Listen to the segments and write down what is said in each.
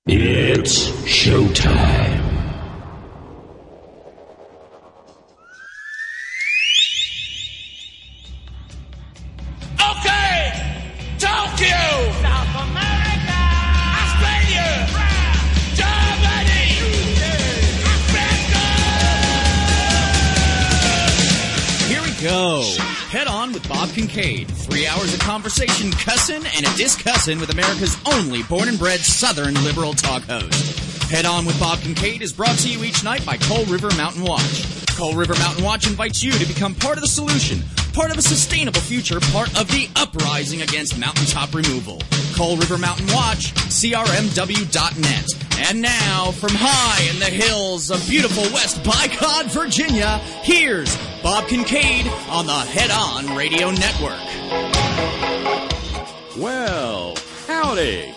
It's showtime. Okay, Tokyo, South America, Australia, Germany, Africa. Here we go. Head On with Bob Kincaid. 3 hours of conversation, cussing, and a discussin' with America's only born and bred Southern liberal talk host. Head On with Bob Kincaid is brought to you each night by Coal River Mountain Watch. Coal River Mountain Watch invites you to become part of the solution, part of a sustainable future, part of the uprising against mountaintop removal. Coal River Mountain Watch, crmw.net. And now, from high in the hills of beautiful West Bicod, Virginia, here's Bob Kincaid on the Head On Radio Network. Well, howdy.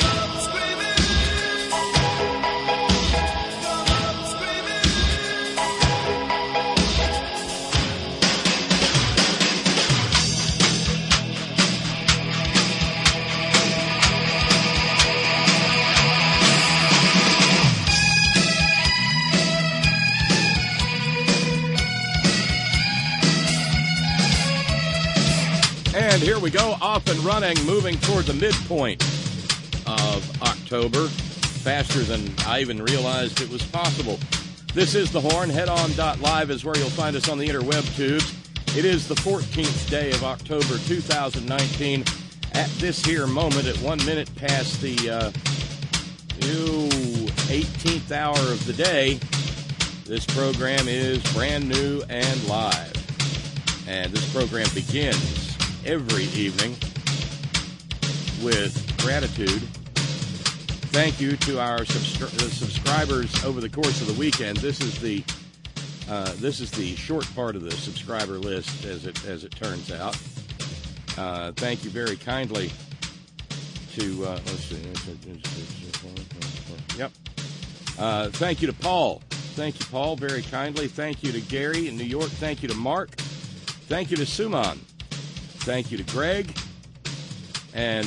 And here we go, off and running, moving toward the midpoint of October, faster than I even realized it was possible. This is The Horn. Headon.live is where you'll find us on the interweb tubes. It is the 14th day of October 2019. At this here moment, at 1 minute past the 18th hour of the day, this program is brand new and live. And this program begins every evening with gratitude. Thank you to our subscribers over the course of the weekend. This is the short part of the subscriber list, as it turns out. Thank you very kindly to let's see. Yep. Thank you to Paul. Thank you, Paul, very kindly. Thank you to Gary in New York. Thank you to Mark. Thank you to Suman. Thank you to Greg, and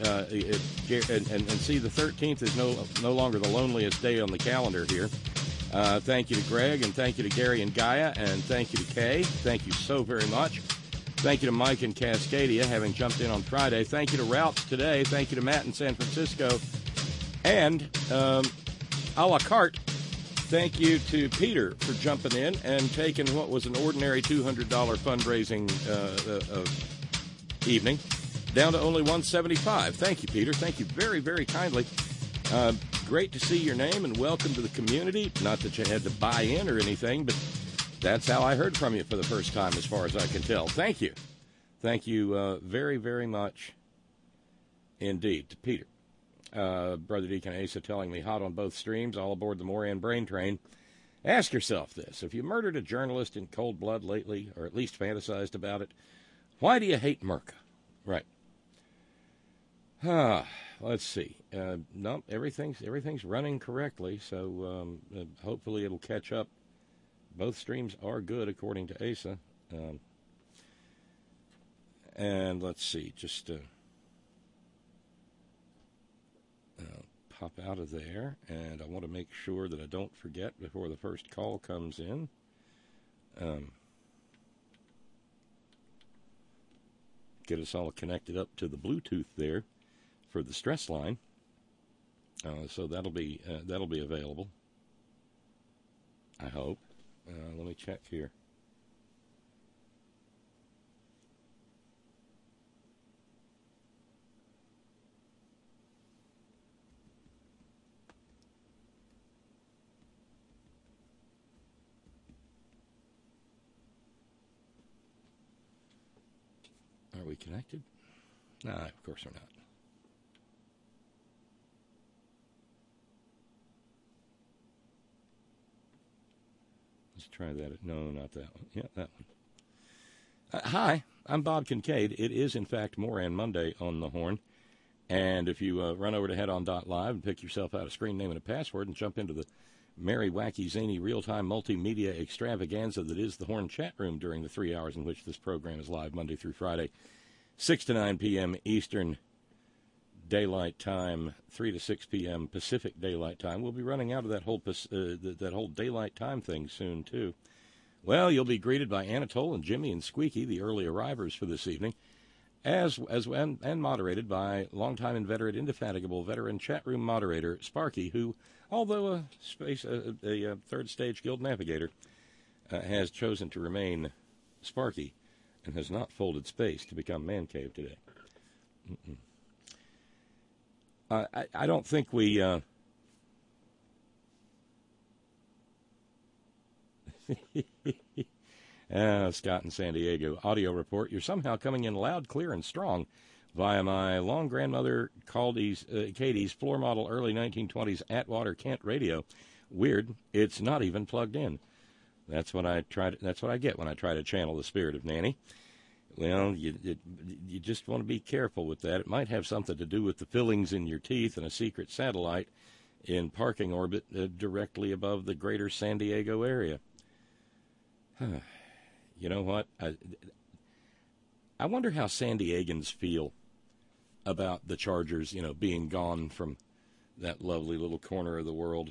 see, the 13th is no longer the loneliest day on the calendar here. Thank you to Greg, and thank you to Gary and Gaia, and thank you to Kay. Thank you so very much. Thank you to Mike in Cascadia, having jumped in on Friday. Thank you to Routes today. Thank you to Matt in San Francisco, and a la carte. Thank you to Peter for jumping in and taking what was an ordinary $200 fundraising evening down to only $175. Thank you, Peter. Thank you very, very kindly. Great to see your name and welcome to the community. Not that you had to buy in or anything, but that's how I heard from you for the first time, as far as I can tell. Thank you. Thank you very, very much indeed to Peter. Brother Deacon Asa telling me hot on both streams, all aboard the Moran Brain Train. Ask yourself this. If you murdered a journalist in cold blood lately, or at least fantasized about it, why do you hate Merca? Right. Let's see. No, everything's running correctly, so hopefully it'll catch up. Both streams are good, according to Asa. And let's see, just pop out of there, and I want to make sure that I don't forget before the first call comes in. Get us all connected up to the Bluetooth there for the stress line. So that'll be available, I hope. Let me check here. Are we connected? No, of course we're not. Let's try that. No, not that one. Yeah, that one. Hi, I'm Bob Kincaid. It is, in fact, Moran Monday on the Horn. And if you run over to headon.live and pick yourself out a screen name and a password and jump into the merry, wacky, zany, real-time multimedia extravaganza that is the Horn chat room during the 3 hours in which this program is live Monday through Friday, 6 to 9 p.m. Eastern daylight time, 3 to 6 p.m. Pacific daylight time. We'll be running out of that whole daylight time thing soon, too. Well, you'll be greeted by Anatole and Jimmy and Squeaky, the early arrivals for this evening, and moderated by longtime inveterate, indefatigable veteran chat room moderator Sparky, who, although a third stage guild navigator, has chosen to remain Sparky and has not folded space to become Man Cave today. I don't think we... Scott in San Diego. Audio report. You're somehow coming in loud, clear, and strong via my long-grandmother Katie's floor model early 1920s Atwater Kent radio. Weird. It's not even plugged in. That's what I get when I try to channel the spirit of Nanny. Well, you just want to be careful with that. It might have something to do with the fillings in your teeth and a secret satellite in parking orbit directly above the greater San Diego area. You know what? I wonder how San Diegans feel about the Chargers, being gone from that lovely little corner of the world.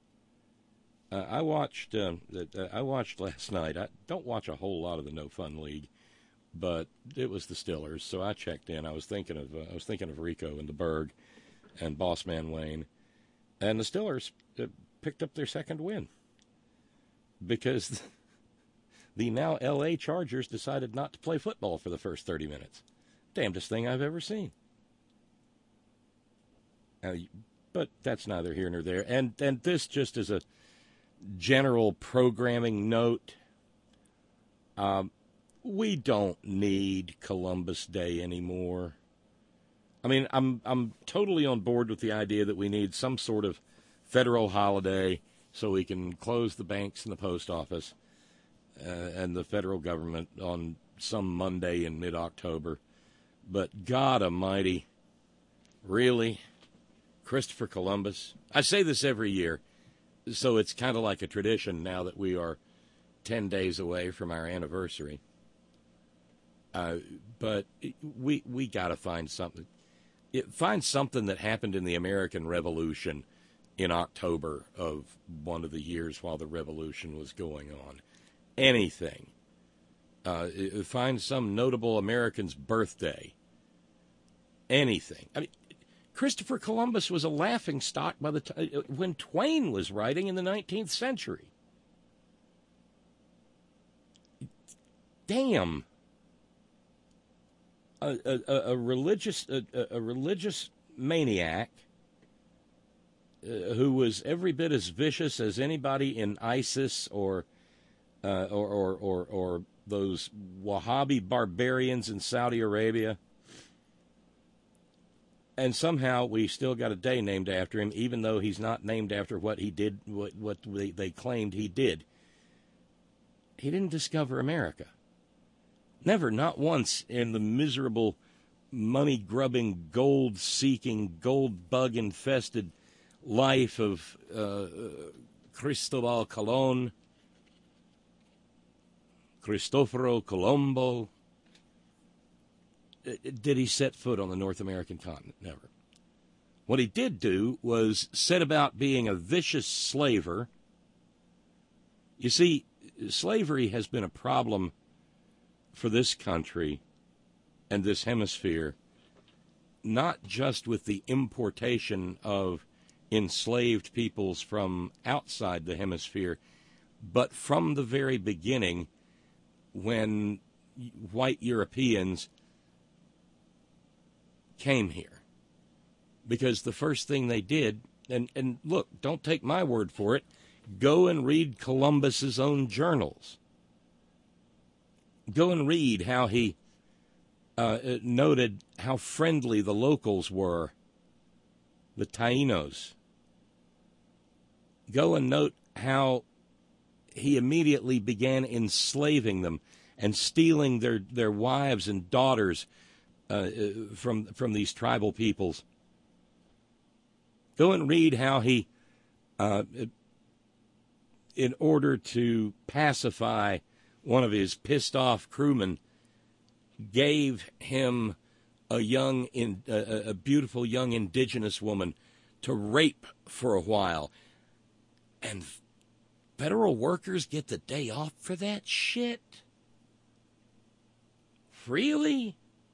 I watched last night. I don't watch a whole lot of the No Fun League, but it was the Stillers, so I checked in. I was thinking of Rico and the Berg and Boss Man Wayne, and the Stillers picked up their second win because the now L.A. Chargers decided not to play football for the first 30 minutes. Damnedest thing I've ever seen. But that's neither here nor there. And this just as a general programming note, we don't need Columbus Day anymore. I mean, I'm totally on board with the idea that we need some sort of federal holiday so we can close the banks and the post office and the federal government on some Monday in mid-October. But God almighty, really? Christopher Columbus? I say this every year, so it's kind of like a tradition now that we are 10 days away from our anniversary. But we got to find something. Find something that happened in the American Revolution in October of one of the years while the revolution was going on. Anything. Find some notable American's birthday. Anything. I mean, Christopher Columbus was a laughingstock by the when Twain was writing in the 19th century. Damn. A religious maniac who was every bit as vicious as anybody in ISIS or those Wahhabi barbarians in Saudi Arabia. And somehow we still got a day named after him, even though he's not named after what he did, what they claimed he did. He didn't discover America. Never, not once in the miserable, money-grubbing, gold-seeking, gold-bug-infested life of Cristobal Colon, Cristoforo Colombo, did he set foot on the North American continent? Never. What he did do was set about being a vicious slaver. You see, slavery has been a problem for this country and this hemisphere, not just with the importation of enslaved peoples from outside the hemisphere, but from the very beginning when white Europeans came here. Because the first thing they did, and look, don't take my word for it, go and read Columbus's own journals. Go and read how he noted how friendly the locals were, the Tainos. Go and note how he immediately began enslaving them and stealing their wives and daughters from these tribal peoples. Go and read how he, in order to pacify one of his pissed-off crewmen, gave him a beautiful young indigenous woman to rape for a while. And federal workers get the day off for that shit? Really?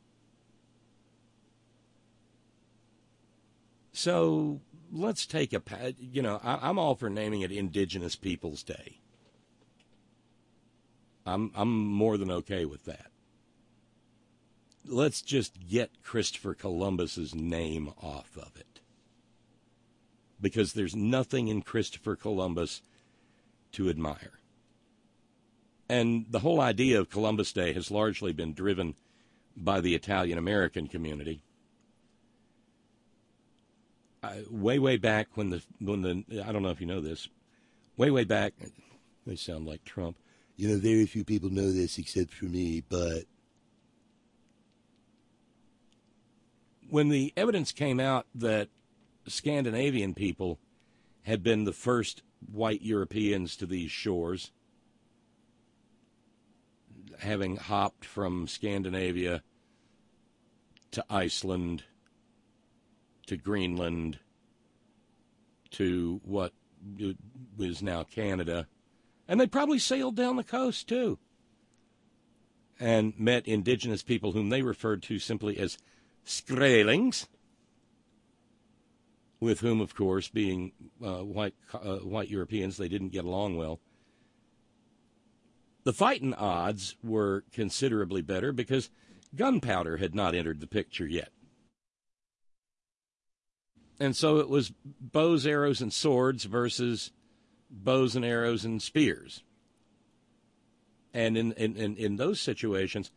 So let's take I'm all for naming it Indigenous Peoples Day. I'm more than okay with that. Let's just get Christopher Columbus's name off of it. Because there's nothing in Christopher Columbus to admire. And the whole idea of Columbus Day has largely been driven by the Italian-American community. Way back when the I don't know if you know this, way back, they sound like Trump. Very few people know this except for me, but when the evidence came out that Scandinavian people had been the first white Europeans to these shores, having hopped from Scandinavia to Iceland to Greenland to what is now Canada, and they probably sailed down the coast too and met indigenous people whom they referred to simply as Skrælings, with whom, of course, being white Europeans, they didn't get along well. The fighting odds were considerably better because gunpowder had not entered the picture yet. And so it was bows, arrows, and swords versus bows and arrows and spears. And in those situations,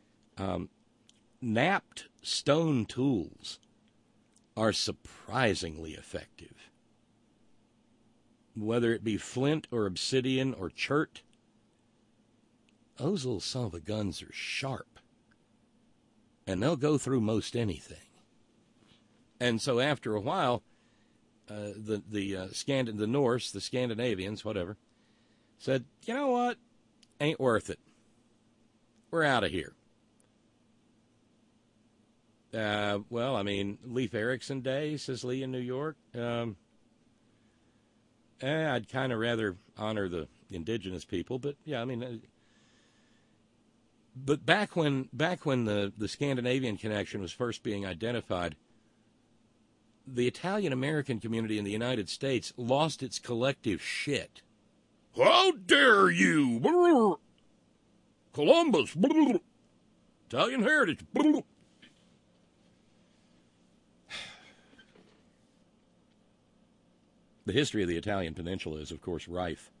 knapped stone tools are surprisingly effective. Whether it be flint or obsidian or chert, those little son of a guns are sharp. And they'll go through most anything. And so after a while, the Norse, the Scandinavians, whatever, said, you know what? Ain't worth it. We're out of here. Well, I mean, Leif Erikson Day, says Lee in New York. I'd kind of rather honor the indigenous people, but yeah, I mean, but back when the Scandinavian connection was first being identified, the Italian-American community in the United States lost its collective shit. How dare you! Columbus! Italian heritage! The history of the Italian peninsula is, of course, ripe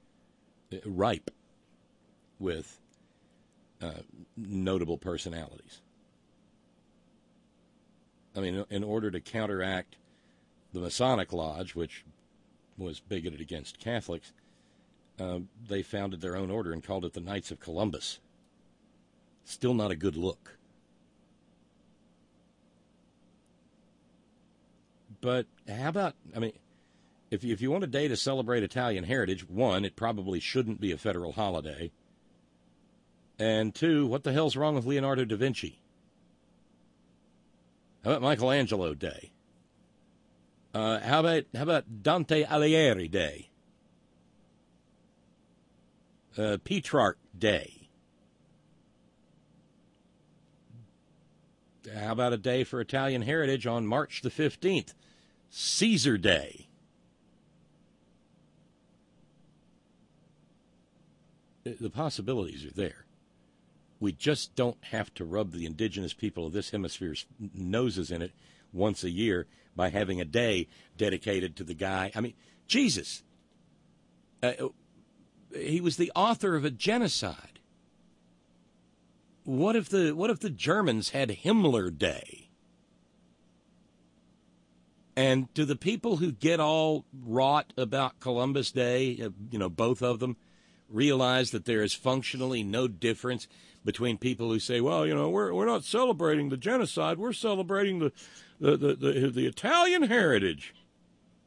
with notable personalities. I mean, in order to counteract the Masonic Lodge, which was bigoted against Catholics, they founded their own order and called it the Knights of Columbus. Still not a good look. But how about, I mean, if you want a day to celebrate Italian heritage, one, it probably shouldn't be a federal holiday. And two, what the hell's wrong with Leonardo da Vinci? How about Michelangelo Day? How about Dante Alighieri Day? Petrarch Day? How about a day for Italian heritage on March the 15th? Caesar Day. The possibilities are there. We just don't have to rub the indigenous people of this hemisphere's noses in it once a year by having a day dedicated to the guy. I mean, Jesus. He was the author of a genocide. What if the Germans had Himmler Day? And do the people who get all wrought about Columbus Day, both of them, realize that there is functionally no difference between people who say, well, we're not celebrating the genocide, we're celebrating the Italian heritage.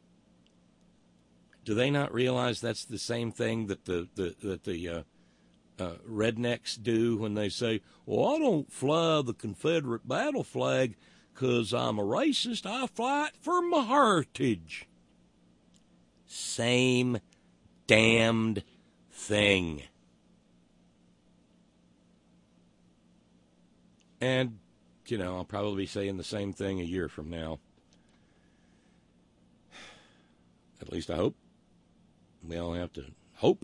Do they not realize that's the same thing that the rednecks do when they say, well, I don't fly the Confederate battle flag because I'm a racist. I fly it for my heritage. Same damned thing. And, I'll probably be saying the same thing a year from now. At least I hope. We all have to hope.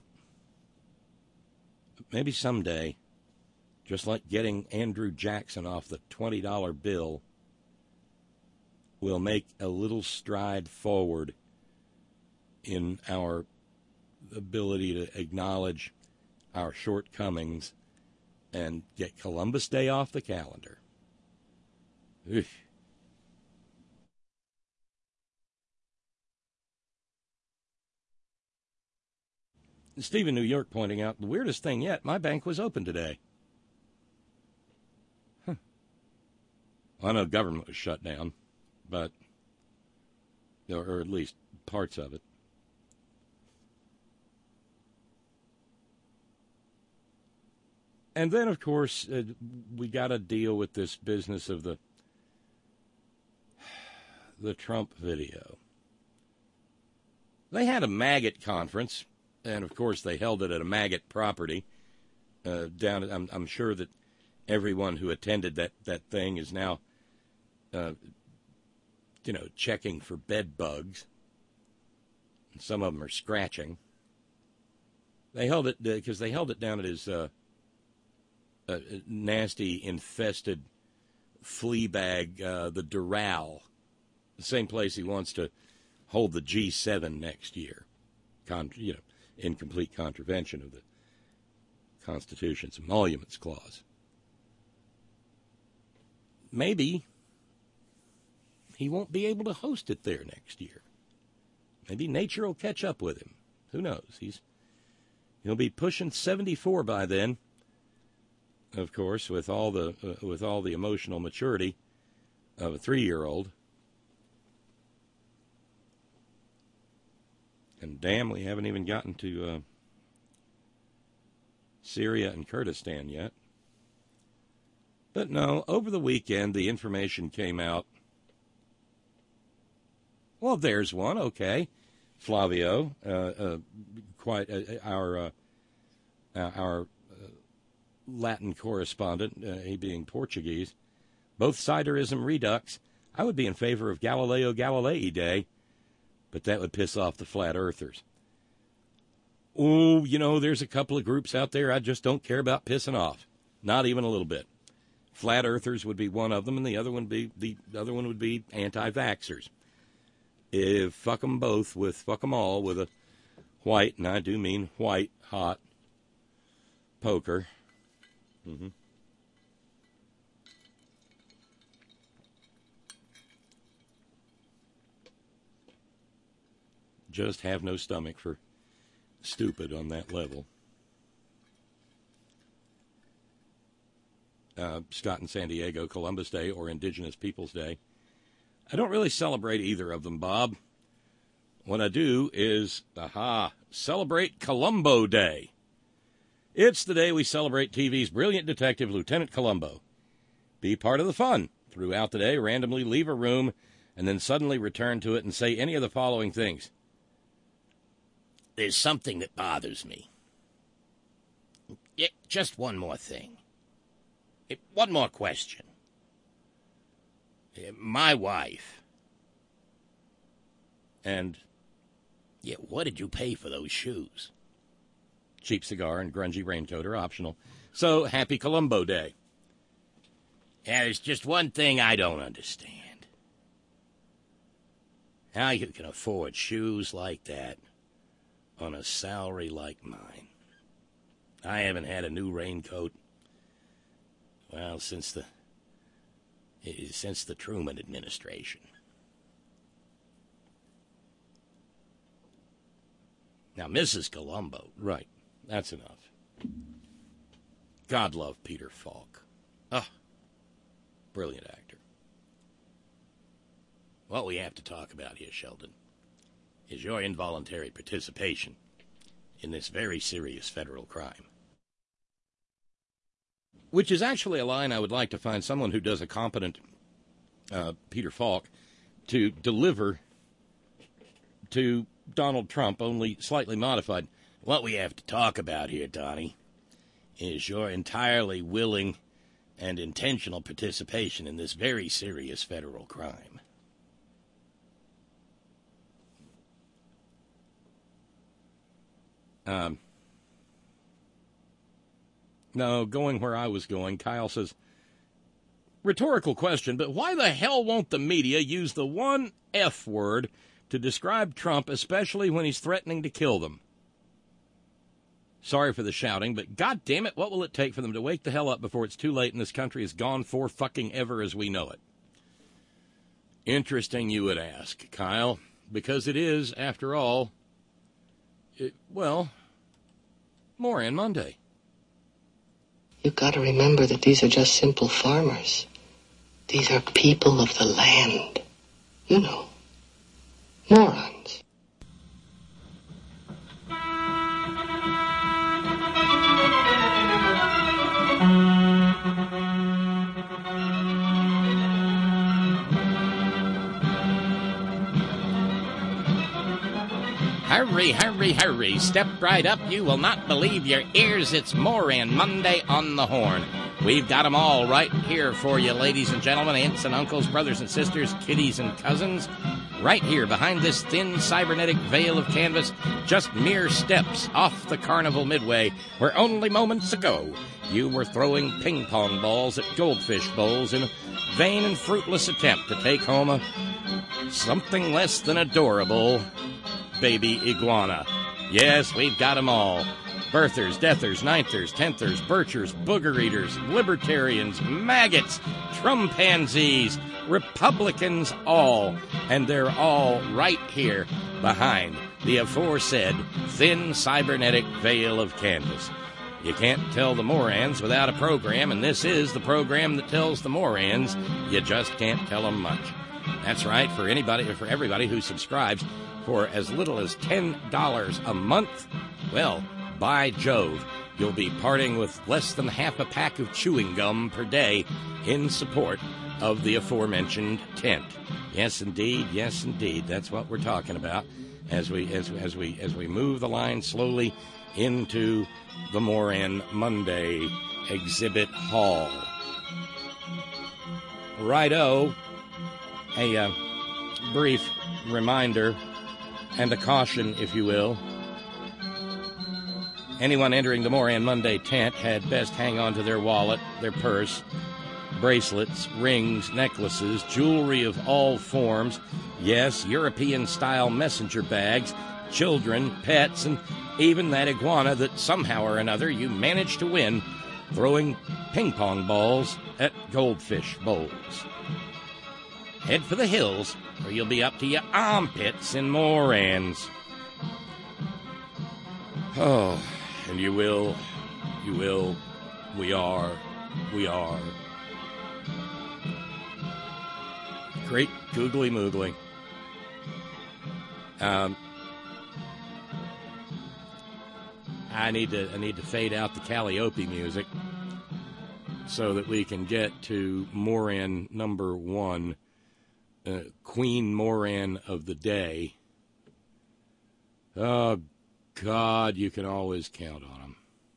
Maybe someday, just like getting Andrew Jackson off the $20 bill, we'll make a little stride forward in our ability to acknowledge our shortcomings and get Columbus Day off the calendar. Ugh. Stephen, New York, pointing out, the weirdest thing yet, my bank was open today. Huh. Well, I know government was shut down, or at least parts of it. And then, of course, we got to deal with this business of the Trump video. They had a maggot conference. And, of course, they held it at a maggot property down. I'm sure that everyone who attended that thing is now, checking for bed bugs. And some of them are scratching. They held it because they held it down at his nasty, infested flea bag, the Doral, the same place he wants to hold the G7 next year. In complete contravention of the Constitution's Emoluments Clause. Maybe he won't be able to host it there next year. Maybe nature will catch up with him. Who knows? He'll be pushing 74 by then. Of course, with all the emotional maturity of a 3-year-old. And damn, we haven't even gotten to Syria and Kurdistan yet. But no, over the weekend, the information came out. Well, there's one, okay. Flavio, our Latin correspondent, he being Portuguese, both siderism redux. I would be in favor of Galileo Galilei Day. But that would piss off the flat earthers. Oh, there's a couple of groups out there I just don't care about pissing off. Not even a little bit. Flat earthers would be one of them, and the other one would be anti-vaxxers. Fuck them both with fuck them all with a white, and I do mean white, hot poker. Mm-hmm. Just have no stomach for stupid on that level. Scott in San Diego, Columbus Day or Indigenous Peoples Day. I don't really celebrate either of them, Bob. What I do is, celebrate Columbo Day. It's the day we celebrate TV's brilliant detective, Lieutenant Columbo. Be part of the fun. Throughout the day, randomly leave a room and then suddenly return to it and say any of the following things. There's something that bothers me. Just one more thing. One more question. My wife. And, what did you pay for those shoes? Cheap cigar and grungy raincoat are optional. So, happy Columbo Day. There's just one thing I don't understand. How you can afford shoes like that on a salary like mine. I haven't had a new raincoat, since the Truman administration. Now, Mrs. Columbo. Right. That's enough. God love Peter Falk. Brilliant actor. What we have to talk about here, Sheldon, is your involuntary participation in this very serious federal crime. which is actually a line I would like to find someone who does a competent Peter Falk to deliver to Donald Trump, only slightly modified. What we have to talk about here, Donnie, is your entirely willing and intentional participation in this very serious federal crime. No, going where I was going, Kyle says, rhetorical question, but why the hell won't the media use the one F word to describe Trump, especially when he's threatening to kill them? Sorry for the shouting, but God damn it, what will it take for them to wake the hell up before it's too late and this country is gone for fucking ever as we know it? Interesting you would ask, Kyle, because it is, after all, Moran Monday. You've got to remember that these are just simple farmers. These are people of the land. You know, morons. Hurry, hurry, hurry. Step right up. You will not believe your ears. It's Moran Monday on the Horn. We've got them all right here for you, ladies and gentlemen, aunts and uncles, brothers and sisters, kiddies and cousins. Right here behind this thin cybernetic veil of canvas, just mere steps off the Carnival Midway, where only moments ago you were throwing ping pong balls at goldfish bowls in a vain and fruitless attempt to take home a something less than adorable baby iguana. Yes, we've got them all. Birthers, deathers, ninthers, tenthers, birchers, booger eaters, libertarians, maggots, trumpanzees, Republicans, all. And they're all right here behind the aforesaid thin cybernetic veil of canvas. You can't tell the Morans without a program, and this is the program that tells the Morans you just can't tell them much. That's right, for everybody who subscribes for as little as $10 a month, well, by Jove, you'll be parting with less than half a pack of chewing gum per day in support of the aforementioned tent. Yes, indeed. Yes, indeed. That's what we're talking about as we move the line slowly into the Moran Monday exhibit hall. Righto. A brief reminder and a caution, if you will. Anyone entering the Moran Monday tent had best hang on to their wallet, their purse, bracelets, rings, necklaces, jewelry of all forms, yes, European-style messenger bags, children, pets, and even that iguana that somehow or another you managed to win throwing ping-pong balls at goldfish bowls. Head for the hills, or you'll be up to your armpits in Morans. Oh, and you will, we are. Great googly moogly. I need to fade out the Calliope music so that we can get to Moran number one. Queen Moran of the day. Oh, God, you can always count on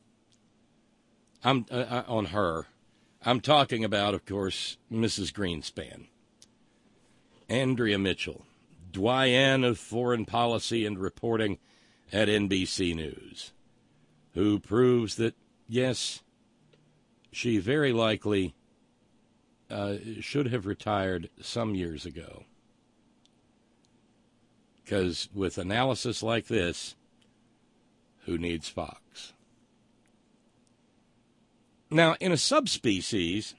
him. On her. I'm talking about, of course, Mrs. Greenspan. Andrea Mitchell, doyen of foreign policy and reporting at NBC News, who proves that, yes, she very likely should have retired some years ago. Because with analysis like this, who needs Fox? Now, in a subspecies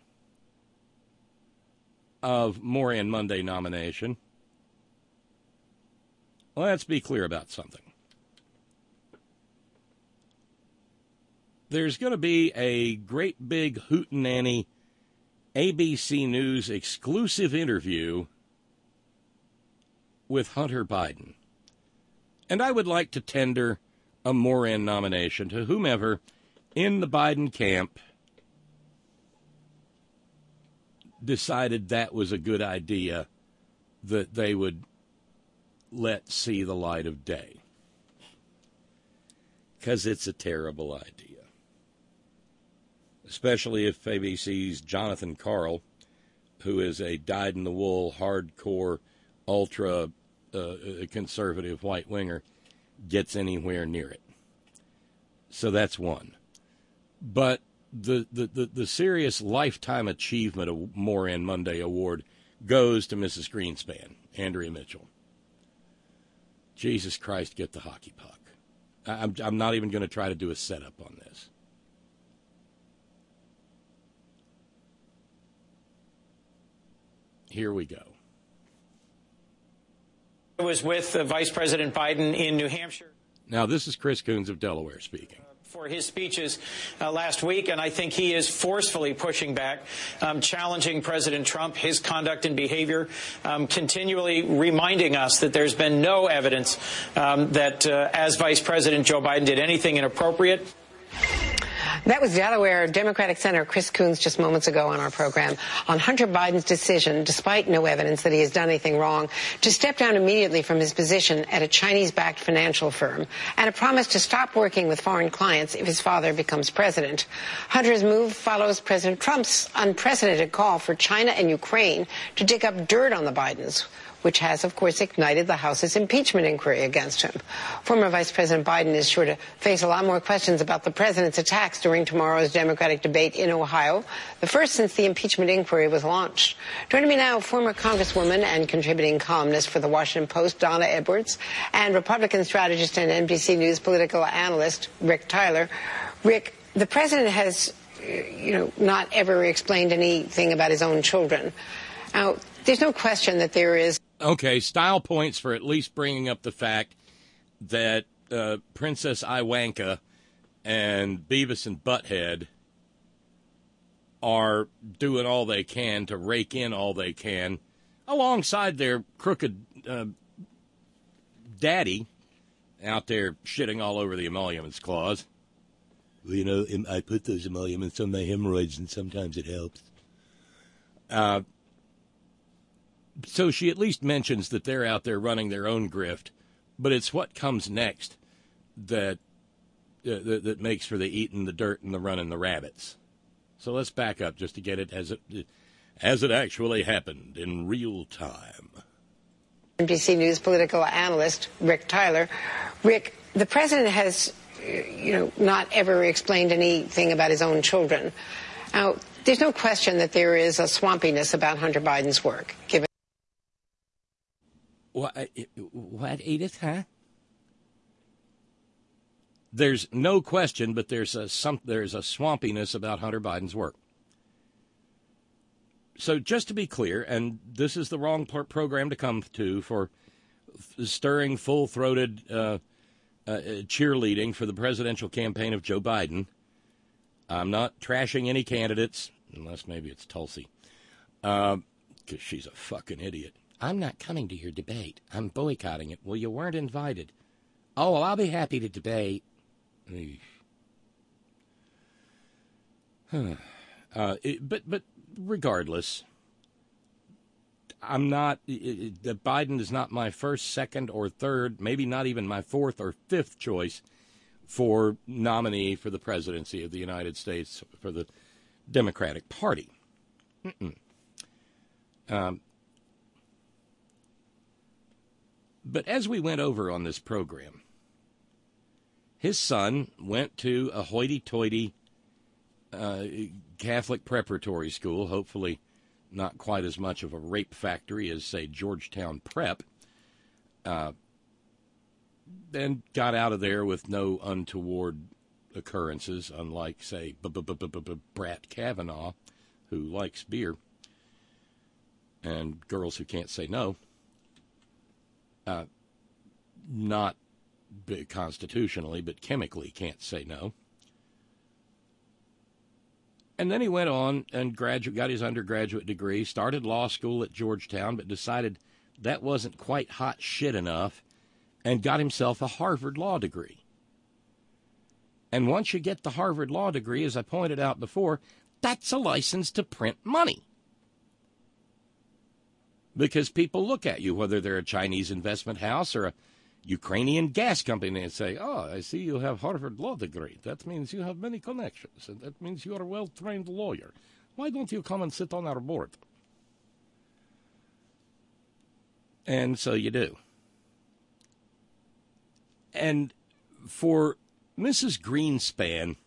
of Moran Monday nomination, let's be clear about something. There's going to be a great big hootenanny ABC News exclusive interview with Hunter Biden. And I would like to tender a Moran nomination to whomever in the Biden camp decided that was a good idea that they would let see the light of day. Because it's a terrible idea. Especially if ABC's Jonathan Karl, who is a dyed-in-the-wool, hardcore, ultra-conservative white-winger, gets anywhere near it. So that's one. But the serious Lifetime Achievement Moran Monday Award goes to Mrs. Greenspan, Andrea Mitchell. Jesus Christ, get the hockey puck. I'm not even going to try to do a setup on this. Here we go. I was with Vice President Biden in New Hampshire. Now, this is Chris Coons of Delaware speaking. For his speeches last week, and I think he is forcefully pushing back, challenging President Trump, his conduct and behavior, continually reminding us that there's been no evidence that as Vice President Joe Biden did anything inappropriate. That was Delaware Democratic Senator Chris Coons just moments ago on our program on Hunter Biden's decision, despite no evidence that he has done anything wrong, to step down immediately from his position at a Chinese-backed financial firm and a promise to stop working with foreign clients if his father becomes president. Hunter's move follows President Trump's unprecedented call for China and Ukraine to dig up dirt on the Bidens, which has, of course, ignited the House's impeachment inquiry against him. Former Vice President Biden is sure to face a lot more questions about the president's attacks during tomorrow's Democratic debate in Ohio, the first since the impeachment inquiry was launched. Joining me now, former Congresswoman and contributing columnist for The Washington Post, Donna Edwards, and Republican strategist and NBC News political analyst, Rick Tyler. Rick, the president has, not ever explained anything about his own children. Now, there's no question that there is. Okay, style points for at least bringing up the fact that Princess Ivanka and Beavis and Butthead are doing all they can to rake in all they can alongside their crooked daddy out there shitting all over the emoluments clause. Well, I put those emoluments on my hemorrhoids and sometimes it helps. So she at least mentions that they're out there running their own grift, but it's what comes next that makes for the eating the dirt and the running the rabbits. So let's back up just to get it as it actually happened in real time. NBC News political analyst Rick Tyler. Rick, the president has, not ever explained anything about his own children. Now, there's no question that there is a swampiness about Hunter Biden's work, given. What, Edith, huh? There's no question, but there's a swampiness about Hunter Biden's work. So just to be clear, and this is the wrong program to come to for stirring full-throated cheerleading for the presidential campaign of Joe Biden. I'm not trashing any candidates, unless maybe it's Tulsi, because she's a fucking idiot. I'm not coming to your debate. I'm boycotting it. Well, you weren't invited. Oh, well, I'll be happy to debate. But regardless, I'm not. Biden is not my first, second, or third, maybe not even my fourth or fifth choice for nominee for the presidency of the United States for the Democratic Party. But as we went over on this program, his son went to a hoity-toity Catholic preparatory school, hopefully not quite as much of a rape factory as, say, Georgetown Prep, and got out of there with no untoward occurrences, unlike, say, Brett Kavanaugh, who likes beer, and girls who can't say no. Not constitutionally, but chemically can't say no. And then he went on and got his undergraduate degree, started law school at Georgetown, but decided that wasn't quite hot shit enough, and got himself a Harvard law degree. And once you get the Harvard law degree, as I pointed out before, that's a license to print money. because people look at you, whether they're a Chinese investment house or a Ukrainian gas company, and say, oh, I see you have Harvard law degree. That means you have many connections, and that means you are a well-trained lawyer. Why don't you come and sit on our board? And so you do. And for Mrs. Greenspan,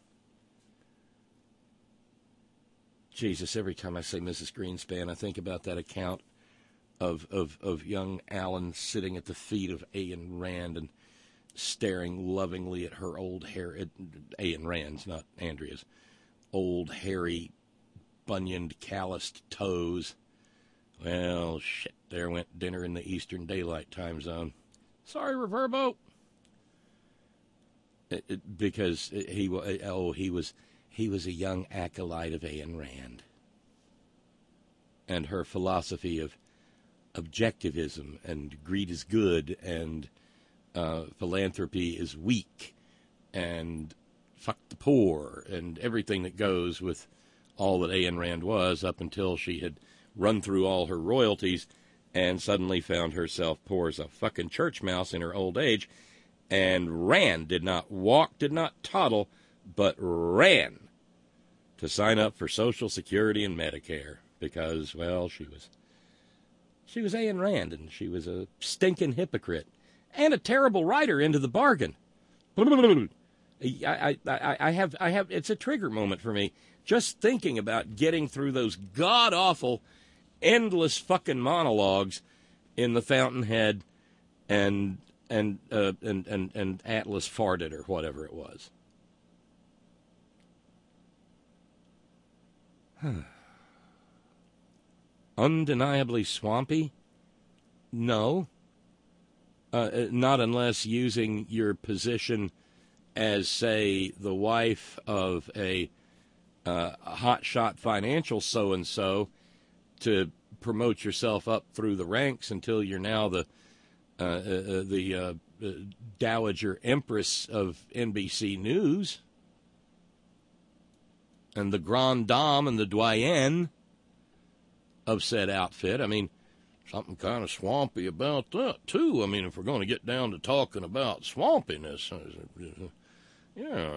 Jesus, every time I say Mrs. Greenspan, I think about that account of young Alan sitting at the feet of Ayn Rand and staring lovingly at her old hair, Ayn Rand's, not Andrea's, old, hairy, bunioned, calloused toes. Well, shit, there went dinner in the Eastern Daylight Time Zone. Sorry, Reverbo. Because he was a young acolyte of Ayn Rand. And her philosophy of objectivism and greed is good and philanthropy is weak and fuck the poor and everything that goes with all that Ayn Rand was, up until she had run through all her royalties and suddenly found herself poor as a fucking church mouse in her old age. And Rand did not walk, did not toddle, but ran to sign up for Social Security and Medicare because, well, she was Ayn Rand, and she was a stinking hypocrite and a terrible writer into the bargain. I have it's a trigger moment for me just thinking about getting through those god awful, endless fucking monologues in the Fountainhead and Atlas farted or whatever it was. Undeniably swampy? No. Not unless using your position as, say, the wife of a hotshot financial so-and-so to promote yourself up through the ranks until you're now the Dowager Empress of NBC News and the Grande Dame and the Doyenne of said outfit. I mean, something kind of swampy about that, too. I mean, if we're going to get down to talking about swampiness, yeah.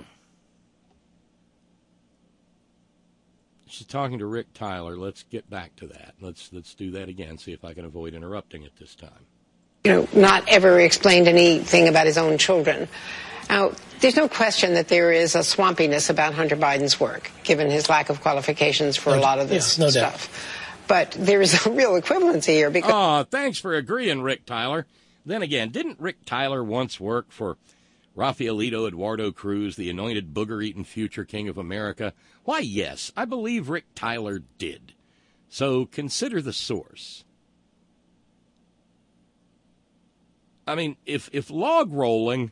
She's talking to Rick Tyler. Let's get back to that. Let's do that again, see if I can avoid interrupting it this time. Not ever explained anything about his own children. Now, there's no question that there is a swampiness about Hunter Biden's work, given his lack of qualifications for a lot of this stuff. Doubt. But there is a real equivalency here. Because thanks for agreeing, Rick Tyler. Then again, didn't Rick Tyler once work for Rafaelito Eduardo Cruz, the anointed booger-eating future king of America? Why, yes, I believe Rick Tyler did. So consider the source. I mean, if log rolling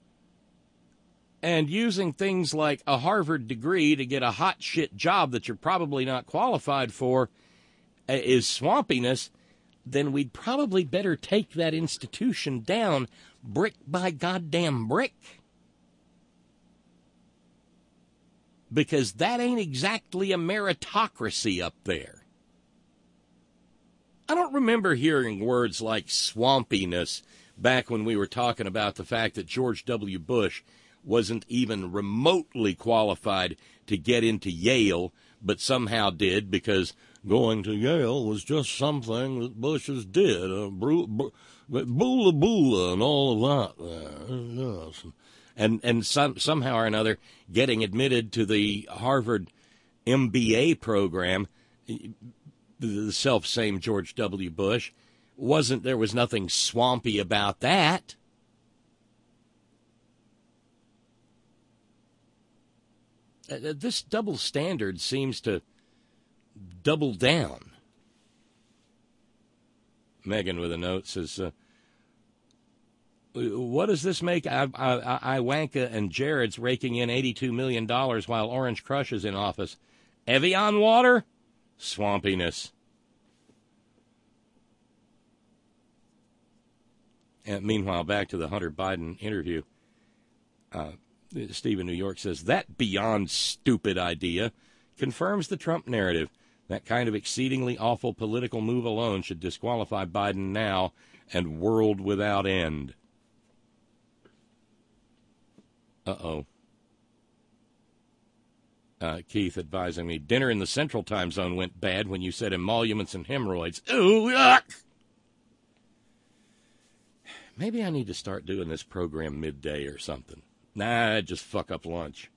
and using things like a Harvard degree to get a hot shit job that you're probably not qualified for is swampiness, then we'd probably better take that institution down brick by goddamn brick. Because that ain't exactly a meritocracy up there. I don't remember hearing words like swampiness back when we were talking about the fact that George W. Bush wasn't even remotely qualified to get into Yale, but somehow did because going to Yale was just something that Bushes did. Boola boola and all of that. And somehow or another getting admitted to the Harvard MBA program, the self-same George W. Bush, there was nothing swampy about that. This double standard seems to double down. Megan with a note says, what does this make Ivanka and Jared's raking in $82 million while Orange Crush is in office? Evian water? Swampiness. And meanwhile, back to the Hunter Biden interview. Steve in New York says, that beyond stupid idea confirms the Trump narrative. That kind of exceedingly awful political move alone should disqualify Biden now and world without end. Uh-oh. Keith advising me, dinner in the Central Time Zone went bad when you said emoluments and hemorrhoids. Ooh, yuck! Maybe I need to start doing this program midday or something. Nah, just fuck up lunch.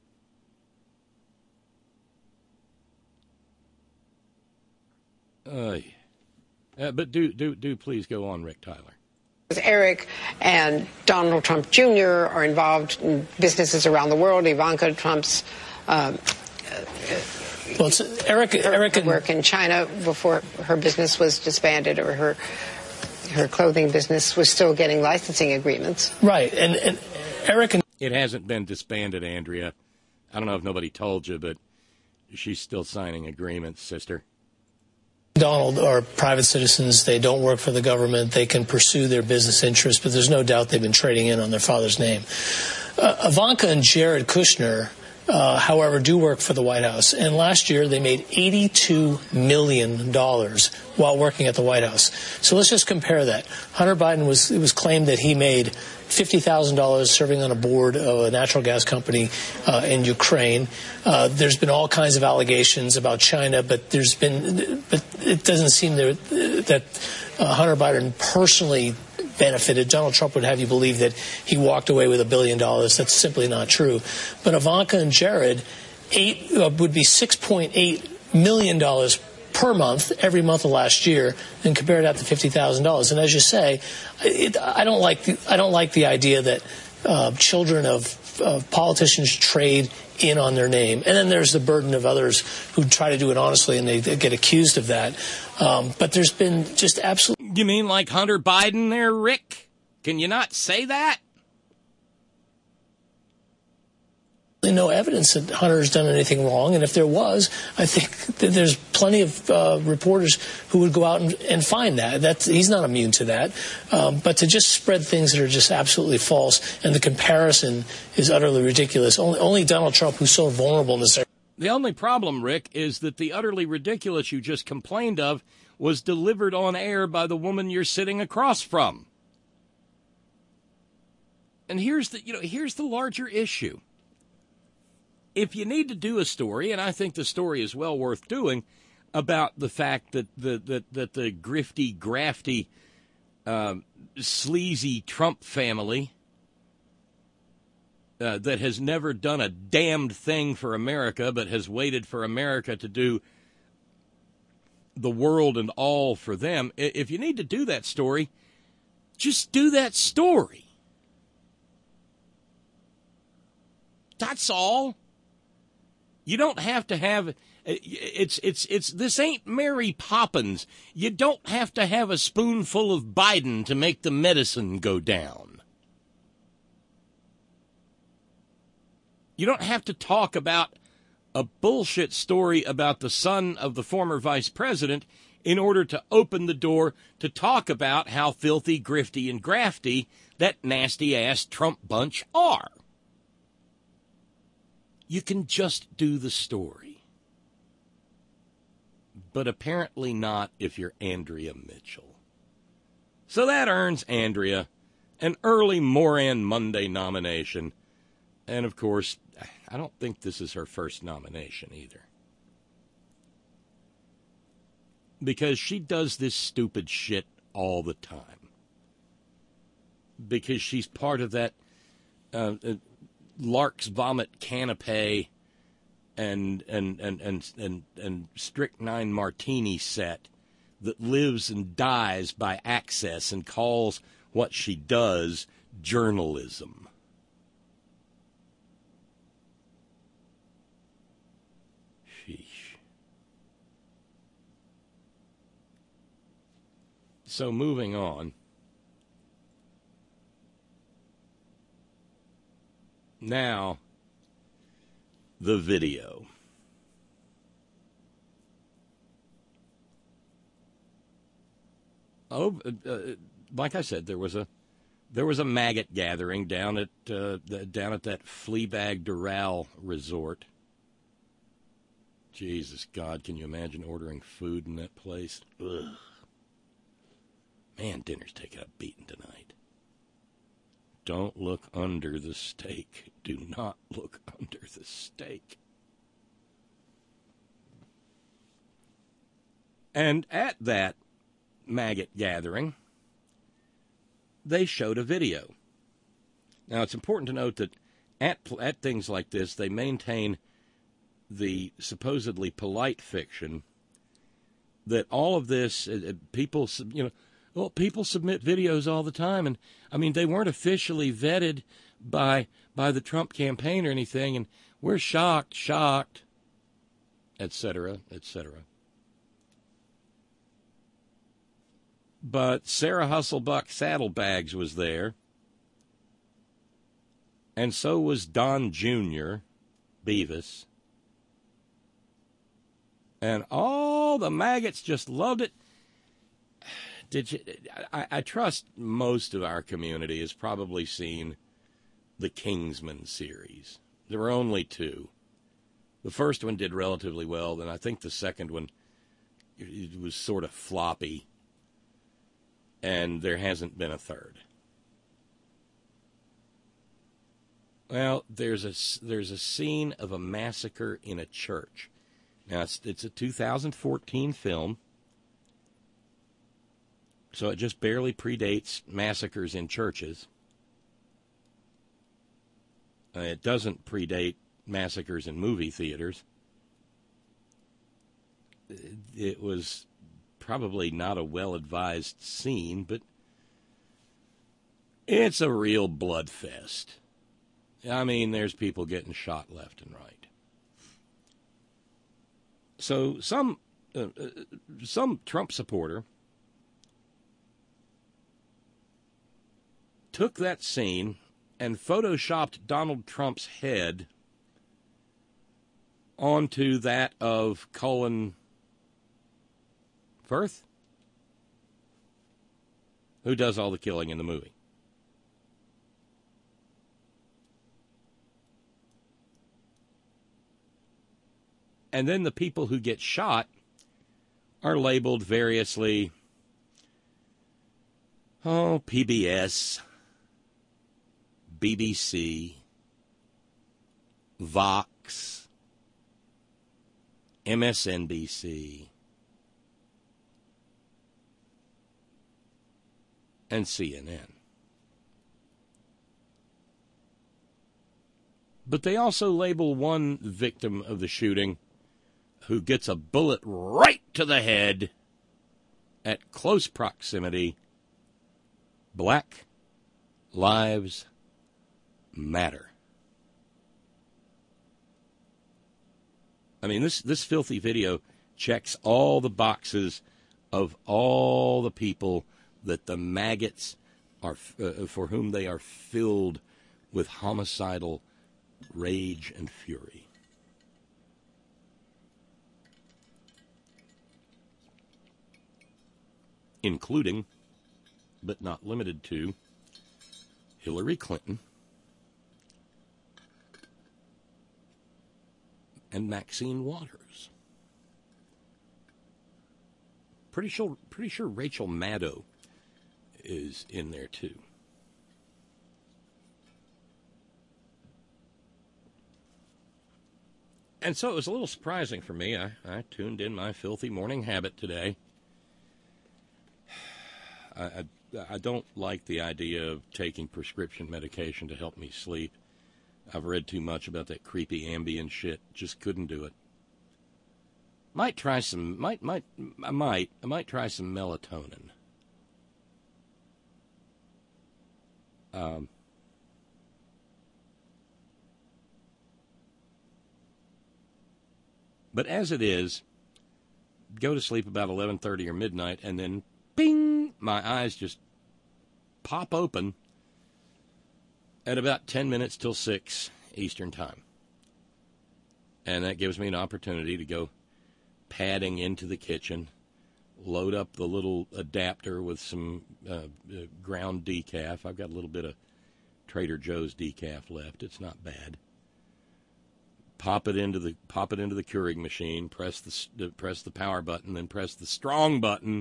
But do please go on, Rick Tyler. Eric and Donald Trump Jr. are involved in businesses around the world. Ivanka Trump's Eric work in China before her business was disbanded, or her clothing business was still getting licensing agreements. Right, and Eric and it hasn't been disbanded, Andrea. I don't know if nobody told you, but she's still signing agreements, sister. Donald are private citizens. They don't work for the government. They can pursue their business interests, but there's no doubt they've been trading in on their father's name. Ivanka and Jared Kushner, however, do work for the White House. And last year they made $82 million while working at the White House. So let's just compare that. Hunter Biden it was claimed that he made $50,000 serving on a board of a natural gas company in Ukraine. There's been all kinds of allegations about China, but it doesn't seem that Hunter Biden personally benefited. Donald Trump would have you believe that he walked away with $1 billion. That's simply not true. But Ivanka and Jared would be $6.8 million per month, every month of last year, and compare that to $50,000. And as you say, I don't like the idea that children of politicians trade in on their name. And then there's the burden of others who try to do it honestly, and they get accused of that. But there's been just absolutely... You mean like Hunter Biden there, Rick? Can you not say that? No evidence that Hunter has done anything wrong, and if there was, I think that there's plenty of reporters who would go out and find that. He's not immune to that. But to just spread things that are just absolutely false, and the comparison is utterly ridiculous. Only Donald Trump, who's so vulnerable in this area. The only problem, Rick, is that the utterly ridiculous you just complained of was delivered on air by the woman you're sitting across from. And here's the larger issue. If you need to do a story, and I think the story is well worth doing, about the fact that the grifty, grafty, sleazy Trump family that has never done a damned thing for America, but has waited for America to do the world and all for them, if you need to do that story, just do that story. That's all. You don't have to have this ain't Mary Poppins. You don't have to have a spoonful of Biden to make the medicine go down. You don't have to talk about a bullshit story about the son of the former vice president in order to open the door to talk about how filthy, grifty, and grafty that nasty-ass Trump bunch are. You can just do the story. But apparently not if you're Andrea Mitchell. So that earns Andrea an early Moran Monday nomination. And, of course, I don't think this is her first nomination either. Because she does this stupid shit all the time. Because she's part of that... Lark's Vomit Canapé and Strychnine Martini set that lives and dies by access and calls what she does journalism. Sheesh. So moving on. Now, the video. Like I said, there was a maggot gathering down at that Fleabag Doral resort. Jesus, God, can you imagine ordering food in that place? Ugh. Man, dinner's taking a beating tonight. Don't look under the steak. Do not look under the steak. And at that maggot gathering, they showed a video. Now, it's important to note that at things like this, they maintain the supposedly polite fiction that all of this, people, people submit videos all the time. And, I mean, they weren't officially vetted by the Trump campaign or anything. And we're shocked, et cetera, et cetera. But Sarah Husselbuck Saddlebags was there. And so was Don Jr. Beavis. And all the maggots just loved it. I trust most of our community has probably seen the Kingsman series. There were only two. The first one did relatively well, then I think the second one, it was sort of floppy. And there hasn't been a third. Well, there's a scene of a massacre in a church. Now, it's a 2014 film, so it just barely predates massacres in churches. It doesn't predate massacres in movie theaters. It was probably not a well-advised scene, but it's a real blood fest. I mean, there's people getting shot left and right. So some Trump supporter took that scene and photoshopped Donald Trump's head onto that of Colin Firth, who does all the killing in the movie. And then the people who get shot are labeled variously, PBS, BBC, Vox, MSNBC, and CNN. But they also label one victim of the shooting who gets a bullet right to the head at close proximity. Black Lives Matter. I mean, this filthy video checks all the boxes of all the people that the maggots are, for whom they are filled with homicidal rage and fury. Including, but not limited to, Hillary Clinton and Maxine Waters. Pretty sure Rachel Maddow is in there too. And so it was a little surprising for me. I tuned in my filthy morning habit today. I don't like the idea of taking prescription medication to help me sleep. I've read too much about that creepy Ambien shit. Just couldn't do it. Might try some. I might try some melatonin. But as it is, go to sleep about 11:30 or midnight, and then, bing, my eyes just pop open at about 10 minutes till 6 Eastern Time. And that gives me an opportunity to go padding into the kitchen, load up the little adapter with some ground decaf. I've got a little bit of Trader Joe's decaf left. It's not bad. pop it into the Keurig machine, press the power button, then press the strong button,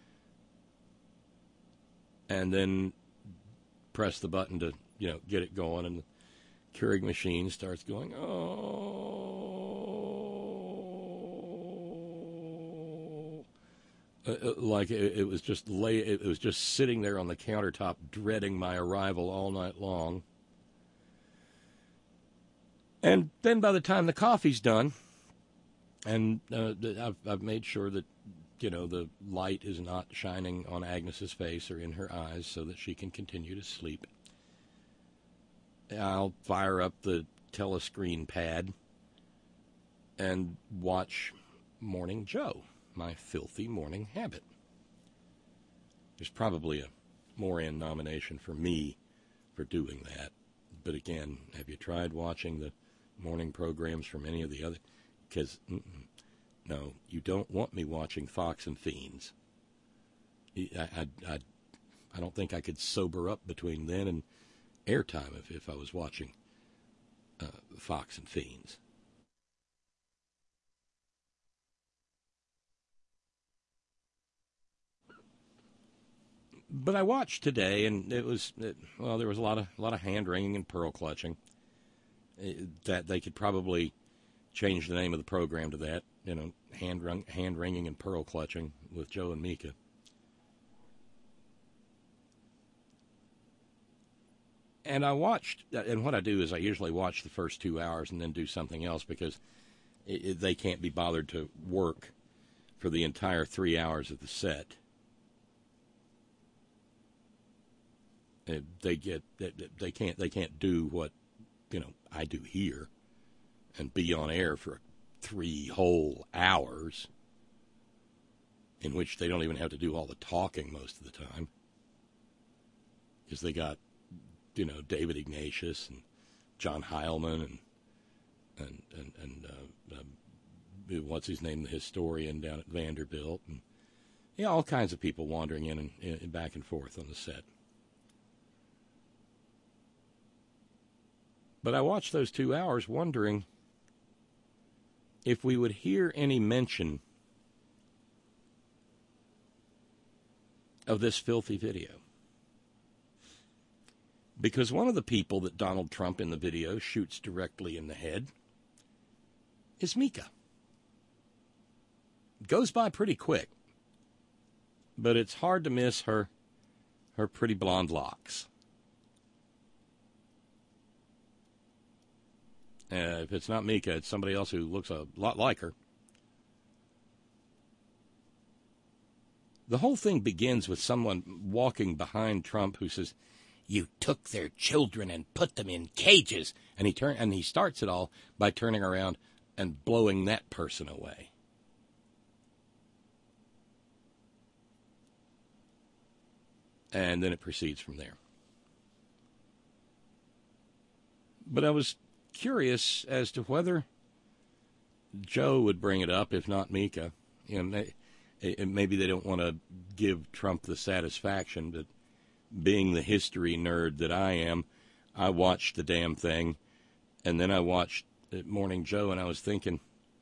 and then press the button to get it going, and the Keurig machine starts going, like it was just sitting there on the countertop, dreading my arrival all night long. And then by the time the coffee's done, and I've made sure that the light is not shining on Agnes's face or in her eyes so that she can continue to sleep, I'll fire up the telescreen pad and watch Morning Joe, my filthy morning habit. There's probably a Moran nomination for me for doing that. But again, have you tried watching the morning programs from any of the other? Because, no, you don't want me watching Fox and Fiends. I don't think I could sober up between then and airtime if I was watching Fox and Fiends. But I watched today, and there was a lot of hand wringing and pearl clutching. That they could probably change the name of the program to that, hand wringing and pearl clutching with Joe and Mika. And I watched, and what I do is I usually watch the first 2 hours and then do something else because they can't be bothered to work for the entire 3 hours of the set. They can't do what I do here and be on air for 3 whole hours in which they don't even have to do all the talking most of the time because they got David Ignatius and John Heilman and what's his name, the historian down at Vanderbilt, and all kinds of people wandering in and back and forth on the set. But I watched those 2 hours wondering if we would hear any mention of this filthy video. Because one of the people that Donald Trump in the video shoots directly in the head is Mika. Goes by pretty quick, but it's hard to miss her pretty blonde locks. If it's not Mika, it's somebody else who looks a lot like her. The whole thing begins with someone walking behind Trump who says, "You took their children and put them in cages." And he starts it all by turning around and blowing that person away. And then it proceeds from there. But I was curious as to whether Joe would bring it up, if not Mika. Maybe they don't want to give Trump the satisfaction, but being the history nerd that I am, I watched the damn thing, and then I watched Morning Joe, and I was thinking,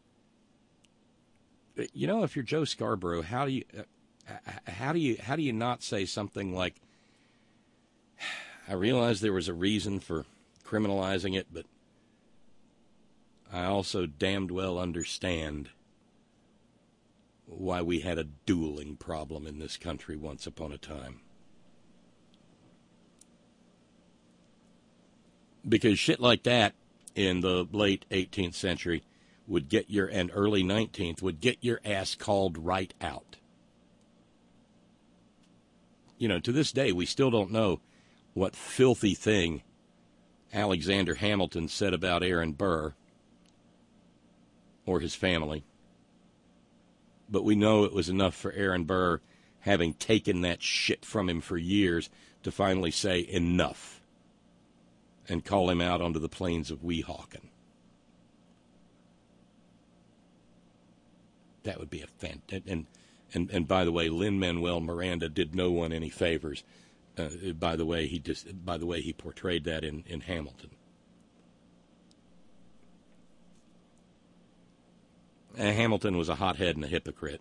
if you're Joe Scarborough, how do you not say something like, "I realize there was a reason for criminalizing it, but I also damned well understand why we had a dueling problem in this country once upon a time." Because shit like that in the late 18th century and early 19th would get your ass called right out. To this day, we still don't know what filthy thing Alexander Hamilton said about Aaron Burr or his family. But we know it was enough for Aaron Burr, having taken that shit from him for years, to finally say enough and call him out onto the plains of Weehawken. That would be a fantastic. And by the way, Lin-Manuel Miranda did no one any favors. By the way he portrayed that in Hamilton. Hamilton was a hothead and a hypocrite.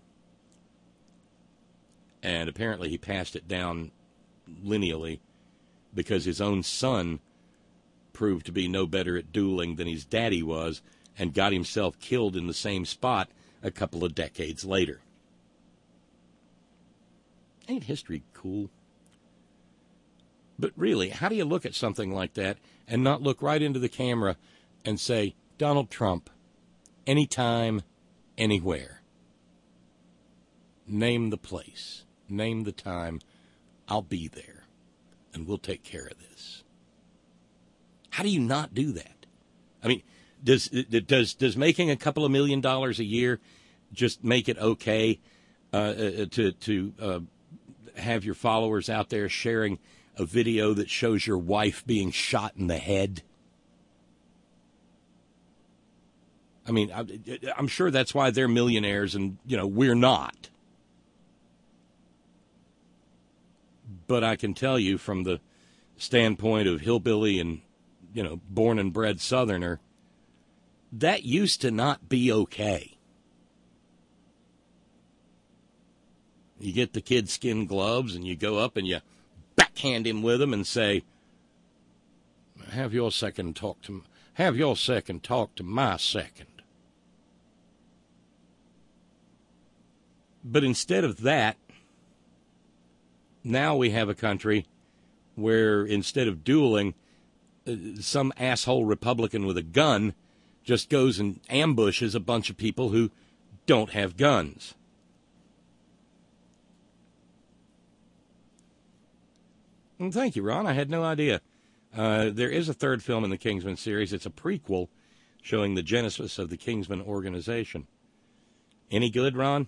And apparently he passed it down lineally because his own son proved to be no better at dueling than his daddy was and got himself killed in the same spot a couple of decades later. Ain't history cool? But really, how do you look at something like that and not look right into the camera and say, Donald Trump, anytime, anywhere. Name the place. Name the time. I'll be there. And we'll take care of this. How do you not do that? I mean, does making a couple of $1 million a year just make it okay to have your followers out there sharing a video that shows your wife being shot in the head? I mean, I'm sure that's why they're millionaires and, we're not. But I can tell you from the standpoint of hillbilly and, born and bred Southerner, that used to not be okay. You get the kid skin gloves and you go up and you backhand him with them and say, have your second talk to my second. But instead of that, now we have a country where instead of dueling, some asshole Republican with a gun just goes and ambushes a bunch of people who don't have guns. Well, thank you, Ron. I had no idea. There is a third film in the Kingsman series. It's a prequel showing the genesis of the Kingsman organization. Any good, Ron?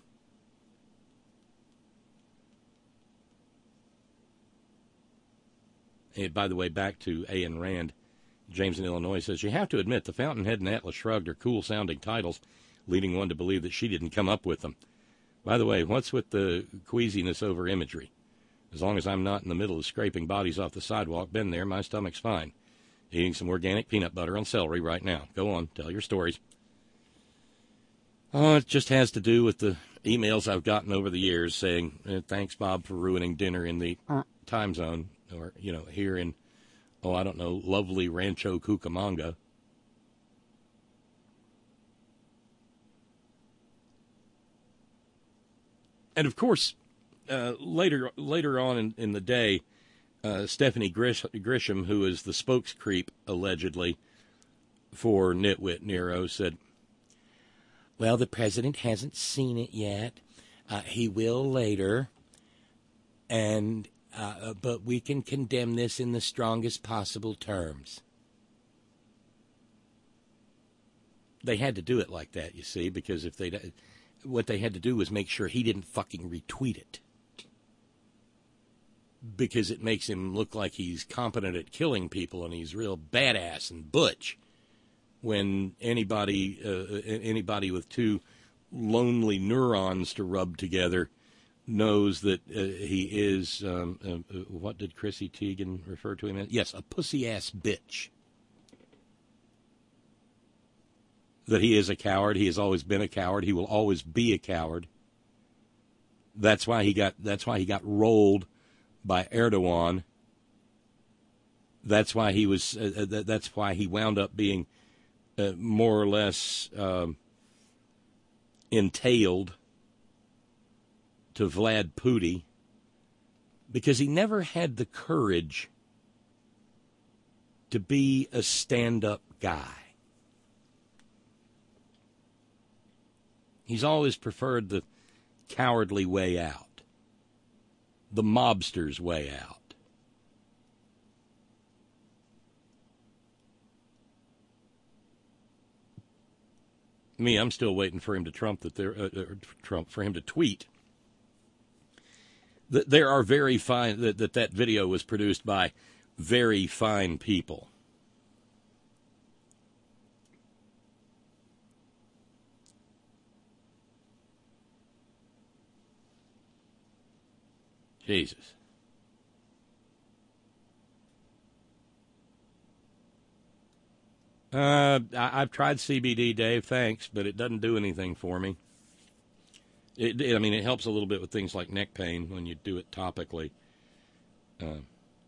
Hey, by the way, back to Ayn Rand. James in Illinois says, you have to admit the Fountainhead and Atlas Shrugged are cool-sounding titles, leading one to believe that she didn't come up with them. By the way, what's with the queasiness over imagery? As long as I'm not in the middle of scraping bodies off the sidewalk, been there, my stomach's fine. Eating some organic peanut butter on celery right now. Go on, tell your stories. Oh, it just has to do with the emails I've gotten over the years saying, thanks, Bob, for ruining dinner in the time zone. Or, here in, lovely Rancho Cucamonga. And, of course, later on in the day, Stephanie Grisham, who is the spokescreep, allegedly, for Nitwit Nero, said, well, the president hasn't seen it yet. He will later. And... but we can condemn this in the strongest possible terms. They had to do it like that, you see, because what they had to do was make sure he didn't fucking retweet it. Because it makes him look like he's competent at killing people and he's real badass and butch. When anybody with two lonely neurons to rub together knows that he is, what did Chrissy Teigen refer to him as? Yes, a pussy-ass bitch. That he is a coward. He has always been a coward. He will always be a coward. That's why he got rolled by Erdogan. That's why he was. That's why he wound up being more or less entailed to Vlad Putin, because he never had the courage to be a stand-up guy. He's always preferred the cowardly way out, the mobster's way out. I'm still waiting for him to for him to tweet. There are very fine, that video was produced by very fine people. Jesus. I've tried CBD, Dave, thanks, but it doesn't do anything for me. I mean, it helps a little bit with things like neck pain when you do it topically. Well,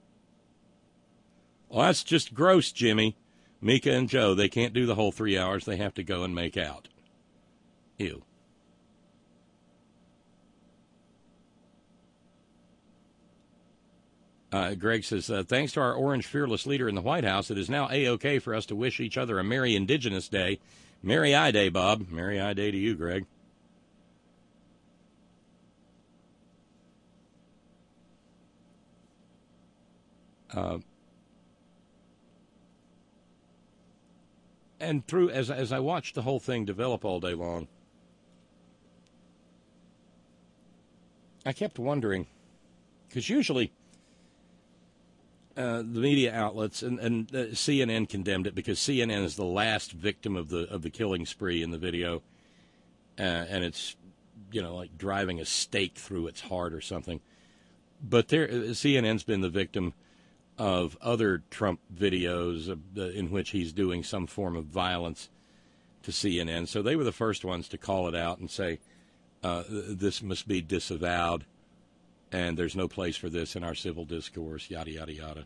that's just gross, Jimmy. Mika and Joe, they can't do the whole 3 hours. They have to go and make out. Ew. Greg says, thanks to our orange fearless leader in the White House, it is now A-OK for us to wish each other a Merry Indigenous Day. Merry I Day, Bob. Merry I Day to you, Greg. And through, as I watched the whole thing develop all day long, I kept wondering, because usually the media outlets and CNN condemned it because CNN is the last victim of the killing spree in the video, and it's like driving a stake through its heart or something. But CNN's been the victim of other Trump videos in which he's doing some form of violence to CNN. So they were the first ones to call it out and say, this must be disavowed, and there's no place for this in our civil discourse, yada, yada, yada.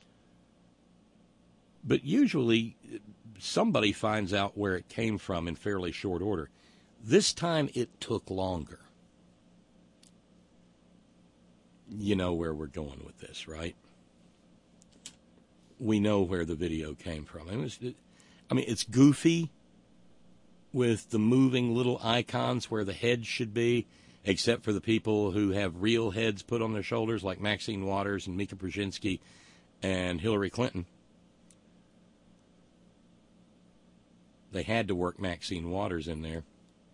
But usually somebody finds out where it came from in fairly short order. This time it took longer. You know where we're going with this, right? We know where the video came from. It's goofy with the moving little icons where the head should be, except for the people who have real heads put on their shoulders, like Maxine Waters and Mika Brzezinski and Hillary Clinton. They had to work Maxine Waters in there.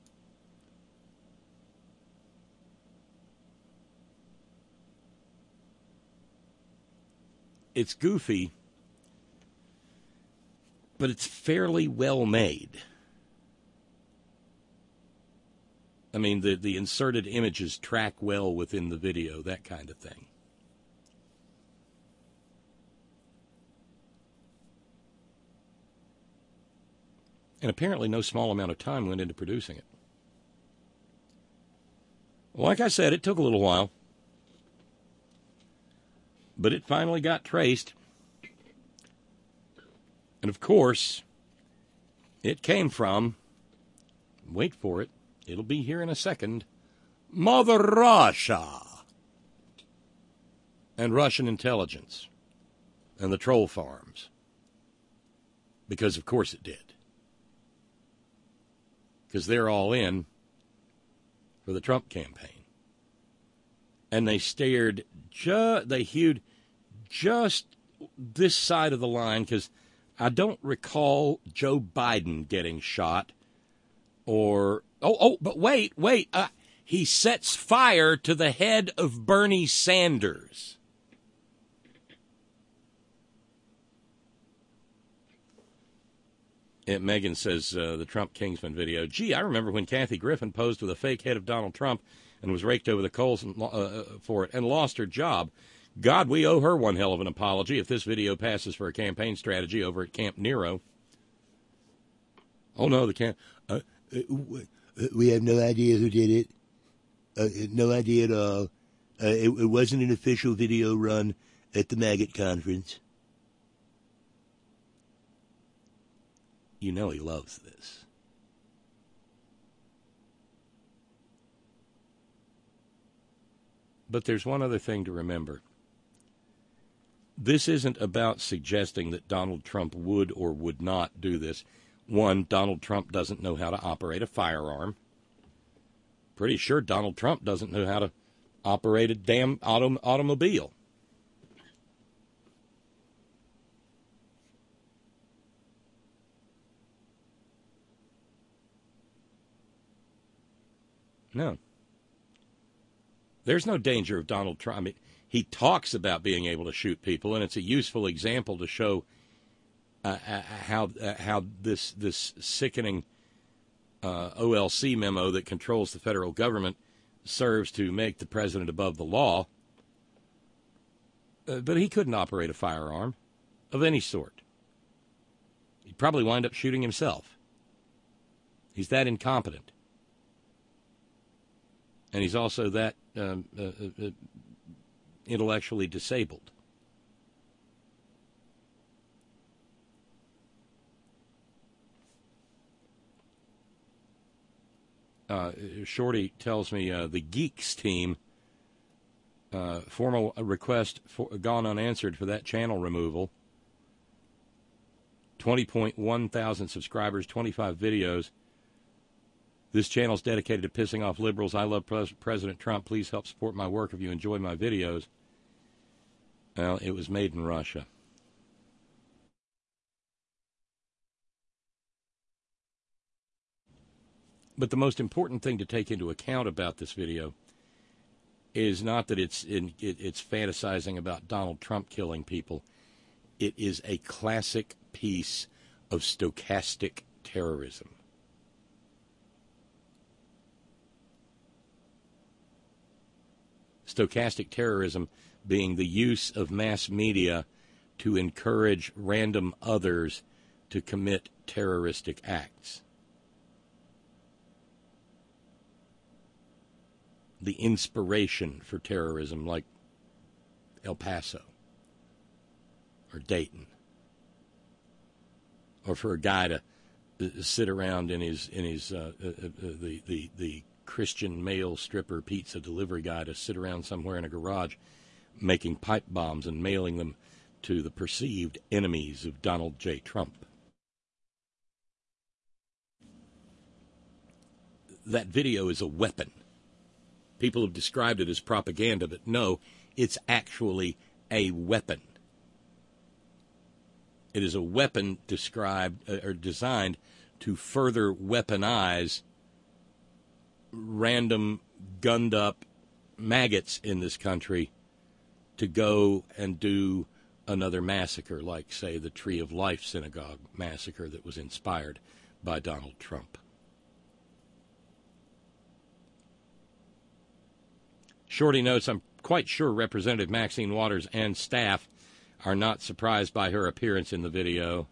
It's goofy, but it's fairly well made. I mean, the inserted images track well within the video, that kind of thing. And apparently no small amount of time went into producing it. Like I said, it took a little while. But it finally got traced. And of course, it came from, wait for it, it'll be here in a second, Mother Russia. And Russian intelligence. And the troll farms. Because of course it did. Because they're all in for the Trump campaign. And they they hewed just this side of the line, because I don't recall Joe Biden getting shot or, but wait, he sets fire to the head of Bernie Sanders. Megan says, the Trump Kingsman video, gee, I remember when Kathy Griffin posed with a fake head of Donald Trump and was raked over the coals for it and lost her job. God, we owe her one hell of an apology if this video passes for a campaign strategy over at Camp Nero. Oh, no, we have no idea who did it. No idea at all. It wasn't an official video run at the Maggot conference. You know he loves this. But there's one other thing to remember. This isn't about suggesting that Donald Trump would or would not do this. One, Donald Trump doesn't know how to operate a firearm. Pretty sure Donald Trump doesn't know how to operate a damn automobile. No. There's no danger of Donald Trump. I mean, he talks about being able to shoot people, and it's a useful example to show how this sickening OLC memo that controls the federal government serves to make the president above the law. But he couldn't operate a firearm of any sort. He'd probably wind up shooting himself. He's that incompetent. And he's also that intellectually disabled. Shorty tells me the Geeks team, formal request gone unanswered for that channel removal. 20.1 thousand subscribers, 25 videos. This channel's dedicated to pissing off liberals. I love President Trump. Please help support my work if you enjoy my videos. Well, it was made in Russia. But the most important thing to take into account about this video is not that it's fantasizing about Donald Trump killing people. It is a classic piece of stochastic terrorism. Stochastic terrorism being the use of mass media to encourage random others to commit terroristic acts. The inspiration for terrorism, like El Paso or Dayton, or for a guy to sit around in the Christian male stripper pizza delivery guy to sit around somewhere in a garage making pipe bombs and mailing them to the perceived enemies of Donald J. Trump. That video is a weapon. People have described it as propaganda, but no, it's actually a weapon. It is a weapon described or designed to further weaponize random gunned-up maggots in this country to go and do another massacre, like, say, the Tree of Life synagogue massacre that was inspired by Donald Trump. Shorty notes, I'm quite sure Representative Maxine Waters and staff are not surprised by her appearance in the video.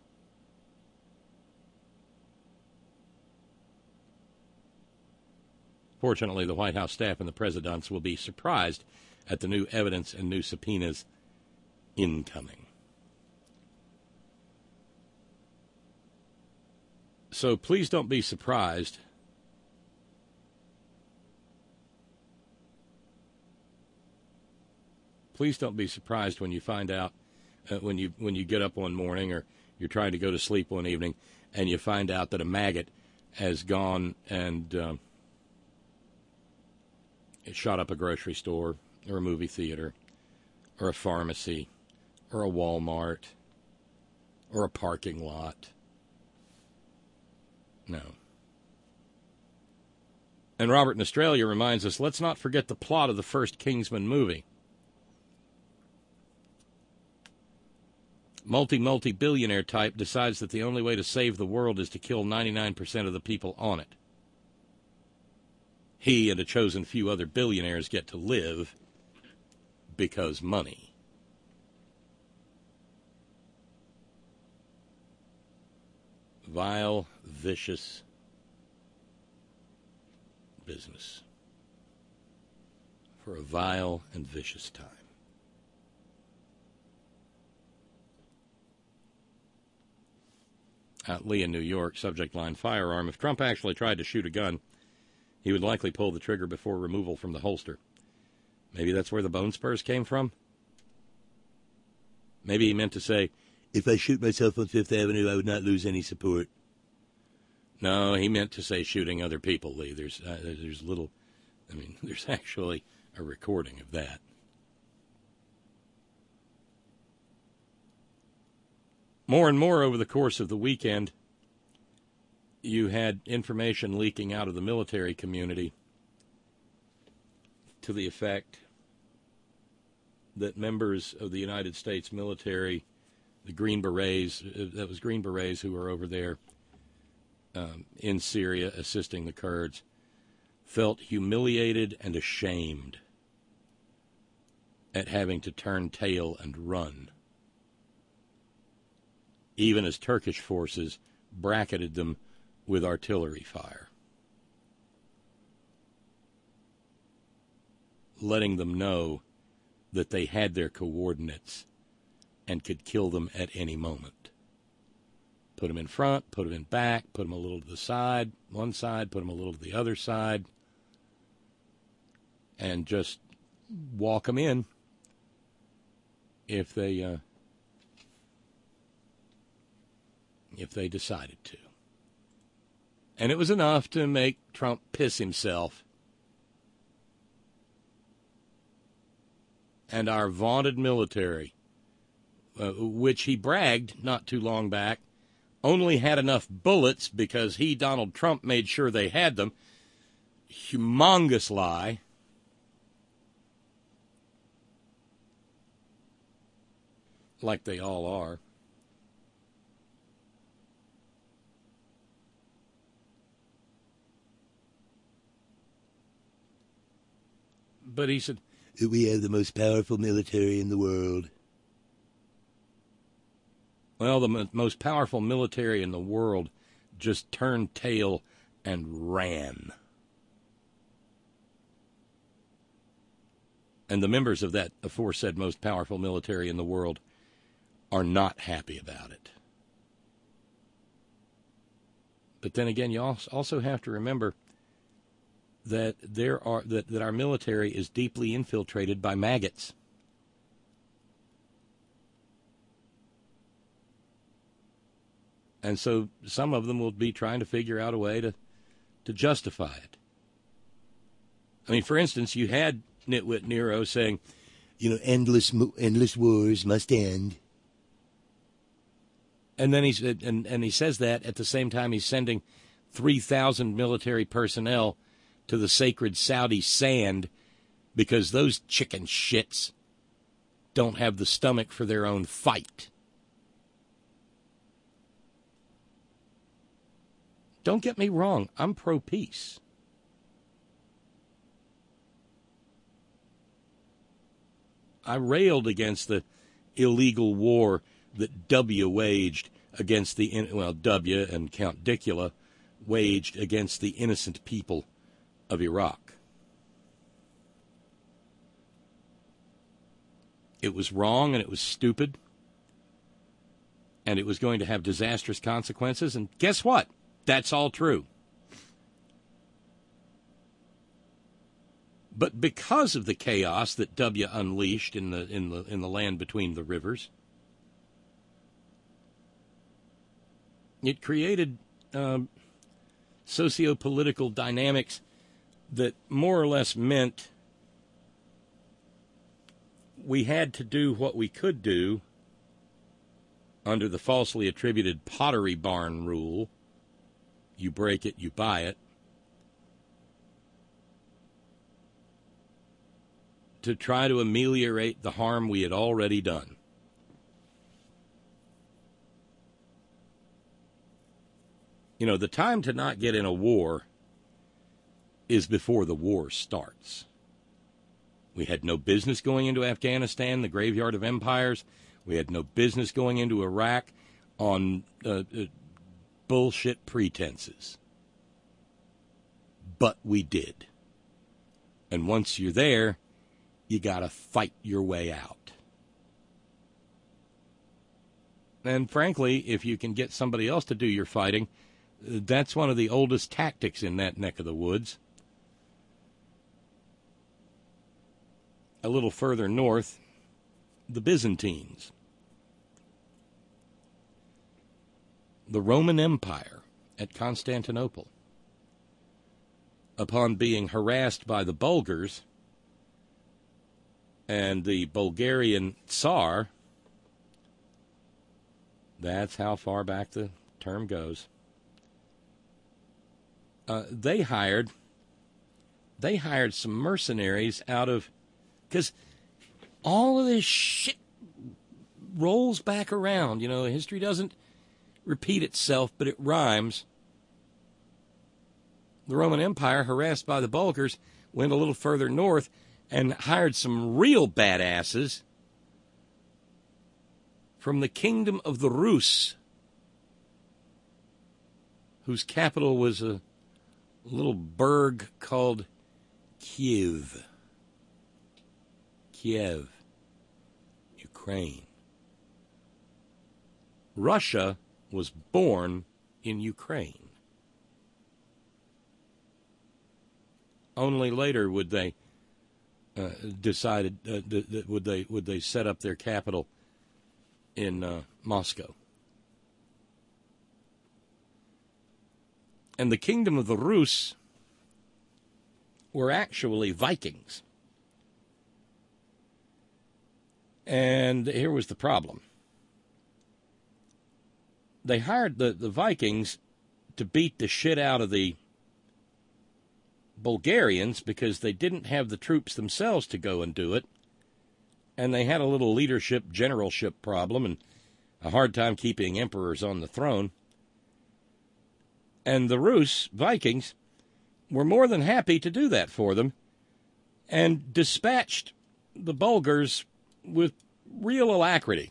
Fortunately, the White House staff and the presidents will be surprised at the new evidence and new subpoenas incoming. So please don't be surprised. Please don't be surprised when you find out, when you get up one morning or you're trying to go to sleep one evening and you find out that a maggot has gone and shot up a grocery store or a movie theater or a pharmacy or a Walmart or a parking lot. No. And Robert in Australia reminds us, let's not forget the plot of the first Kingsman movie. Multi-billionaire type decides that the only way to save the world is to kill 99% of the people on it. He and a chosen few other billionaires get to live because money. Vile, vicious business for a vile and vicious time. Lee in New York, subject line, firearm. If Trump actually tried to shoot a gun, he would likely pull the trigger before removal from the holster. Maybe that's where the bone spurs came from? Maybe he meant to say, if I shoot myself on Fifth Avenue, I would not lose any support. No, he meant to say shooting other people, Lee. There's actually a recording of that. More and more over the course of the weekend, you had information leaking out of the military community to the effect that members of the United States military, the Green Berets, that was Green Berets who were over there in Syria assisting the Kurds, felt humiliated and ashamed at having to turn tail and run. even as Turkish forces bracketed them with artillery fire, letting them know that they had their coordinates and could kill them at any moment. Put them in front, put them in back, put them a little to the side, one side, put them a little to the other side, and just walk them in if they decided to. And it was enough to make Trump piss himself. And our vaunted military, which he bragged not too long back, only had enough bullets because he, Donald Trump, made sure they had them. Humongous lie. Like they all are. But he said, we have the most powerful military in the world. Well, the most powerful military in the world just turned tail and ran. And the members of that aforesaid most powerful military in the world are not happy about it. But then again, you also have to remember that that our military is deeply infiltrated by maggots. And so some of them will be trying to figure out a way to justify it. I mean, for instance, you had Nitwit Nero saying, endless wars must end. And then he said, and he says that at the same time he's sending 3,000 military personnel to the sacred Saudi sand because those chicken shits don't have the stomach for their own fight. Don't get me wrong, I'm pro-peace. I railed against the illegal war that W waged against W and Count Dicula waged against the innocent people of Iraq. It was wrong and it was stupid, and it was going to have disastrous consequences, and guess what? That's all true. But because of the chaos that W unleashed in the land between the rivers, it created socio-political dynamics that more or less meant we had to do what we could do under the falsely attributed Pottery Barn rule. You break it, you buy it. To try to ameliorate the harm we had already done. The time to not get in a war is before the war starts. We had no business going into Afghanistan, the graveyard of empires. We had no business going into Iraq on bullshit pretenses. But we did. And once you're there, you got to fight your way out. And frankly, if you can get somebody else to do your fighting, that's one of the oldest tactics in that neck of the woods. A little further north, the Byzantines. The Roman Empire at Constantinople. Upon being harassed by the Bulgars and the Bulgarian Tsar, that's how far back the term goes, they hired some mercenaries out of, because all of this shit rolls back around. History doesn't repeat itself, but it rhymes. The Roman Empire, harassed by the Bulgars, went a little further north and hired some real badasses from the kingdom of the Rus, whose capital was a little burg called Kiev. Kiev, Ukraine. Russia was born in Ukraine. Only later would they would they set up their capital in Moscow. And the kingdom of the Rus were actually Vikings. And here was the problem. They hired the Vikings to beat the shit out of the Bulgarians because they didn't have the troops themselves to go and do it. And they had a little leadership, generalship problem and a hard time keeping emperors on the throne. And the Rus, Vikings, were more than happy to do that for them and dispatched the Bulgars with real alacrity.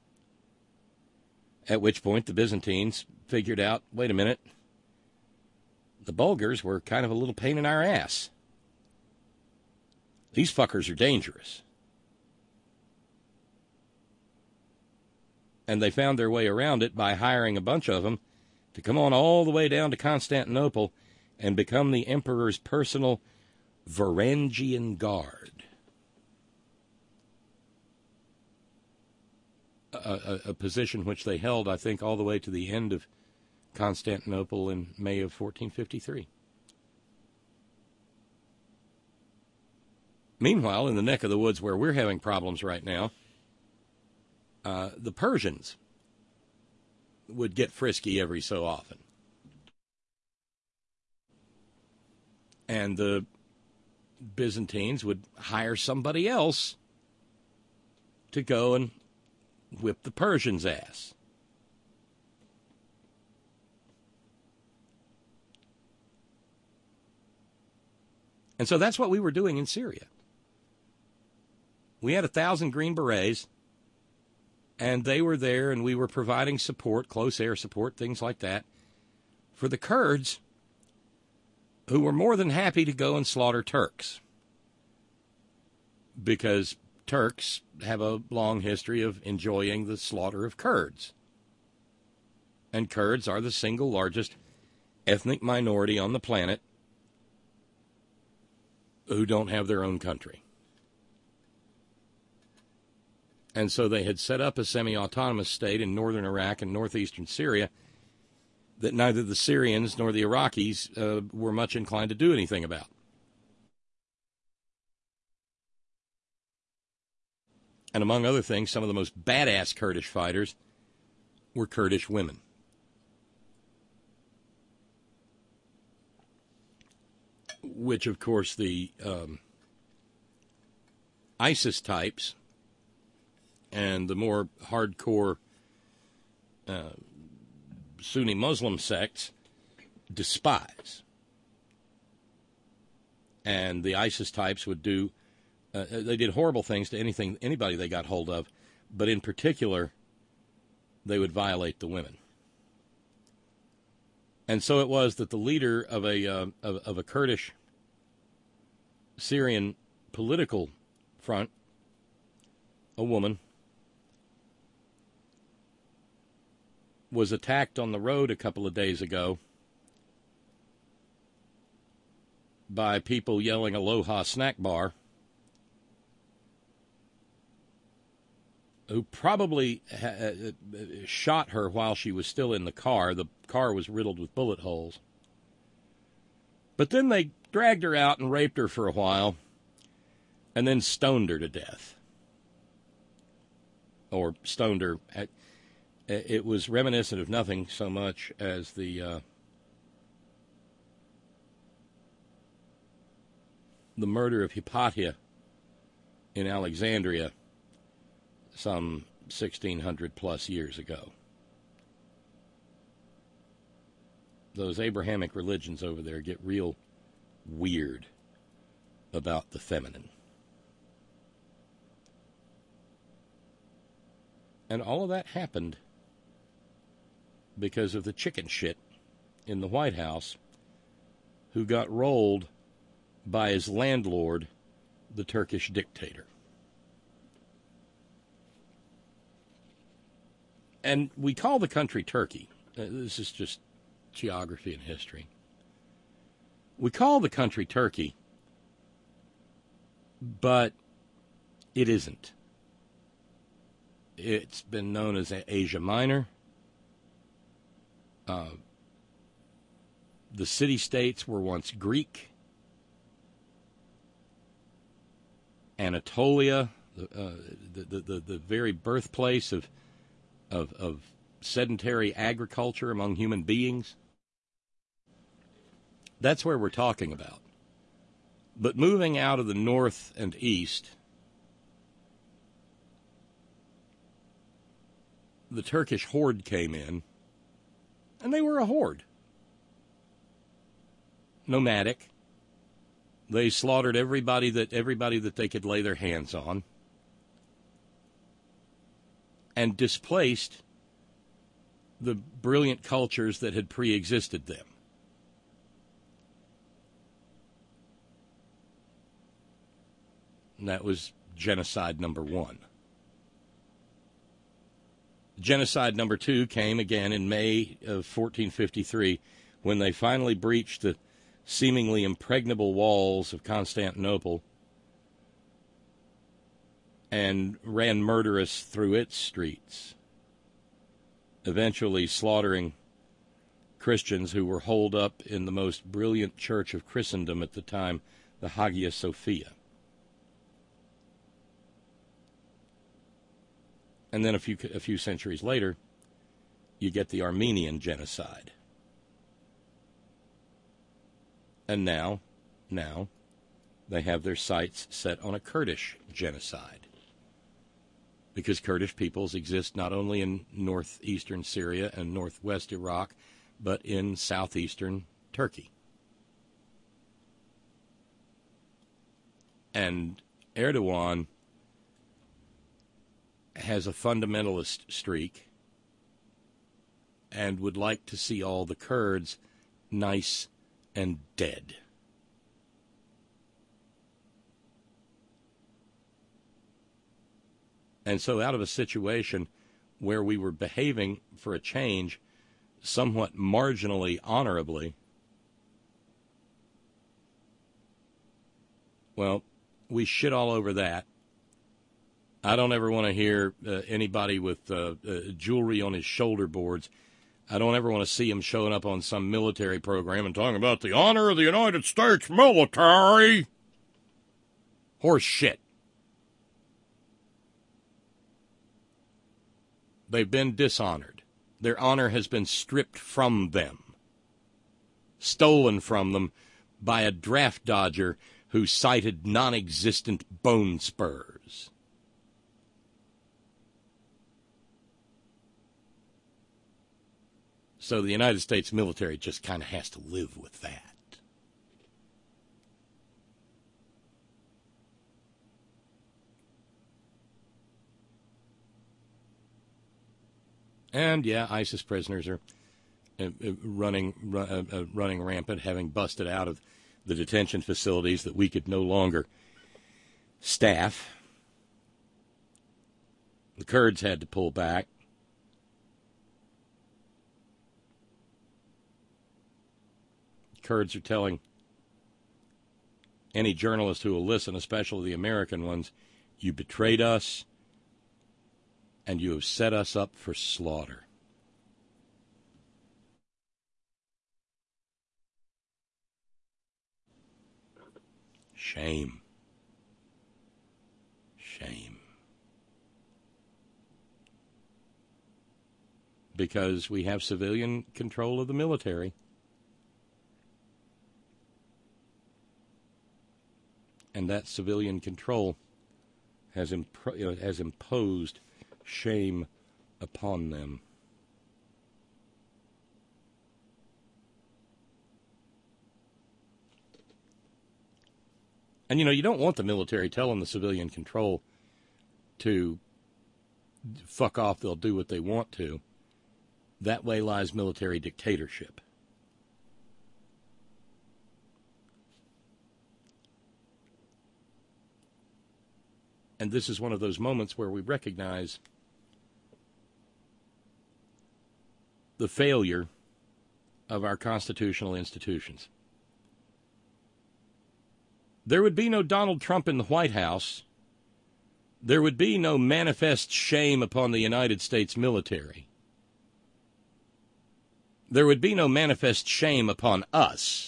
At which point the Byzantines figured out, wait a minute, the Bulgars were kind of a little pain in our ass. These fuckers are dangerous. And they found their way around it by hiring a bunch of them to come on all the way down to Constantinople and become the emperor's personal Varangian Guard. A position which they held, I think, all the way to the end of Constantinople in May of 1453. Meanwhile, in the neck of the woods where we're having problems right now, the Persians would get frisky every so often. And the Byzantines would hire somebody else to go and whip the Persians' ass. And so that's what we were doing in Syria. We had 1,000 Green Berets, and they were there, and we were providing support, close air support, things like that, for the Kurds, who were more than happy to go and slaughter Turks. Because Turks have a long history of enjoying the slaughter of Kurds. And Kurds are the single largest ethnic minority on the planet who don't have their own country. And so they had set up a semi-autonomous state in northern Iraq and northeastern Syria that neither the Syrians nor the Iraqis were much inclined to do anything about. And among other things, some of the most badass Kurdish fighters were Kurdish women. Which, of course, the ISIS types and the more hardcore Sunni Muslim sects despise. And the ISIS types would do, they did horrible things to anybody they got hold of, but in particular, they would violate the women. And so it was that the leader of a Kurdish Syrian political front, a woman, was attacked on the road a couple of days ago by people yelling Aloha Snack Bar, who probably shot her while she was still in the car. The car was riddled with bullet holes. But then they dragged her out and raped her for a while and then stoned her to death. Or stoned her. It was reminiscent of nothing so much as the murder of Hypatia in Alexandria some 1,600 plus years ago. Those Abrahamic religions over there get real weird about the feminine. And all of that happened because of the chicken shit in the White House who got rolled by his landlord, the Turkish dictator. And we call the country Turkey. This is just geography and history. We call the country Turkey, but it isn't. It's been known as Asia Minor. The city-states were once Greek. Anatolia, the very birthplace of sedentary agriculture among human beings. That's where we're talking about. But moving out of the north and east, the Turkish horde came in, and they were a horde. Nomadic. They slaughtered everybody that they could lay their hands on, and displaced the brilliant cultures that had pre-existed them. And that was genocide number one. Genocide number two came again in May of 1453, when they finally breached the seemingly impregnable walls of Constantinople and ran murderous through its streets, eventually slaughtering Christians who were holed up in the most brilliant church of Christendom at the time, the Hagia Sophia. And then a few centuries later, you get the Armenian genocide. And now they have their sights set on a Kurdish genocide, because Kurdish peoples exist not only in northeastern Syria and northwest Iraq, but in southeastern Turkey. And Erdogan has a fundamentalist streak and would like to see all the Kurds nice and dead. And so out of a situation where we were behaving for a change somewhat marginally honorably, well, we shit all over that. I don't ever want to hear anybody with jewelry on his shoulder boards. I don't ever want to see him showing up on some military program and talking about the honor of the United States military. Horse shit. They've been dishonored. Their honor has been stripped from them, stolen from them by a draft dodger who cited non-existent bone spurs. So the United States military just kind of has to live with that. And yeah, ISIS prisoners are running rampant, having busted out of the detention facilities that we could no longer staff. The Kurds had to pull back. Kurds are telling any journalist who will listen, especially the American ones, you betrayed us and you have set us up for slaughter. Shame. Shame. Because we have civilian control of the military. And that civilian control has imposed shame upon them. And, you don't want the military telling the civilian control to fuck off, they'll do what they want to. That way lies military dictatorship. And this is one of those moments where we recognize the failure of our constitutional institutions. There would be no Donald Trump in the White House. There would be no manifest shame upon the United States military. There would be no manifest shame upon us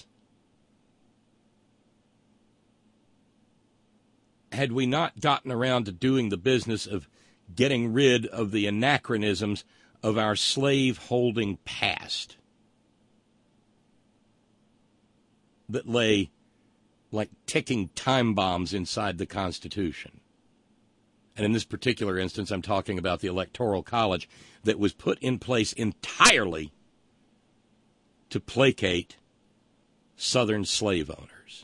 had we not gotten around to doing the business of getting rid of the anachronisms of our slave-holding past that lay like ticking time bombs inside the Constitution. And in this particular instance, I'm talking about the Electoral College that was put in place entirely to placate Southern slave owners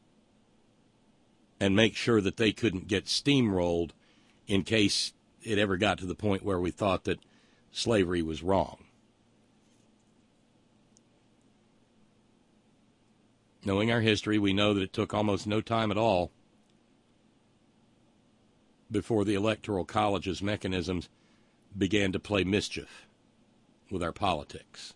and make sure that they couldn't get steamrolled in case it ever got to the point where we thought that slavery was wrong. Knowing our history, we know that it took almost no time at all before the Electoral College's mechanisms began to play mischief with our politics.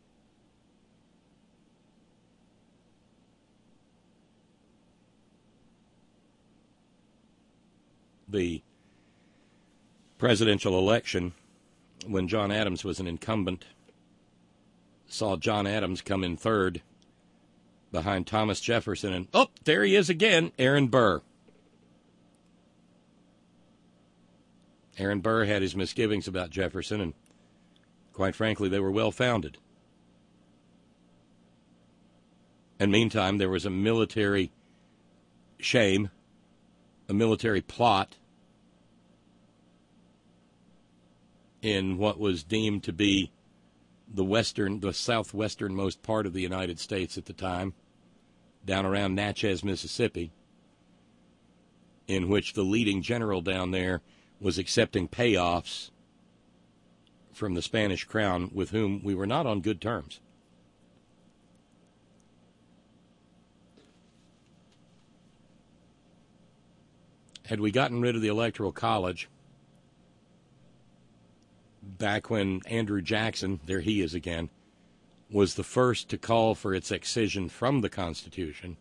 The presidential election, when John Adams was an incumbent, saw John Adams come in third behind Thomas Jefferson, and, oh, there he is again, Aaron Burr. Aaron Burr had his misgivings about Jefferson, and quite frankly, they were well-founded. And meantime, there was a military shame, a military plot in what was deemed to be the southwesternmost part of the United States at the time, down around Natchez, Mississippi, in which the leading general down there was accepting payoffs from the Spanish crown, with whom we were not on good terms. Had we gotten rid of the Electoral College back when Andrew Jackson, there he is again, was the first to call for its excision from the Constitution,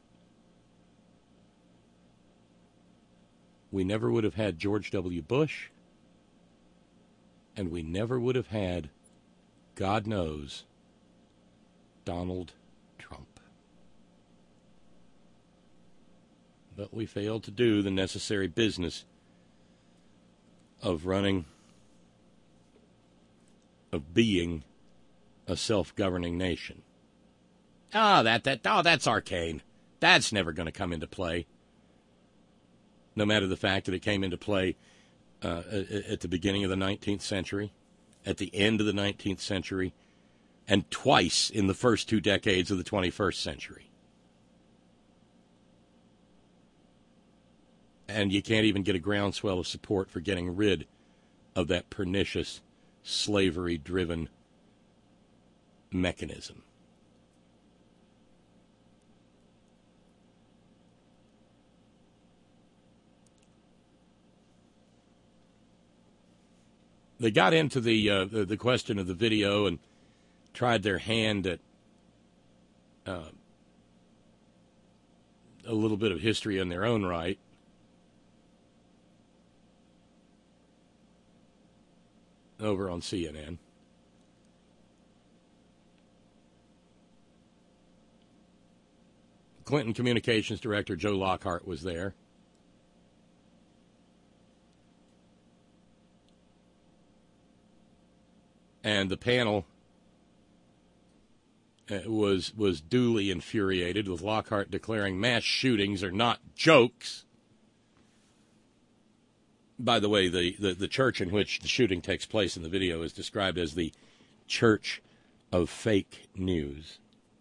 we never would have had George W. Bush, and we never would have had, God knows, Donald Trump. But we failed to do the necessary business of being a self-governing nation. That's arcane. That's never going to come into play. No matter the fact that it came into play at the beginning of the 19th century, at the end of the 19th century, and twice in the first 2 decades of the 21st century. And you can't even get a groundswell of support for getting rid of that pernicious, slavery-driven mechanism. They got into the question of the video and tried their hand at a little bit of history in their own right. Over on CNN. Clinton Communications Director Joe Lockhart was there. And the panel was duly infuriated, with Lockhart declaring mass shootings are not jokes. By the way, the church in which the shooting takes place in the video is described as the Church of Fake News.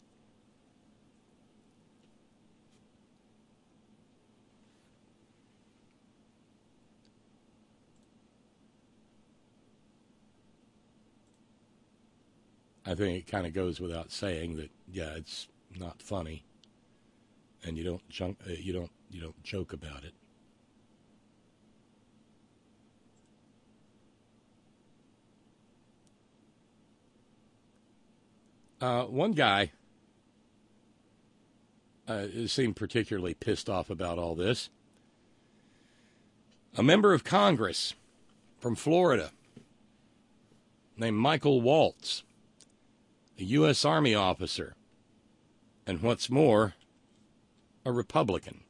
I think it kind of goes without saying that, yeah, it's not funny, and you don't joke about it. One guy seemed particularly pissed off about all this. A member of Congress from Florida named Michael Waltz, a U.S. Army officer, and what's more, a Republican.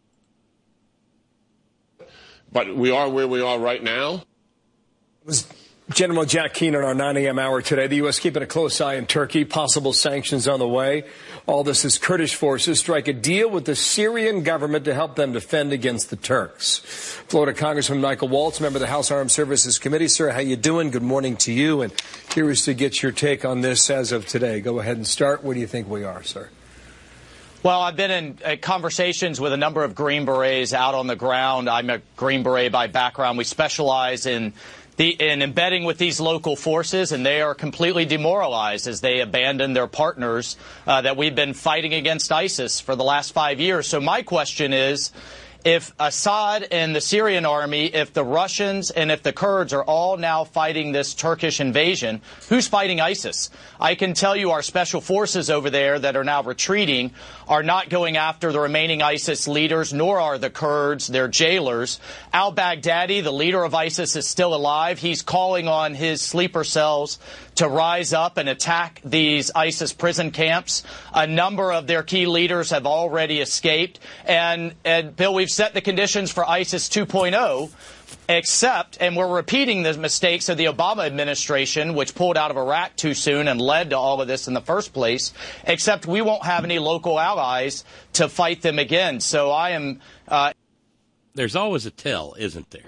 But we are where we are right now. It was General Jack Keane on our 9 a.m. hour today. The U.S. keeping a close eye on Turkey. Possible sanctions on the way. All this as Kurdish forces strike a deal with the Syrian government to help them defend against the Turks. Florida Congressman Michael Waltz, member of the House Armed Services Committee. Sir, how you doing? Good morning to you. And curious to get your take on this as of today. Go ahead and start. Where do you think we are, sir? Well, I've been in conversations with a number of Green Berets out on the ground. I'm a Green Beret by background. We specialize in embedding with these local forces, and they are completely demoralized as they abandon their partners that we've been fighting against ISIS for the last 5 years. So my question is, if Assad and the Syrian army, if the Russians and if the Kurds are all now fighting this Turkish invasion, who's fighting ISIS? I can tell you our special forces over there that are now retreating are not going after the remaining ISIS leaders, nor are the Kurds, their jailers. Al-Baghdadi, the leader of ISIS, is still alive. He's calling on his sleeper cells to rise up and attack these ISIS prison camps. A number of their key leaders have already escaped. And Bill, we've set the conditions for ISIS 2.0, except, and we're repeating the mistakes of the Obama administration, which pulled out of Iraq too soon and led to all of this in the first place, except we won't have any local allies to fight them again. So I am... There's always a tell, isn't there?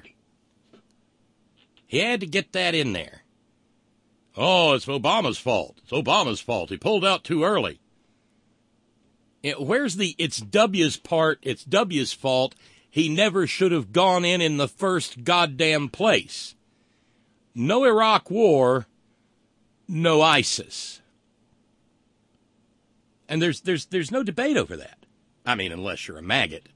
He had to get that in there. Oh, it's Obama's fault. It's Obama's fault. He pulled out too early. Where's the it's W's part, it's W's fault, he never should have gone in the first goddamn place. No Iraq war, no ISIS. And there's no debate over that. I mean, unless you're a maggot.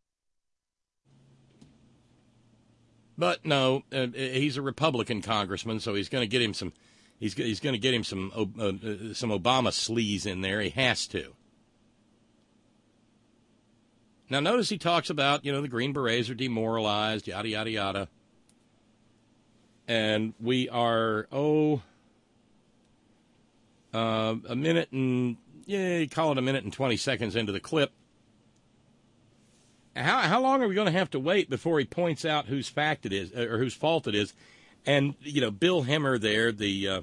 But no, he's a Republican congressman, so he's going to get him some. He's going to get him some Obama sleaze in there. He has to. Now, notice he talks about, the Green Berets are demoralized, yada, yada, yada. And we are, a minute and, call it a minute and 20 seconds into the clip. How long are we going to have to wait before he points out whose fact it is, or whose fault it is? And, Bill Hemmer there, the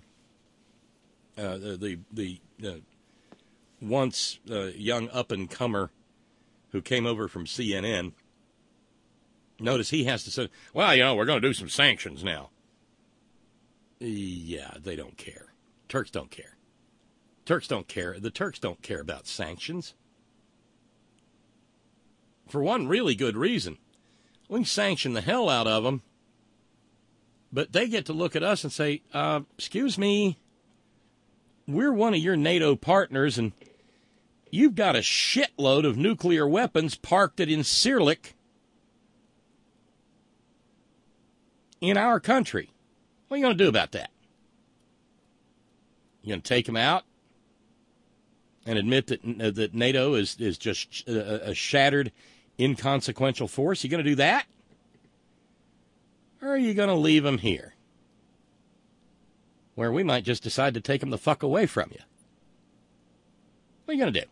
once young up-and-comer who came over from CNN, notice he has to say, well, we're going to do some sanctions now. Yeah, they don't care. Turks don't care. Turks don't care. The Turks don't care about sanctions. For one really good reason. We can sanction the hell out of them, but they get to look at us and say, excuse me, we're one of your NATO partners, and you've got a shitload of nuclear weapons parked at Incirlik in our country. What are you going to do about that? You going to take them out and admit that NATO is just a shattered, inconsequential force? You going to do that? Or are you going to leave them here, where we might just decide to take them the fuck away from you? What are you going to do?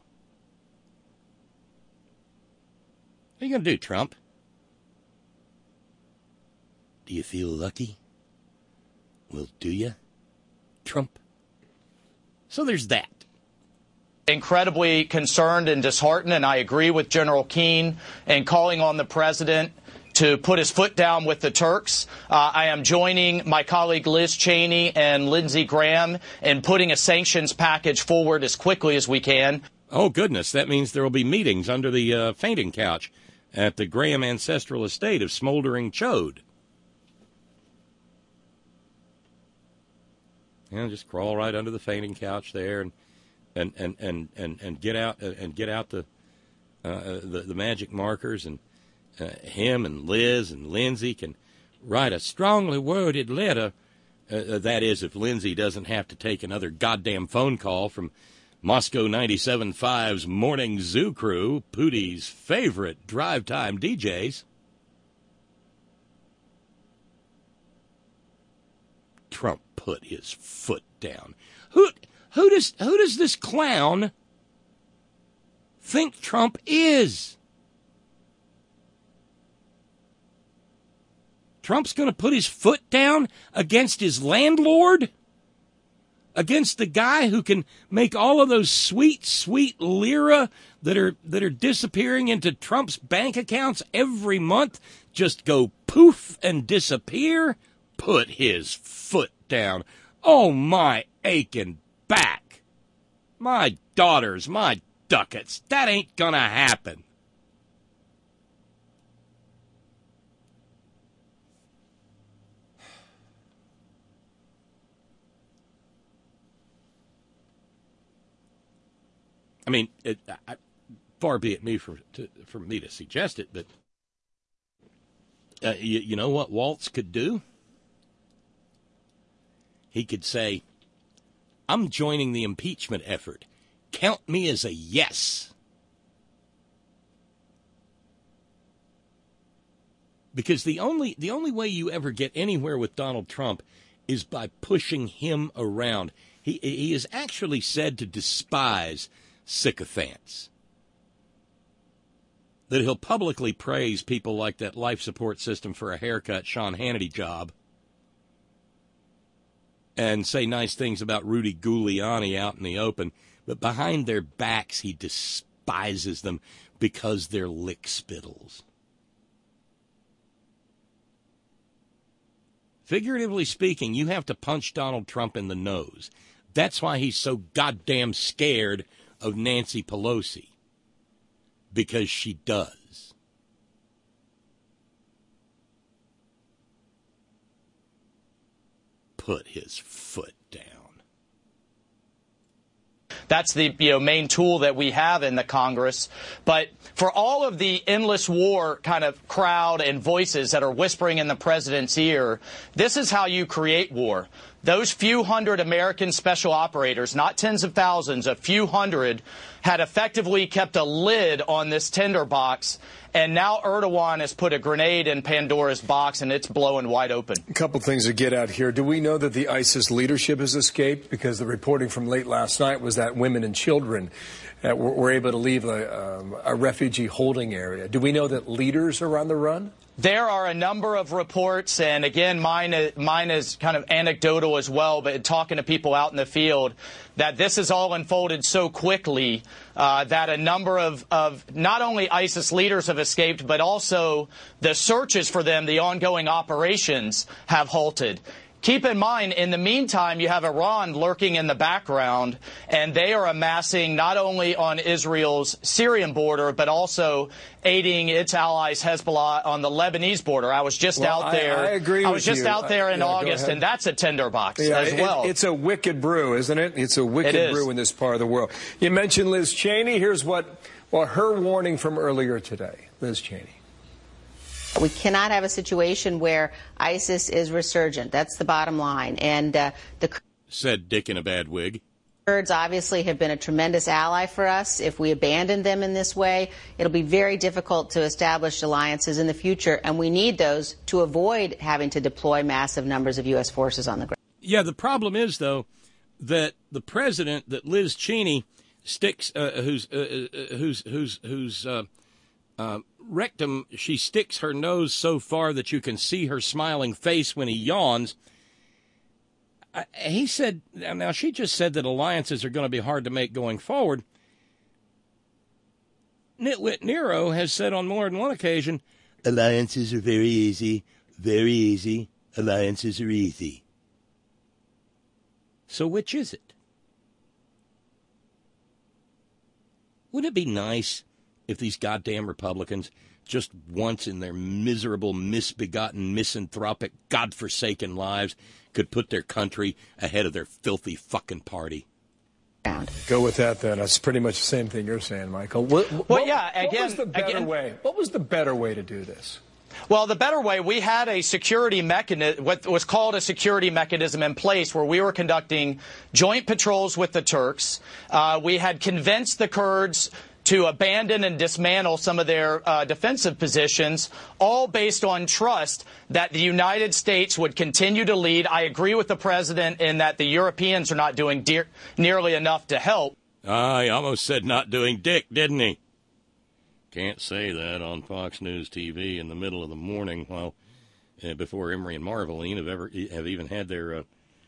What are you going to do, Trump? Do you feel lucky? Well, do you, Trump? So there's that. Incredibly concerned and disheartened, and I agree with General Keane in calling on the president to put his foot down with the Turks. I am joining my colleague Liz Cheney and Lindsey Graham in putting a sanctions package forward as quickly as we can. Oh, goodness. That means there will be meetings under the fainting couch at the Graham ancestral estate of smoldering chode. Just crawl right under the fainting couch there and get out the magic markers, and him and Liz and Lindsay can write a strongly worded letter That is, if Lindsay doesn't have to take another goddamn phone call from Moscow 97.5's Morning Zoo crew, Pootie's favorite drive time DJs. Trump put his foot down. Who does this clown think Trump is? Trump's going to put his foot down against his landlord? Against the guy who can make all of those sweet, sweet lira that are disappearing into Trump's bank accounts every month just go poof and disappear? Put his foot down. Oh, my aching back. My daughters, my ducats. That ain't gonna happen. I mean, far be it me for me to suggest it, but you know what Waltz could do? He could say, I'm joining the impeachment effort. Count me as a yes. Because the only way you ever get anywhere with Donald Trump is by pushing him around. He is actually said to despise sycophants. That he'll publicly praise people like that life support system for a haircut Sean Hannity job and say nice things about Rudy Giuliani out in the open, but behind their backs he despises them because they're lickspittles. Figuratively speaking, you have to punch Donald Trump in the nose. That's why he's so goddamn scared of Nancy Pelosi. Because she does. Put his foot down. That's the main tool that we have in the Congress. But for all of the endless war kind of crowd and voices that are whispering in the president's ear, this is how you create war. Those few hundred American special operators, not tens of thousands, a few hundred, had effectively kept a lid on this tinderbox. And now Erdogan has put a grenade in Pandora's box, and it's blowing wide open. A couple things to get out here. Do we know that the ISIS leadership has escaped? Because the reporting from late last night was that women and children were able to leave a refugee holding area. Do we know that leaders are on the run? There are a number of reports, and again, mine is kind of anecdotal as well, but talking to people out in the field, that this has all unfolded so quickly that a number of not only ISIS leaders have escaped, but also the searches for them, the ongoing operations, have halted. Keep in mind, in the meantime, you have Iran lurking in the background, and they are amassing not only on Israel's Syrian border, but also aiding its allies Hezbollah on the Lebanese border. I was just out there. I agree. I was just out there in August, and that's a tinderbox as well. It's a wicked brew, isn't it? It's a wicked brew in this part of the world. You mentioned Liz Cheney. Here's her warning from earlier today. Liz Cheney. We cannot have a situation where ISIS is resurgent. That's the bottom line. And said Dick in a bad wig. Kurds obviously have been a tremendous ally for us. If we abandon them in this way, it'll be very difficult to establish alliances in the future, and we need those to avoid having to deploy massive numbers of U.S. forces on the ground. Yeah, the problem is, though, that the president, that Liz Cheney sticks, whose rectum, she sticks her nose so far that you can see her smiling face when he yawns. He said, now she just said that alliances are going to be hard to make going forward. Nitwit Nero has said on more than one occasion, alliances are very easy, alliances are easy. So which is it? Wouldn't it be nice if these goddamn Republicans just once in their miserable, misbegotten, misanthropic, godforsaken lives could put their country ahead of their filthy fucking party? Go with that, then. That's pretty much the same thing you're saying, Michael. What was the better way to do this? Well, the better way, we had a security mechanism, what was called a security mechanism in place where we were conducting joint patrols with the Turks. We had convinced the Kurds to abandon and dismantle some of their defensive positions, all based on trust that the United States would continue to lead. I agree with the president in that the Europeans are not doing nearly enough to help. He almost said not doing dick, didn't he? Can't say that on Fox News TV in the middle of the morning while before Emory and Marveline have even had their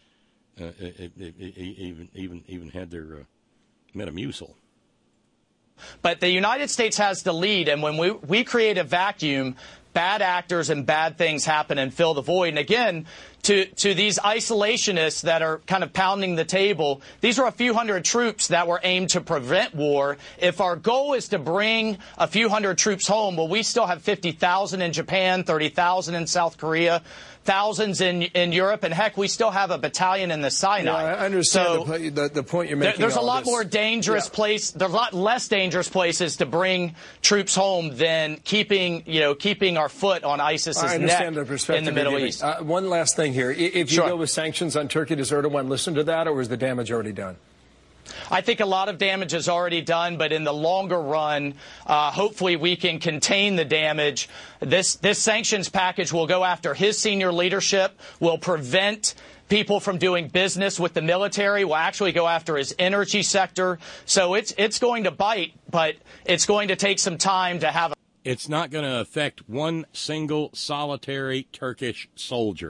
even had their Metamucil. But the United States has the lead, and when we create a vacuum, bad actors and bad things happen and fill the void. And again, to these isolationists that are kind of pounding the table, these are a few hundred troops that were aimed to prevent war. If our goal is to bring a few hundred troops home, well, we still have 50,000 in Japan, 30,000 in South Korea, thousands in Europe, and heck, we still have a battalion in the Sinai. Yeah, I understand the point you're making. There's a lot more dangerous place. There's a lot less dangerous places to bring troops home than keeping our foot on ISIS's neck in the Middle East. One last thing here: if you go with sanctions on Turkey, does Erdogan listen to that, or is the damage already done? I think a lot of damage is already done, but in the longer run, hopefully we can contain the damage. This sanctions package will go after his senior leadership, will prevent people from doing business with the military, will actually go after his energy sector. So it's going to bite, but it's going to take some time to have. It's not going to affect one single solitary Turkish soldier.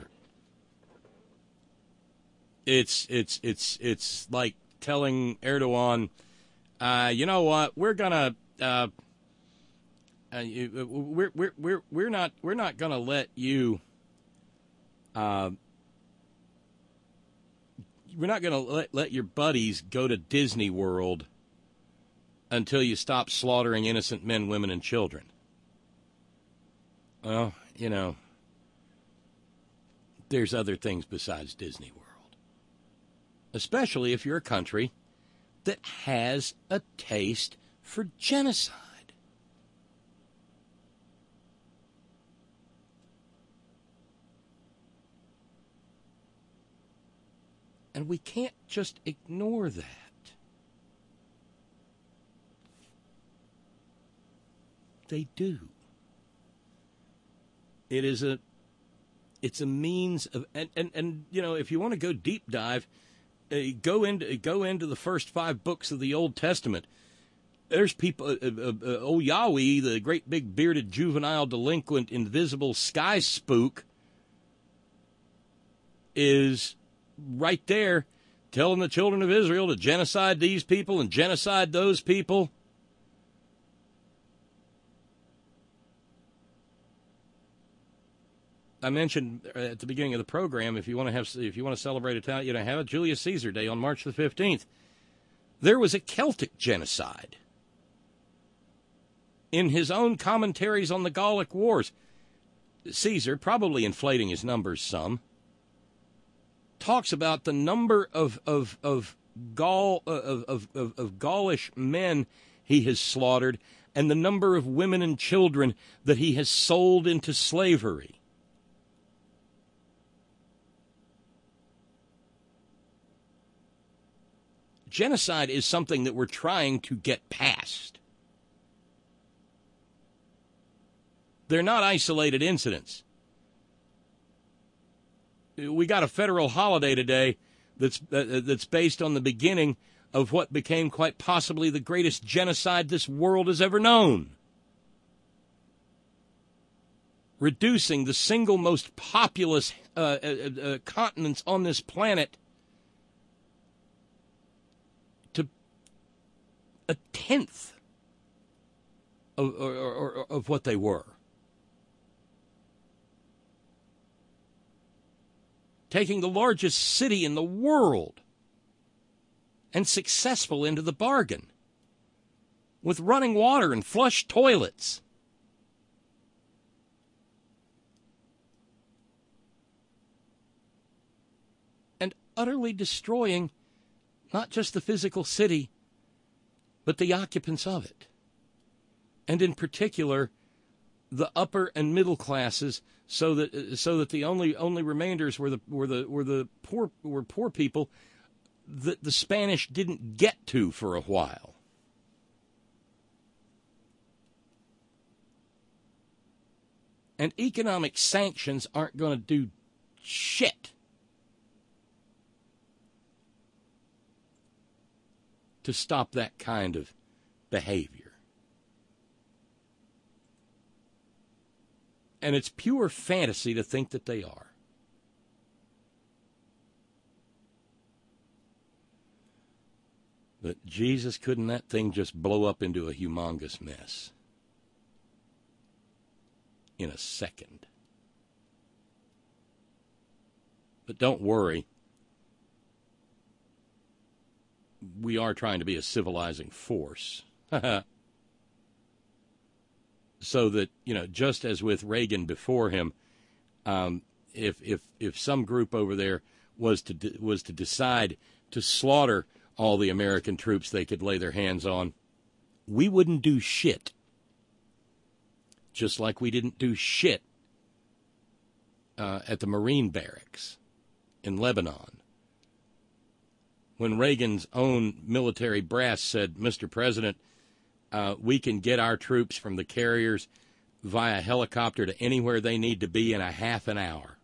It's like telling Erdogan, you know what? We're gonna we're not gonna let you. We're not gonna let your buddies go to Disney World until you stop slaughtering innocent men, women, and children. Well, there's other things besides Disney World. Especially if you're a country that has a taste for genocide. And we can't just ignore that. They do. It's a means of, and if you want to go deep dive, go into the first 5 books of the Old Testament. There's people, old Yahweh, the great big bearded juvenile delinquent, invisible sky spook, is right there telling the children of Israel to genocide these people and genocide those people. I mentioned at the beginning of the program, if you want to celebrate Italian, have a Julius Caesar Day on March the 15th. There was a Celtic genocide. In his own commentaries on the Gallic Wars, Caesar, probably inflating his numbers some, talks about the number of Gaulish men he has slaughtered and the number of women and children that he has sold into slavery. Genocide is something that we're trying to get past. They're not isolated incidents. We got a federal holiday today that's based on the beginning of what became quite possibly the greatest genocide this world has ever known. Reducing the single most populous continents on this planet to a tenth of what they were. Taking the largest city in the world, and successful into the bargain, with running water and flush toilets. And utterly destroying not just the physical city, but the occupants of it. And in particular, the upper and middle classes, so that the only remainders were the poor people that the Spanish didn't get to for a while. And economic sanctions aren't going to do shit to stop that kind of behavior. And it's pure fantasy to think that they are. But Jesus, couldn't that thing just blow up into a humongous mess in a second? But don't worry. We are trying to be a civilizing force. So that, just as with Reagan before him, if some group over there was to decide to slaughter all the American troops they could lay their hands on, we wouldn't do shit. Just like we didn't do shit at the Marine barracks in Lebanon. When Reagan's own military brass said, Mr. President, we can get our troops from the carriers via helicopter to anywhere they need to be in a half an hour.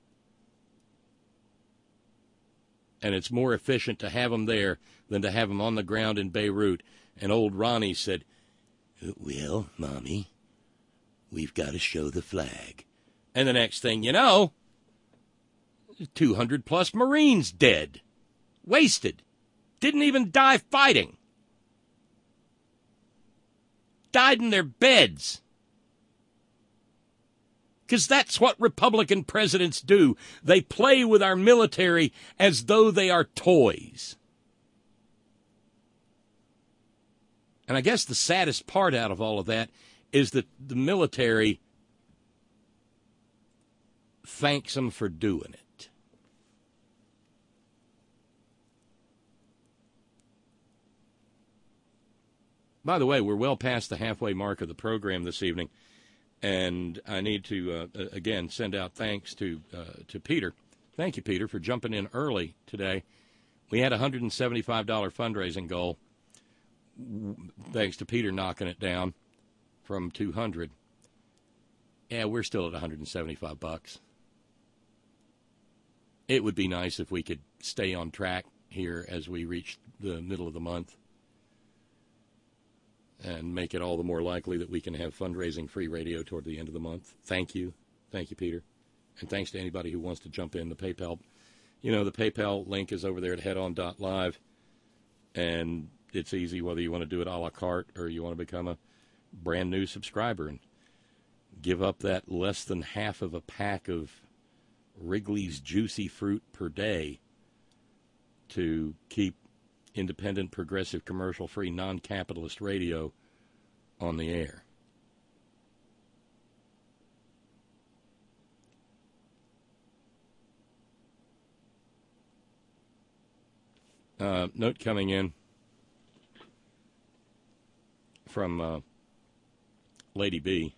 And it's more efficient to have them there than to have them on the ground in Beirut. And old Ronnie said, well, Mommy, we've got to show the flag. And the next thing you know, 200 plus Marines dead. Wasted. Didn't even die fighting. Died in their beds. Because that's what Republican presidents do. They play with our military as though they are toys. And I guess the saddest part out of all of that is that the military thanks them for doing it. By the way, we're well past the halfway mark of the program this evening, and I need to, again, send out thanks to Peter. Thank you, Peter, for jumping in early today. We had a $175 fundraising goal, thanks to Peter knocking it down from $200. Yeah, we're still at $175. It would be nice if we could stay on track here as we reach the middle of the month, and make it all the more likely that we can have fundraising-free radio toward the end of the month. Thank you. Thank you, Peter. And thanks to anybody who wants to jump in. The PayPal, the PayPal link is over there at headon.live, and it's easy whether you want to do it a la carte or you want to become a brand-new subscriber and give up that less than half of a pack of Wrigley's Juicy Fruit per day to keep independent, progressive, commercial-free, non-capitalist radio on the air. Note coming in from Lady B.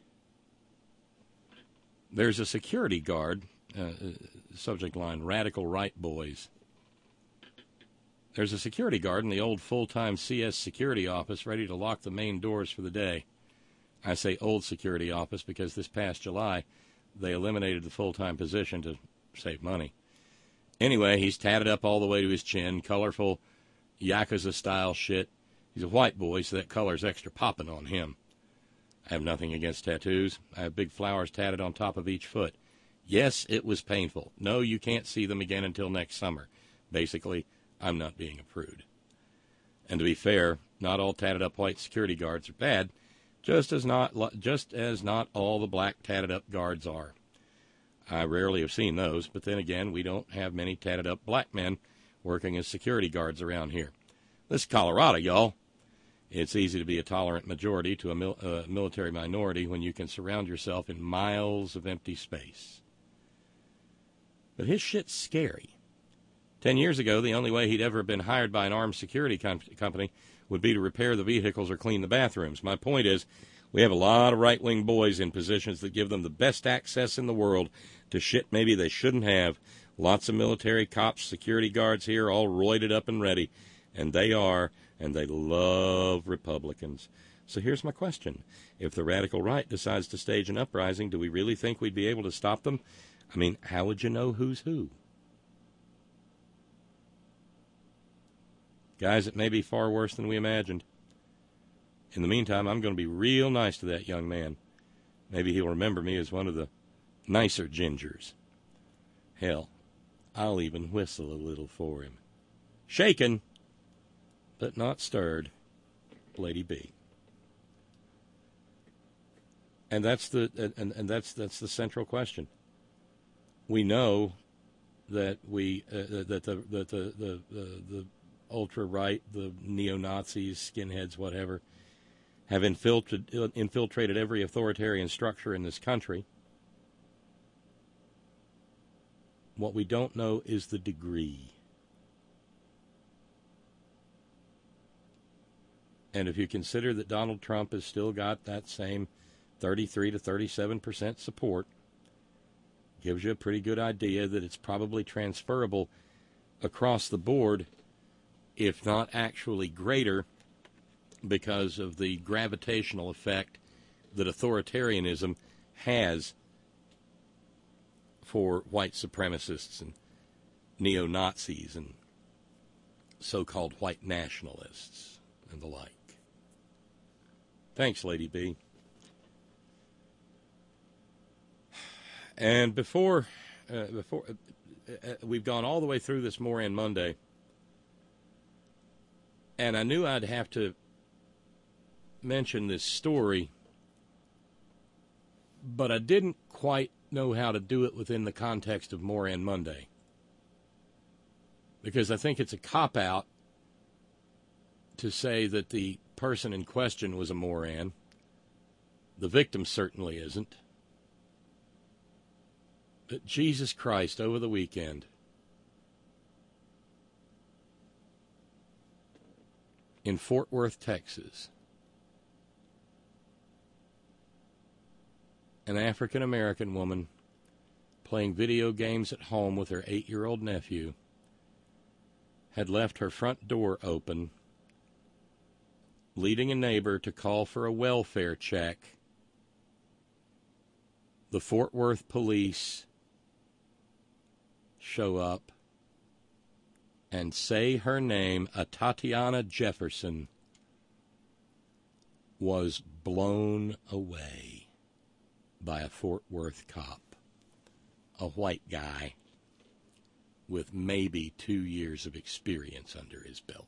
There's a security guard, subject line, Radical Right Boys. There's a security guard in the old full-time CS security office ready to lock the main doors for the day. I say old security office because this past July they eliminated the full-time position to save money. Anyway, he's tatted up all the way to his chin, colorful Yakuza-style shit. He's a white boy, so that color's extra popping on him. I have nothing against tattoos. I have big flowers tatted on top of each foot. Yes, it was painful. No, you can't see them again until next summer. Basically, I'm not being a prude. And to be fair, not all tatted-up white security guards are bad, just as not all the black tatted-up guards are. I rarely have seen those, but then again, we don't have many tatted-up black men working as security guards around here. This is Colorado, y'all. It's easy to be a tolerant majority to a military minority when you can surround yourself in miles of empty space. But his shit's scary. 10 years ago, the only way he'd ever been hired by an armed security company would be to repair the vehicles or clean the bathrooms. My point is, We have a lot of right-wing boys in positions that give them the best access in the world to shit maybe they shouldn't have. Lots of military cops, security guards here, all roided up and ready. And they love Republicans. So here's my question. If the radical right decides to stage an uprising, do we really think we'd be able to stop them? I mean, how would you know who's who? Guys, it may be far worse than we imagined. In the meantime, I'm going to be real nice to that young man. Maybe he'll remember me as one of the nicer gingers. Hell, I'll even whistle a little for him. Shaken, but not stirred. Lady B. And that's the central question. We know that the ultra right, the neo-Nazis, skinheads, whatever, have infiltrated every authoritarian structure in this country. What we don't know is the degree. And if you consider that Donald Trump has still got that same 33 to 37% support, gives you a pretty good idea that it's probably transferable across the board, if not actually greater, because of the gravitational effect that authoritarianism has for white supremacists and neo-Nazis and so-called white nationalists and the like. Thanks, Lady B. And before we've gone all the way through this Moran Monday, and I knew I'd have to mention this story, but I didn't quite know how to do it within the context of Moran Monday, because I think it's a cop-out to say that the person in question was a moron. The victim certainly isn't. But Jesus Christ, over the weekend, in Fort Worth, Texas, an African-American woman playing video games at home with her 8-year-old nephew had left her front door open, leading a neighbor to call for a welfare check. The Fort Worth police show up and say her name, Tatiana Jefferson, was blown away by a Fort Worth cop, a white guy with maybe 2 years of experience under his belt.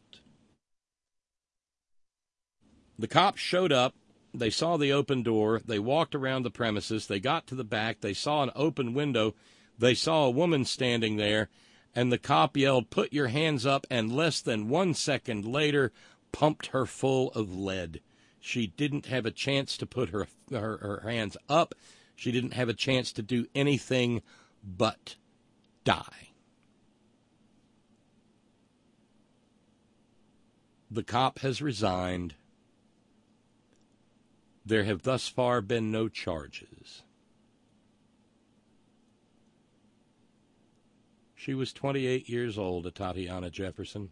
The cops showed up. They saw the open door. They walked around the premises. They got to the back. They saw an open window. They saw a woman standing there, and the cop yelled, "Put your hands up," and less than 1 second later pumped her full of lead. She didn't have a chance to put her hands up. She didn't have a chance to do anything but die. The cop has resigned. There have thus far been no charges. She was 28 years old, Tatiana Jefferson.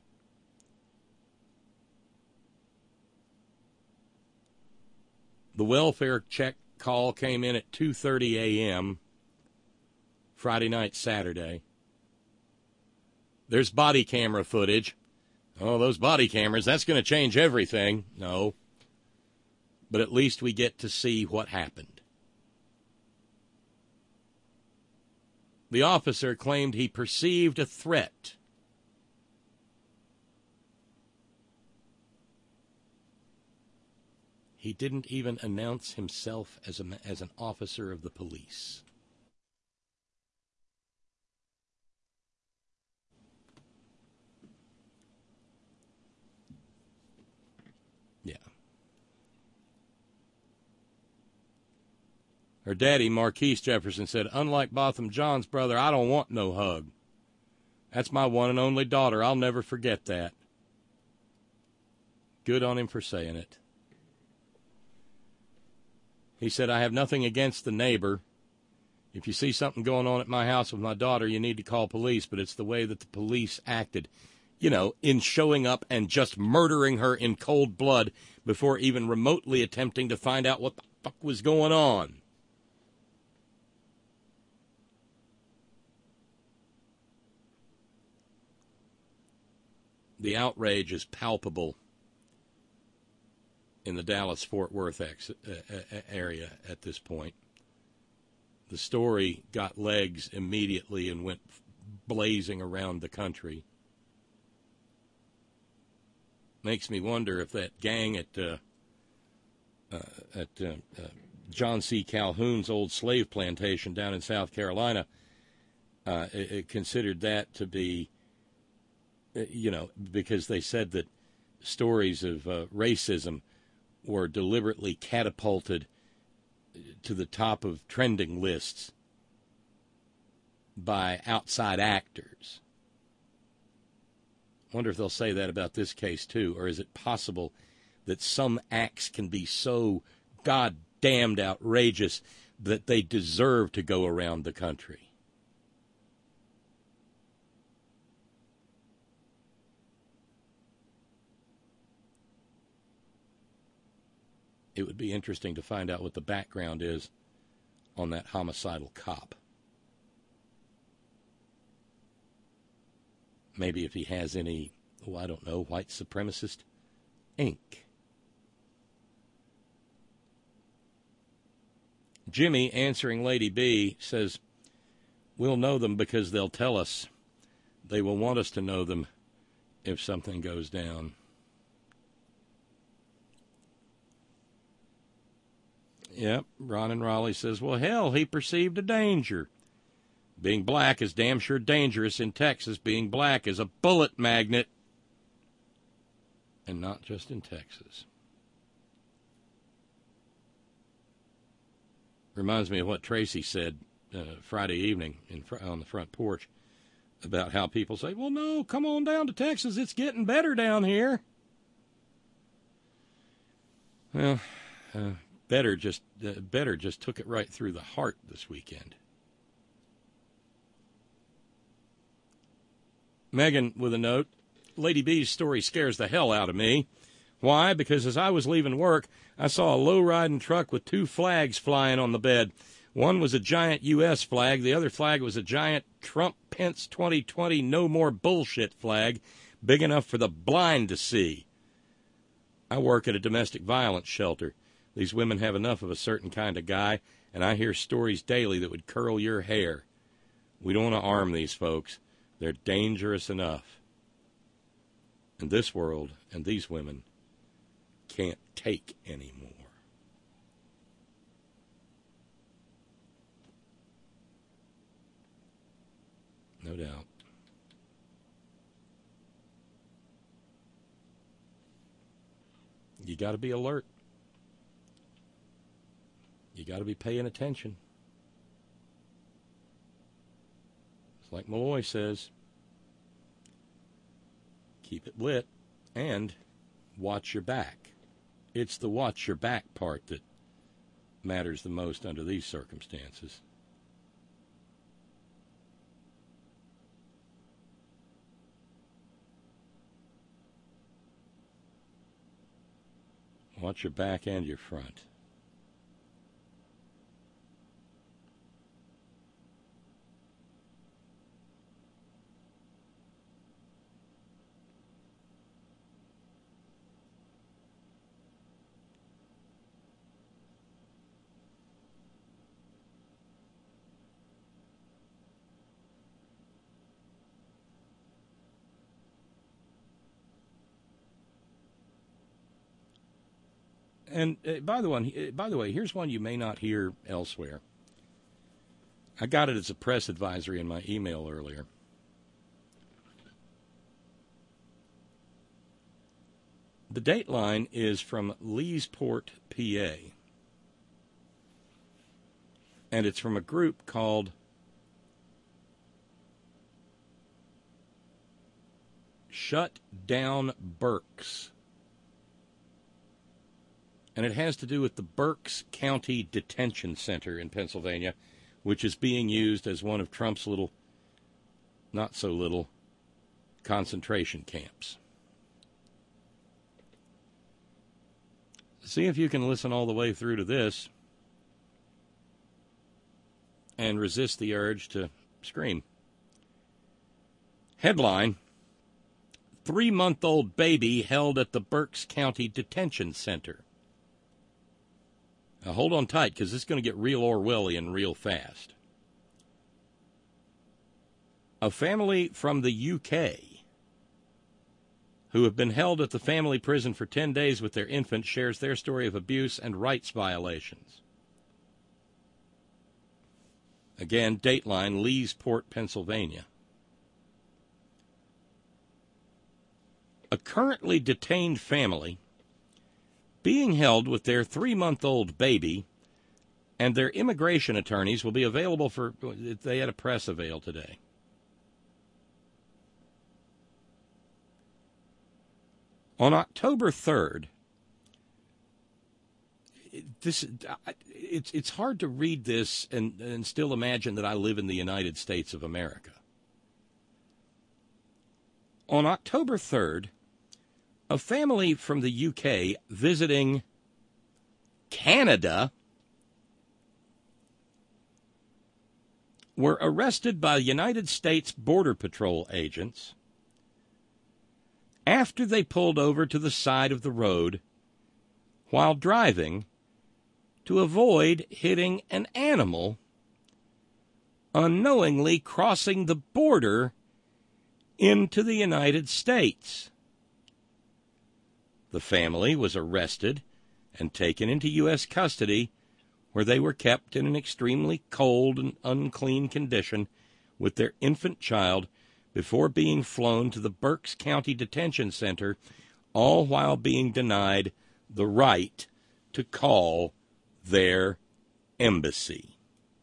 The welfare check call came in at 2:30 a.m. Friday night, Saturday. There's body camera footage. Oh, those body cameras, that's going to change everything. No. But at least we get to see what happened. The officer claimed he perceived a threat. He didn't even announce himself as an officer of the police. Yeah. Her daddy, Marquise Jefferson, said, "Unlike Botham John's brother, I don't want no hug. That's my one and only daughter. I'll never forget that." Good on him for saying it. He said, I have nothing against the neighbor. If you see something going on at my house with my daughter, you need to call police, but it's the way that the police acted, you know, in showing up and just murdering her in cold blood before even remotely attempting to find out what the fuck was going on. The outrage is palpable in the Dallas-Fort Worth area at this point. The story got legs immediately and went blazing around the country. Makes me wonder if that gang at John C. Calhoun's old slave plantation down in South Carolina it considered that to be, because they said that stories of racism were deliberately catapulted to the top of trending lists by outside actors. I wonder if they'll say that about this case, too, or is it possible that some acts can be so goddamned outrageous that they deserve to go around the country? It would be interesting to find out what the background is on that homicidal cop. Maybe if he has any, I don't know, white supremacist ink. Jimmy, answering Lady B, says, we'll know them because they'll tell us. They will want us to know them if something goes down. Yep, Ron and Raleigh says, well, hell, he perceived a danger. Being black is damn sure dangerous in Texas. Being black is a bullet magnet. And not just in Texas. Reminds me of what Tracy said Friday evening on the front porch about how people say, well, no, come on down to Texas. It's getting better down here. Well, Better just took it right through the heart this weekend. Megan with a note, Lady B's story scares the hell out of me. Why? Because as I was leaving work, I saw a low-riding truck with two flags flying on the bed. One was a giant U.S. flag. The other flag was a giant Trump-Pence 2020 no more bullshit flag, big enough for the blind to see. I work at a domestic violence shelter. These women have enough of a certain kind of guy, and I hear stories daily that would curl your hair. We don't want to arm these folks. They're dangerous enough. And this world and these women can't take anymore. No doubt. You got to be alert. You got to be paying attention. It's like Malloy says, keep it lit and watch your back. It's the watch your back part that matters the most under these circumstances. Watch your back and your front. And by the way, here's one you may not hear elsewhere. I got it as a press advisory in my email earlier. The Dateline is from Leesport, PA. And it's from a group called Shut Down Burks. And it has to do with the Berks County Detention Center in Pennsylvania, which is being used as one of Trump's little, not so little, concentration camps. See if you can listen all the way through to this and resist the urge to scream. Headline: 3-month-old baby held at the Berks County Detention Center. Now hold on tight, because this is going to get real Orwellian real fast. A family from the UK who have been held at the family prison for 10 days with their infant shares their story of abuse and rights violations. Again, Dateline, Leesport, Pennsylvania. A currently detained family being held with their 3-month-old baby and their immigration attorneys will be available for, they had a press avail today. On October 3rd, it's hard to read this and still imagine that I live in the United States of America. On October 3rd, a family from the UK visiting Canada were arrested by United States Border Patrol agents after they pulled over to the side of the road while driving to avoid hitting an animal, unknowingly crossing the border into the United States. The family was arrested and taken into U.S. custody, where they were kept in an extremely cold and unclean condition with their infant child before being flown to the Berks County Detention Center, all while being denied the right to call their embassy.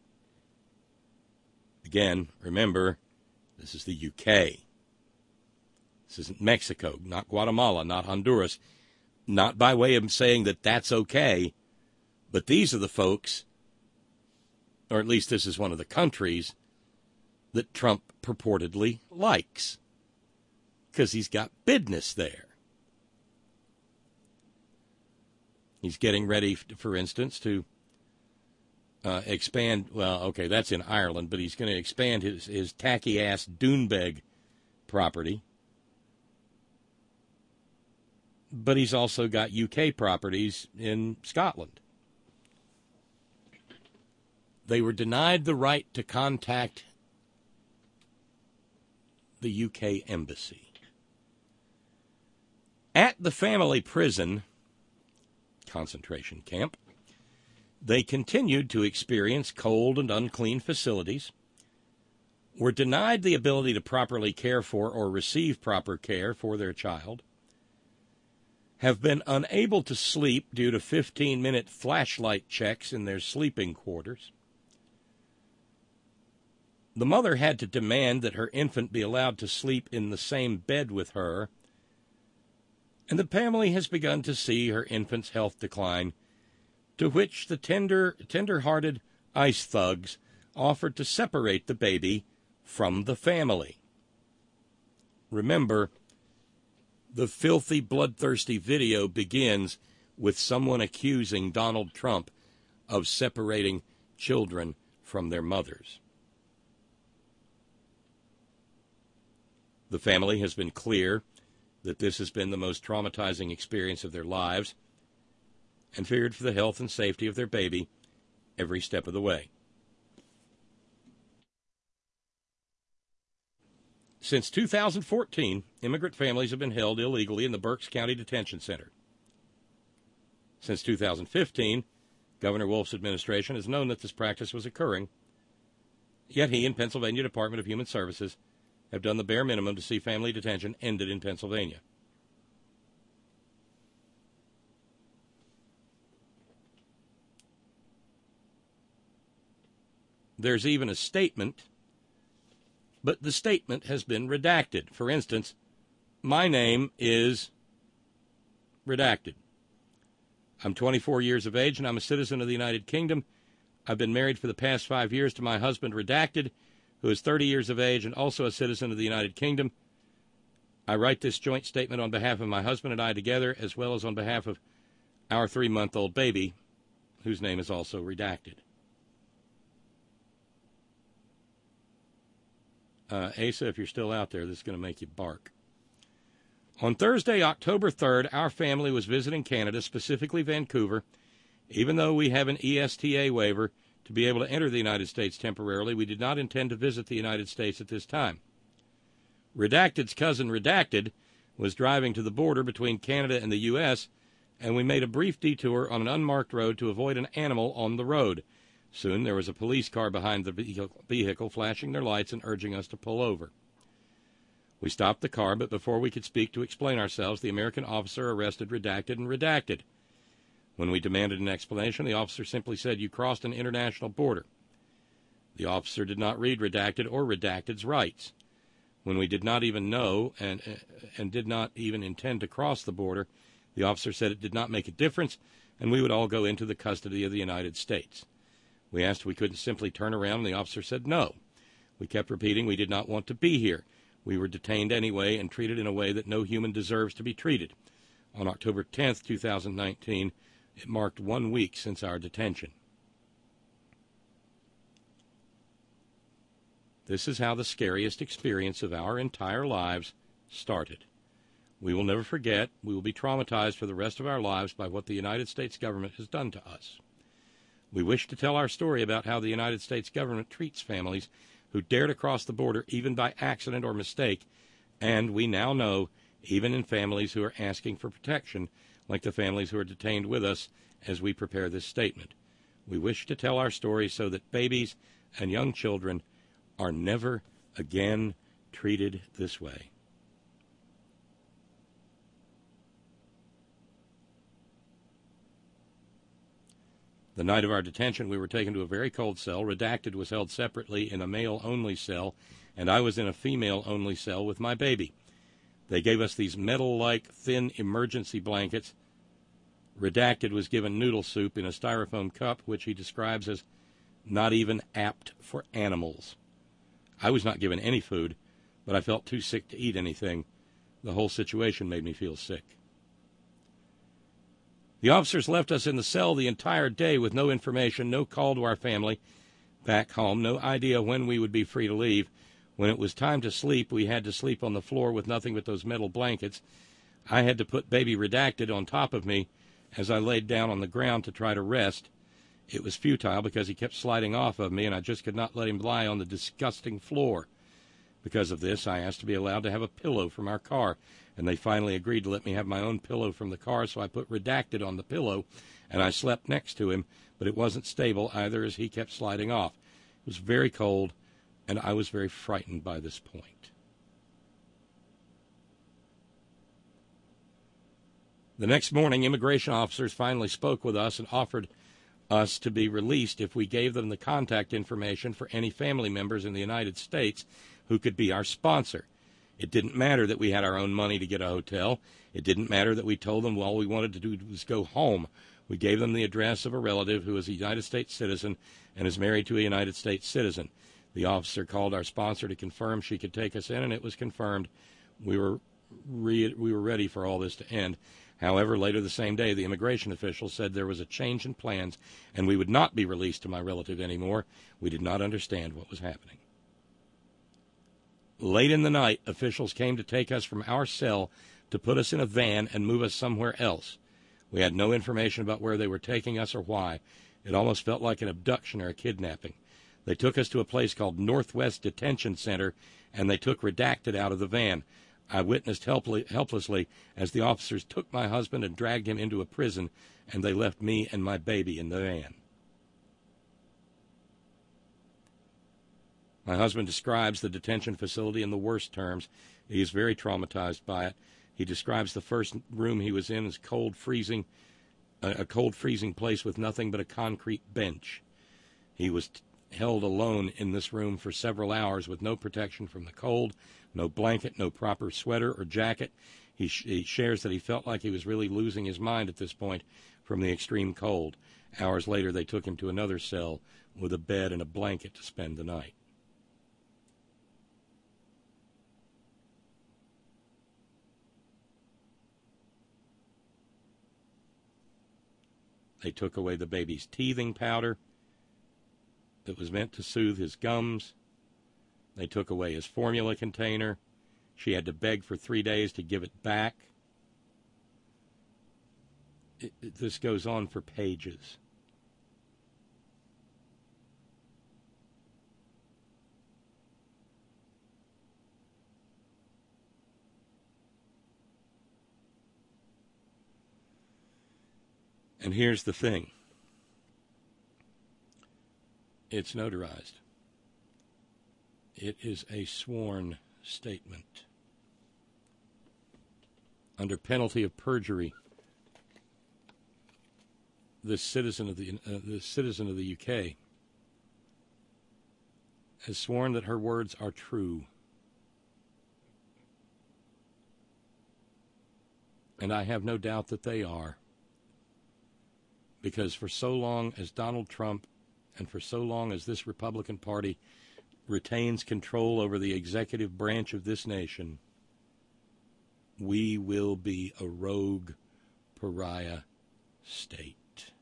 Again, remember, this is the UK. This isn't Mexico, not Guatemala, not Honduras. Not by way of saying that that's okay, but these are the folks, or at least this is one of the countries, that Trump purportedly likes, because he's got business there. He's getting ready, for instance, to expand, well, okay, that's in Ireland, but he's going to expand his tacky-ass Doonbeg property. But he's also got UK properties in Scotland. They were denied the right to contact the UK embassy. At the family prison, concentration camp, they continued to experience cold and unclean facilities, were denied the ability to properly care for or receive proper care for their child, have been unable to sleep due to 15-minute flashlight checks in their sleeping quarters. The mother had to demand that her infant be allowed to sleep in the same bed with her, and the family has begun to see her infant's health decline, to which the tender-hearted ICE thugs offered to separate the baby from the family. Remember, the filthy, bloodthirsty video begins with someone accusing Donald Trump of separating children from their mothers. The family has been clear that this has been the most traumatizing experience of their lives and feared for the health and safety of their baby every step of the way. Since 2014, immigrant families have been held illegally in the Berks County Detention Center. Since 2015, Governor Wolf's administration has known that this practice was occurring, yet he and Pennsylvania Department of Human Services have done the bare minimum to see family detention ended in Pennsylvania. There's even a statement, but the statement has been redacted. For instance, my name is redacted. I'm 24 years of age, and I'm a citizen of the United Kingdom. I've been married for the past 5 years to my husband, Redacted, who is 30 years of age and also a citizen of the United Kingdom. I write this joint statement on behalf of my husband and I together, as well as on behalf of our 3-month-old baby, whose name is also Redacted. Asa, if you're still out there, this is going to make you bark. On Thursday, October 3rd, our family was visiting Canada, specifically Vancouver. Even though we have an ESTA waiver to be able to enter the United States temporarily, we did not intend to visit the United States at this time. Redacted's cousin, Redacted, was driving to the border between Canada and the U.S., and we made a brief detour on an unmarked road to avoid an animal on the road. Soon there was a police car behind the vehicle flashing their lights and urging us to pull over. We stopped the car, but before we could speak to explain ourselves, the American officer arrested Redacted and Redacted. When we demanded an explanation, the officer simply said, "You crossed an international border." The officer did not read Redacted or Redacted's rights. When we did not even know and did not even intend to cross the border, the officer said it did not make a difference, and we would all go into the custody of the United States. We asked if we couldn't simply turn around, and the officer said no. We kept repeating we did not want to be here. We were detained anyway and treated in a way that no human deserves to be treated. On October 10th, 2019, it marked 1 week since our detention. This is how the scariest experience of our entire lives started. We will never forget. We will be traumatized for the rest of our lives by what the United States government has done to us. We wish to tell our story about how the United States government treats families who dare to cross the border even by accident or mistake, and we now know even in families who are asking for protection, like the families who are detained with us as we prepare this statement. We wish to tell our story so that babies and young children are never again treated this way. The night of our detention, we were taken to a very cold cell. Redacted was held separately in a male-only cell, and I was in a female-only cell with my baby. They gave us these metal-like, thin emergency blankets. Redacted was given noodle soup in a styrofoam cup, which he describes as not even apt for animals. I was not given any food, but I felt too sick to eat anything. The whole situation made me feel sick. The officers left us in the cell the entire day with no information, no call to our family back home, no idea when we would be free to leave. When it was time to sleep, we had to sleep on the floor with nothing but those metal blankets. I had to put baby Redacted on top of me as I laid down on the ground to try to rest. It was futile because he kept sliding off of me, and I just could not let him lie on the disgusting floor. Because of this, I asked to be allowed to have a pillow from our car, and they finally agreed to let me have my own pillow from the car, so I put Redacted on the pillow, and I slept next to him, but it wasn't stable either as he kept sliding off. It was very cold, and I was very frightened by this point. The next morning, immigration officers finally spoke with us and offered us to be released if we gave them the contact information for any family members in the United States who could be our sponsor. It didn't matter that we had our own money to get a hotel. It didn't matter that we told them all we wanted to do was go home. We gave them the address of a relative who is a United States citizen and is married to a United States citizen. The officer called our sponsor to confirm she could take us in, and it was confirmed. We were ready for all this to end. However, later the same day, the immigration official said there was a change in plans and we would not be released to my relative anymore. We did not understand what was happening. Late in the night, officials came to take us from our cell to put us in a van and move us somewhere else. We had no information about where they were taking us or why. It almost felt like an abduction or a kidnapping. They took us to a place called Northwest Detention Center, and they took Redacted out of the van. I witnessed helplessly as the officers took my husband and dragged him into a prison, and they left me and my baby in the van. My husband describes the detention facility in the worst terms. He is very traumatized by it. He describes the first room he was in as a cold, freezing place with nothing but a concrete bench. He was held alone in this room for several hours with no protection from the cold, no blanket, no proper sweater or jacket. He shares that he felt like he was really losing his mind at this point from the extreme cold. Hours later, they took him to another cell with a bed and a blanket to spend the night. They took away the baby's teething powder that was meant to soothe his gums. They took away his formula container. She had to beg for 3 days to give it back. This goes on for pages. And here's the thing. It's notarized. It is a sworn statement. Under penalty of perjury, this citizen of the UK has sworn that her words are true. And I have no doubt that they are. Because for so long as Donald Trump and for so long as this Republican Party retains control over the executive branch of this nation, we will be a rogue pariah state.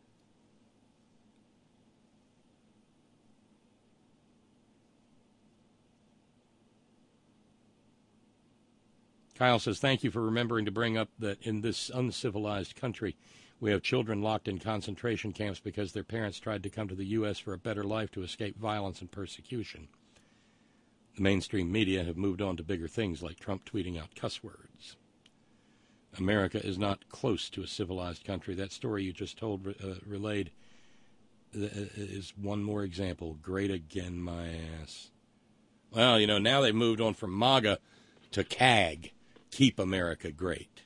Kyle says, thank you for remembering to bring up that in this uncivilized country, we have children locked in concentration camps because their parents tried to come to the U.S. for a better life to escape violence and persecution. The mainstream media have moved on to bigger things like Trump tweeting out cuss words. America is not close to a civilized country. That story you just told relayed is one more example. Great again, my ass. Well, now they've moved on from MAGA to CAG. Keep America great.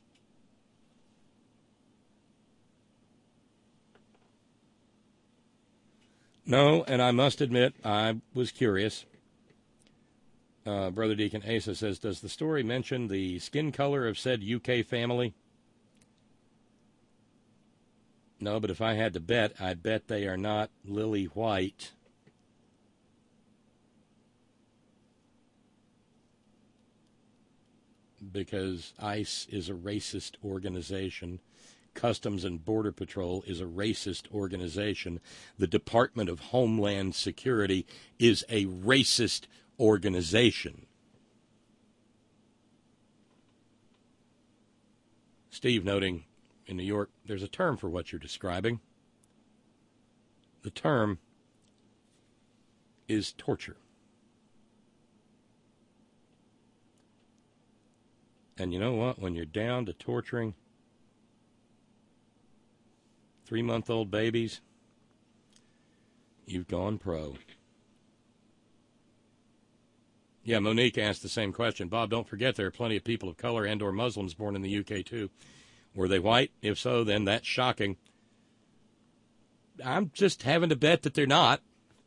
No, and I must admit, I was curious. Brother Deacon Asa says, does the story mention the skin color of said UK family? No, but if I had to bet, I'd bet they are not lily white. Because ICE is a racist organization. Customs and Border Patrol is a racist organization. The Department of Homeland Security is a racist organization. Steve noting in New York, there's a term for what you're describing. The term is torture. And you know what? When you're down to torturing 3-month-old babies, you've gone pro. Yeah, Monique asked the same question. Bob, don't forget there are plenty of people of color and or Muslims born in the UK, too. Were they white? If so, then that's shocking. I'm just having to bet that they're not.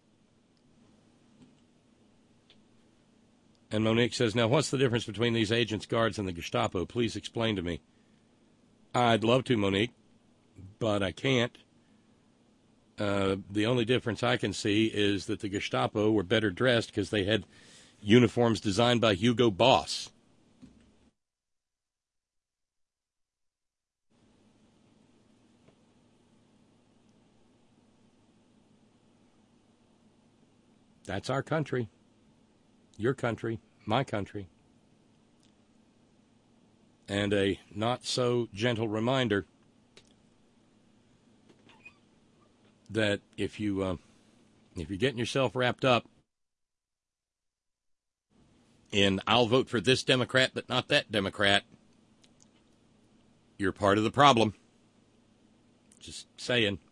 And Monique says, now, what's the difference between these agents, guards, and the Gestapo? Please explain to me. I'd love to, Monique, but I can't. The only difference I can see is that the Gestapo were better dressed because they had uniforms designed by Hugo Boss. That's our country. Your country, my country. And a not-so-gentle reminder that if you're getting yourself wrapped up in I'll vote for this Democrat but not that Democrat, you're part of the problem. Just saying.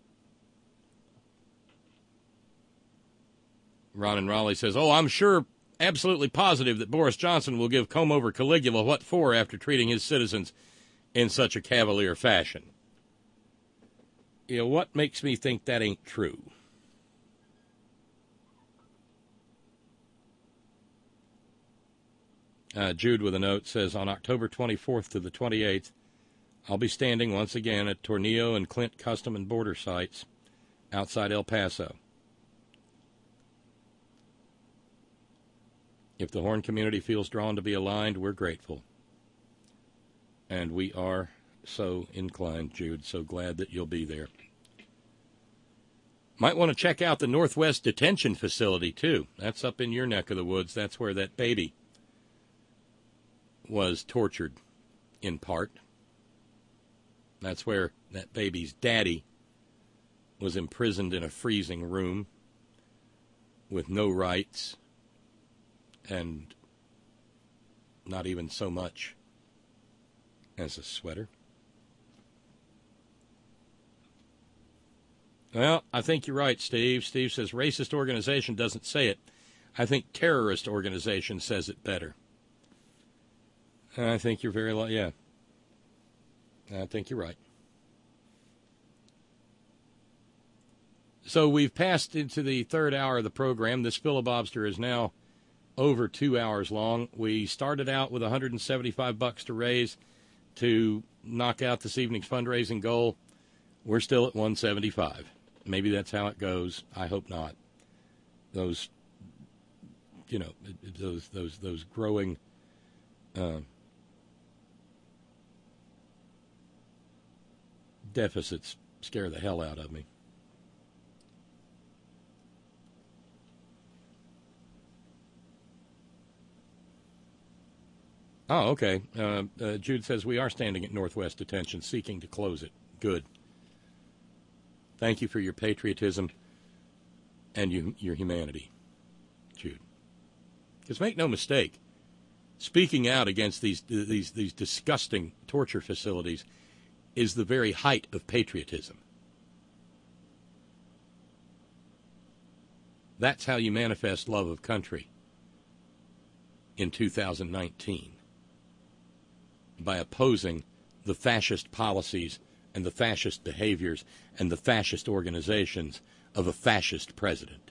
Ron and Raleigh says, I'm sure, absolutely positive that Boris Johnson will give comb over Caligula what for after treating his citizens in such a cavalier fashion. What makes me think that ain't true? Jude with a note says, on October 24th to the 28th, I'll be standing once again at Tornillo and Clint Custom and Border sites outside El Paso. If the Horn community feels drawn to be aligned, we're grateful. And we are so inclined, Jude. So glad that you'll be there. Might want to check out the Northwest Detention Facility, too. That's up in your neck of the woods. That's where that baby was tortured, in part. That's where that baby's daddy was imprisoned in a freezing room with no rights and not even so much as a sweater. Well, I think you're right, Steve. Steve says racist organization doesn't say it. I think terrorist organization says it better. I think you're very yeah. I think you're right. So we've passed into the third hour of the program. This filibuster is now over 2 hours long. We started out with $175 to raise to knock out this evening's fundraising goal. We're still at $175. Maybe that's how it goes. I hope not. Those, those growing deficits scare the hell out of me. Oh, okay. Jude says we are standing at Northwest Detention, seeking to close it. Good. Thank you for your patriotism and your humanity, Jude. Because make no mistake, speaking out against these disgusting torture facilities is the very height of patriotism. That's how you manifest love of country in 2019. By opposing the fascist policies and the fascist behaviors and the fascist organizations of a fascist president.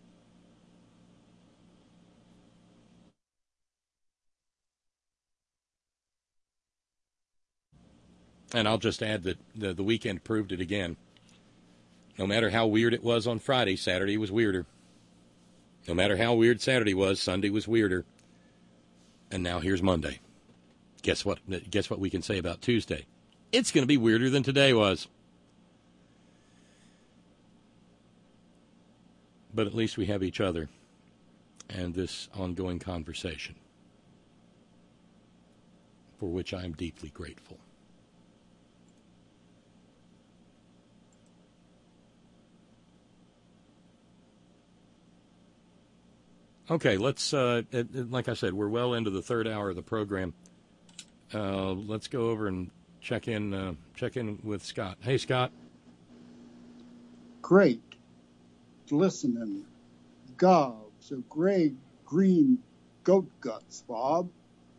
And I'll just add that the weekend proved it again. No matter how weird it was on Friday, Saturday was weirder. No matter how weird Saturday was, Sunday was weirder. And now here's Monday. Guess what we can say about Tuesday? It's going to be weirder than today was. But at least we have each other and this ongoing conversation, for which I am deeply grateful. Okay, let's, like I said, we're well into the third hour of the program. Let's go over and check in with Scott. Hey, Scott. Great listening gobs of gray green goat guts, Bob.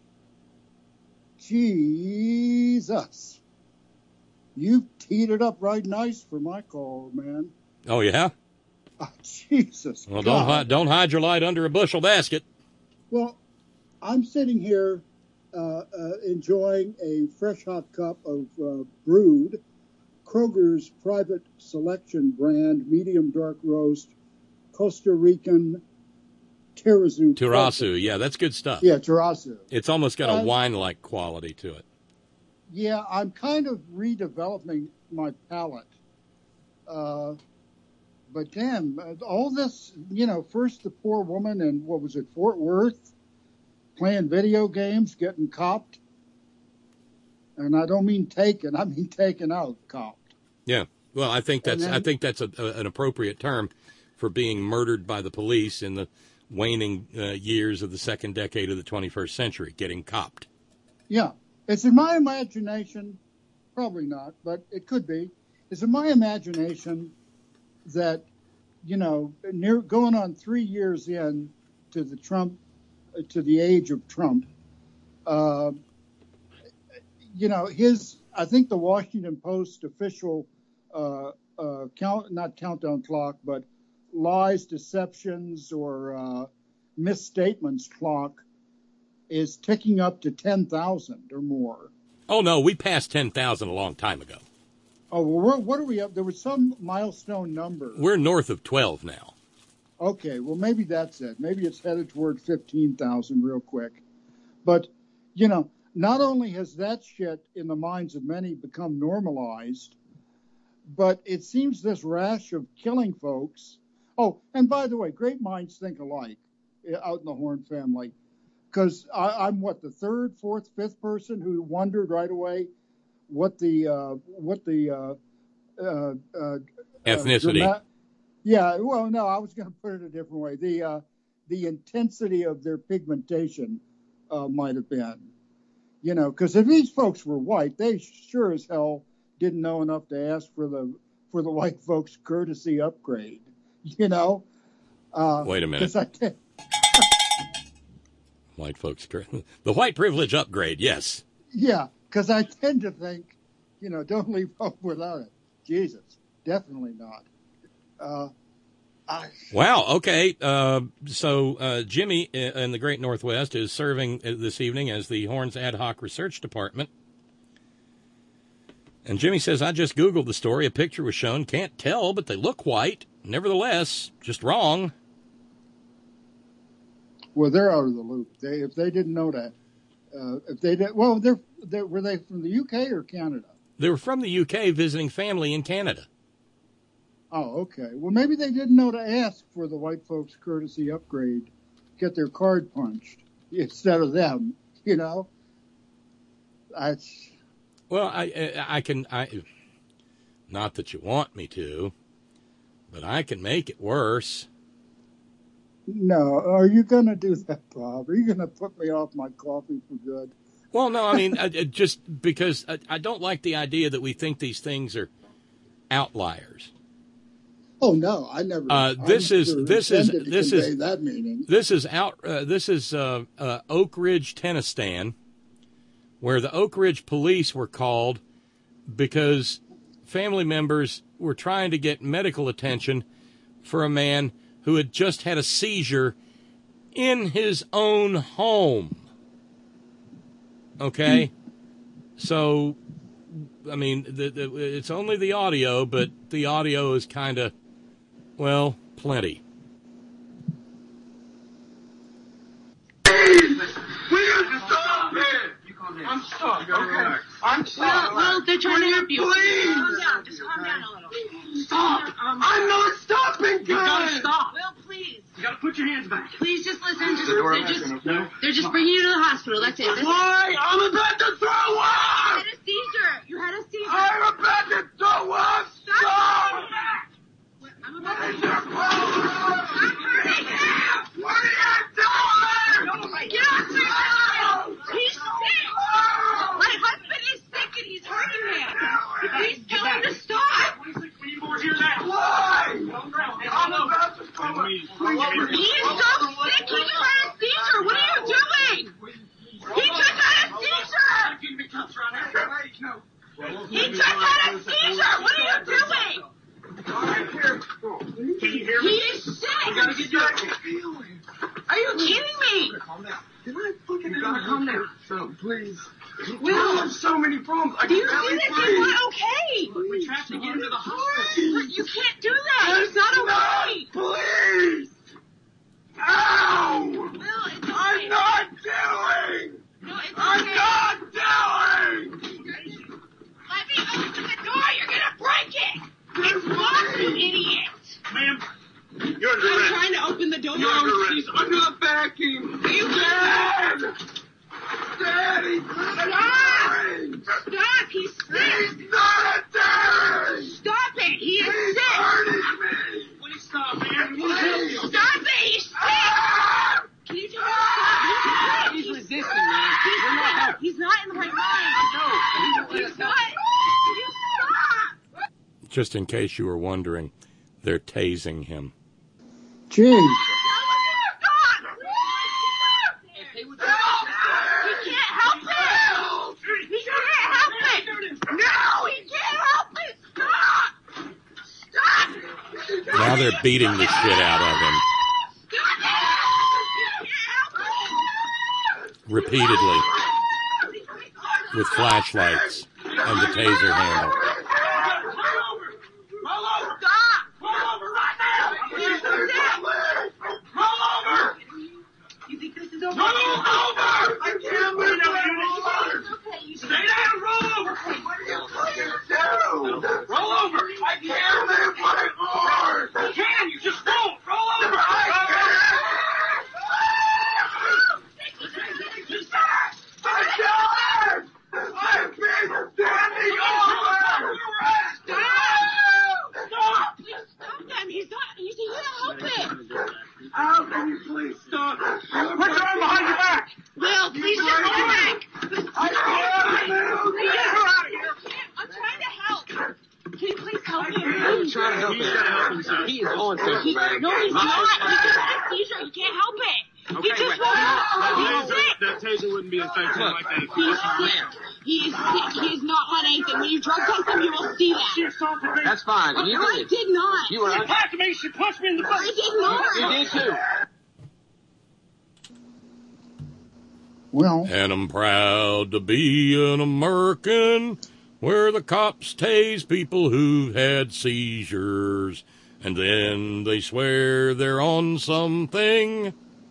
Jesus. You've teed it up right nice for my call, man. Oh, yeah? Oh, Jesus. Well, God. don't hide your light under a bushel basket. Well, I'm sitting here enjoying a fresh hot cup of brewed Kroger's private selection brand medium dark roast Costa Rican Terrazzo. Terrazzo, yeah, that's good stuff. Yeah, Terrazzo. It's almost got a wine-like quality to it. Yeah, I'm kind of redeveloping my palate. But damn, all this, first the poor woman in, what was it, Fort Worth, playing video games, getting copped. And I don't mean taken, I mean taken out, copped. Yeah, well, I think that's an appropriate term for being murdered by the police in the waning years of the second decade of the 21st century, getting copped. Yeah, it's in my imagination, probably not, but it could be. It's in my imagination that, going on 3 years in to the age of Trump, I think the Washington Post official not countdown clock, but lies, deceptions, or misstatements clock is ticking up to 10,000 or more. Oh, no, we passed 10,000 a long time ago. Oh, well, what are we up? There was some milestone number. We're north of 12 now. Okay, well, maybe that's it. Maybe it's headed toward 15,000 real quick. But, you know, not only has that shit in the minds of many become normalized, but it seems this rash of killing folks. Oh, and by the way, great minds think alike out in the Horn family. Because I'm, the third, fourth, fifth person who wondered right away what the ethnicity. Yeah, well, no, I was going to put it a different way. The intensity of their pigmentation might have been, you know, because if these folks were white, they sure as hell didn't know enough to ask for the white folks courtesy upgrade, you know. Wait a minute. White folks, the white privilege upgrade, yes. Yeah, because I tend to think, you know, don't leave home without it. Jesus, definitely not. Wow, okay. So Jimmy in the Great Northwest is serving this evening as the Horns Ad Hoc Research Department. And Jimmy says, I just Googled the story. A picture was shown. Can't tell, but they look white. Nevertheless, just wrong. Well, they're out of the loop. If they didn't know that, if they did, well, were they from the UK or Canada? They were from the UK visiting family in Canada. Oh, okay. Well, maybe they didn't know to ask for the white folks courtesy upgrade, get their card punched instead of them, you know? Well, I can, not that you want me to, but I can make it worse. No, are you going to do that, Bob? Are you going to put me off my coffee for good? Well, no, I mean, just because I don't like the idea that we think these things are outliers. Oh no, I never. This is that meaning. This is Oak Ridge, Tennessee, where the Oak Ridge police were called because family members were trying to get medical attention for a man who had just had a seizure in his own home. Okay, so I mean, it's only the audio, but the audio is kind of. Well, plenty. I'm stuck, okay? I'm stuck. Well, they're trying to help you. Please! Calm down. Just calm down a little. Stop! I'm not stopping, guys! You gotta stop. Will, please. You gotta put your hands back. Please just listen. They're just bringing you to the hospital. That's it. Why? I'm about to throw up! You had a seizure. I'm about to throw up! Stop! I'm about to What are you doing? Get off me! He's sick! My husband is sick and he's hurting him! Please tell him to stop! We need more here now. Why? I'm about to throw up. He is so sick! He just had a seizure! What are you doing? He just had a seizure! He just had a seizure! What are you doing? Can you hear me? He is sick! You gotta get your feeling. Are you kidding me? Calm down. You gotta calm down. So, please. Will, have so many problems. Do you see that he's not okay? We have to get him to the hospital. You can't do that. He's not okay. Please. Ow! Will, it's okay. I'm not doing. No, it's okay. I'm not doing. Let me open the door. You're gonna break it. It's locked, you idiot. Ma'am, you're under I'm arrest. trying to open the door. You're under arrest. He's under the backing. Dad! Daddy! Stop! He's sick! He's not a dad! Stop it! He is He's sick! hurting me! Please stop, man. Please! Stop it! He's sick! Can you just stop? He's resisting, man. He's not in the right mind. No, he's not. You stop! Just in case you were wondering, they're tasing him. Jeez. Now they're beating the shit out of him. Repeatedly. with flashlights and the taser handle. You think this is okay? Roll over! I can't believe it! Stay down! Roll over! What are you trying to do? Roll over! I can't move my arms! You can! You just won't! Roll over! I can't! I've been standing over! Stop! Stop him! He's not. You can't help it. How can you please stop? Put your arm behind your back! Will, please just go back! I can't move! Get her out of here! I'm trying to help. Can you please help me? I'm trying to help him. He is going to. No, he's not. He just had a seizure. He can't help it. He just won't. He's sick. That taser wouldn't be effective like that. He's sick. He is sick. He has not had anything. When you drug test him, you will see that. That's fine. And you I did not. You were. She attacked me. She punched me in the face. I did not. You did too. Well, And I'm proud to be an American where the cops tase people who've had seizures and then they swear they're on something.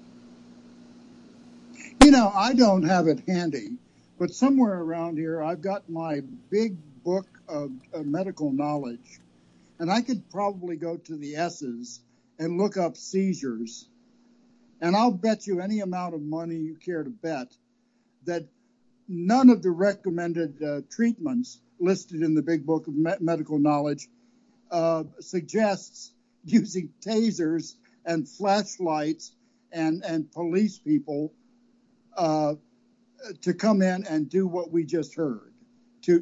you know, I don't have it handy, but somewhere around here I've got my big book of medical knowledge, and I could probably go to the S's and look up seizures, and I'll bet you any amount of money you care to bet that none of the recommended treatments listed in the big book of medical knowledge suggests using tasers and flashlights and police people to come in and do what we just heard, to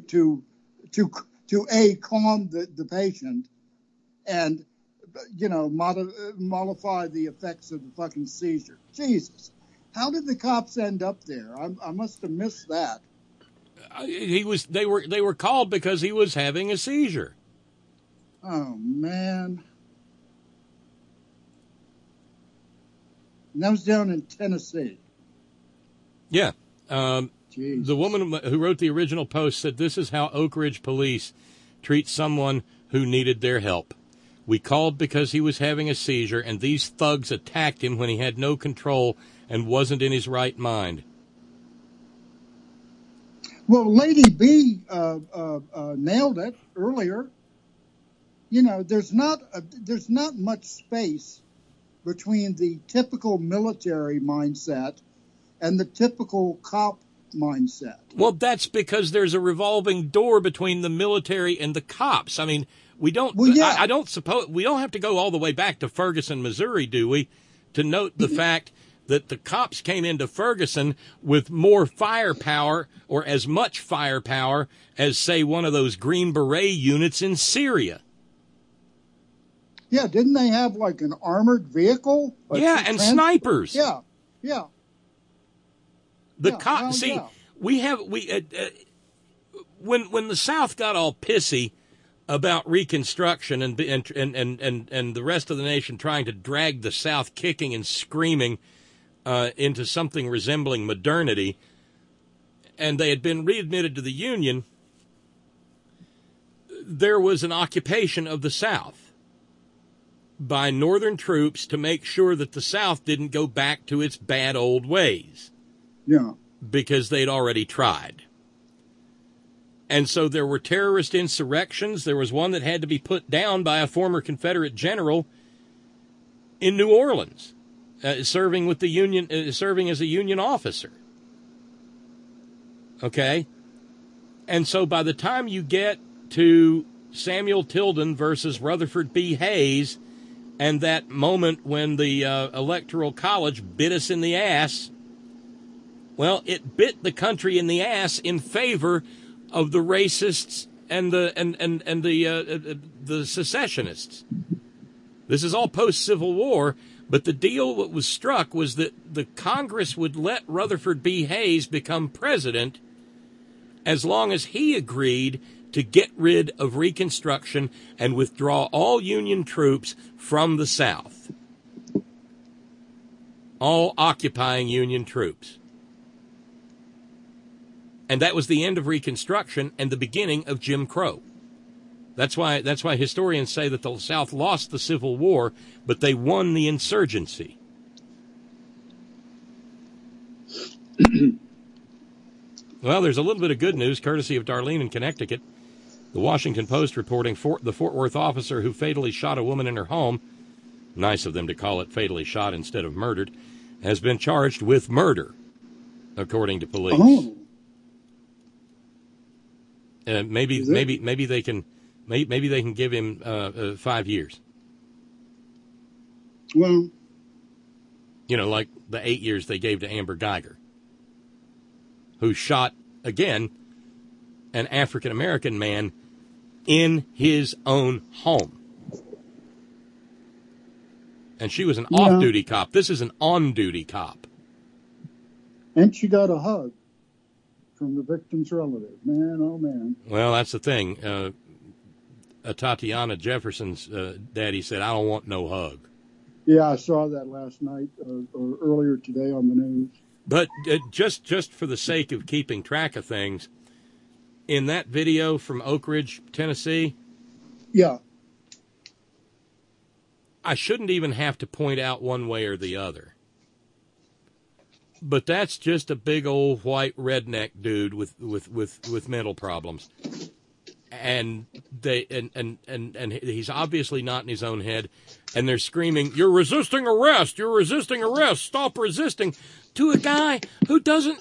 calm the patient and, you know, mollify the effects of the fucking seizure. Jesus, how did the cops end up there? I must have missed that. They were called because he was having a seizure. Oh man. And that was down in Tennessee. Yeah. The woman who wrote the original post said, "This is how Oak Ridge police treat someone who needed their help. We called because he was having a seizure, and these thugs attacked him when he had no control and wasn't in his right mind." Well, Lady B nailed it earlier. You know, there's not much space between the typical military mindset and the typical cop mindset. Well, that's because there's a revolving door between the military and the cops. I mean, we don't. Well, yeah. I don't suppose we don't have to go all the way back to Ferguson, Missouri, do we, to note the fact that the cops came into Ferguson with more firepower, or as much firepower as, say, one of those Green Beret units in Syria. Yeah, didn't they have like an armored vehicle? Yeah, and snipers. Yeah. The cops. See, yeah. When the South got all pissy about Reconstruction and the rest of the nation trying to drag the South kicking and screaming into something resembling modernity, and they had been readmitted to the Union, there was an occupation of the South by Northern troops to make sure that the South didn't go back to its bad old ways. Yeah. Because they'd already tried. And so there were terrorist insurrections. There was one that had to be put down by a former Confederate general in New Orleans, serving with the Union, serving as a Union officer. Okay? And so by the time you get to Samuel Tilden versus Rutherford B. Hayes, and that moment when the Electoral College bit us in the ass, well, it bit the country in the ass in favor of the racists and the secessionists. This is all post-Civil War, but the deal that was struck was that the Congress would let Rutherford B. Hayes become president as long as he agreed to get rid of Reconstruction and withdraw all Union troops from the South. All occupying Union troops. And that was the end of Reconstruction and the beginning of Jim Crow. That's why historians say that the South lost the Civil War, but they won the insurgency. Well, there's a little bit of good news, courtesy of Darlene in Connecticut. The Washington Post reporting the Fort Worth officer who fatally shot a woman in her home, nice of them to call it fatally shot instead of murdered, has been charged with murder, according to police. Oh. Maybe they can give him 5 years. Well, like the 8 years they gave to Amber Geiger, who shot again an African American man in his own home. And she was an off-duty cop. This is an on-duty cop. And she got a hug from the victim's relative. Man, oh man. Well, that's the thing. Tatiana Jefferson's daddy said, "I don't want no hug." Yeah, I saw that last night or earlier today on the news. But just for the sake of keeping track of things, in that video from Oak Ridge, Tennessee, yeah, I shouldn't even have to point out one way or the other. But that's just a big old white redneck dude with mental problems. And he's obviously not in his own head, and they're screaming, "You're resisting arrest! You're resisting arrest! Stop resisting!" to a guy who doesn't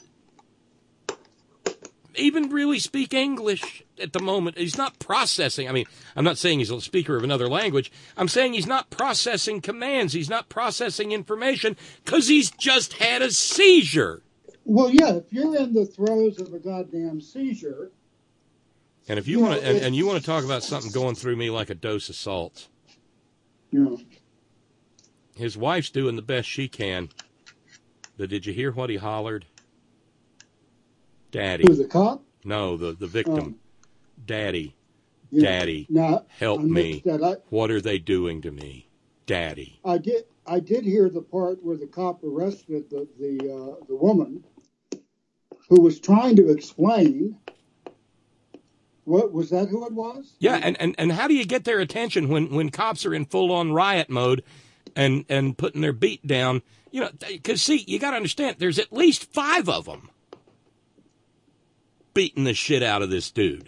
even really speak English at the moment. He's not processing. I mean, I'm not saying he's a speaker of another language. I'm saying he's not processing commands. He's not processing information because he's just had a seizure. Well, yeah, if you're in the throes of a goddamn seizure. And if you want to, and you want to talk about something going through me like a dose of salt. Yeah. His wife's doing the best she can. But did you hear what he hollered? Daddy. Who's the cop? No, the victim. Daddy. Yeah. Daddy. Now, help me. What are they doing to me? Daddy. I did hear the part where the cop arrested the woman who was trying to explain. What was that? Who it was? Yeah, and how do you get their attention when cops are in full on riot mode and putting their beat down? Because see, you got to understand, there's at least 5 of them beating the shit out of this dude.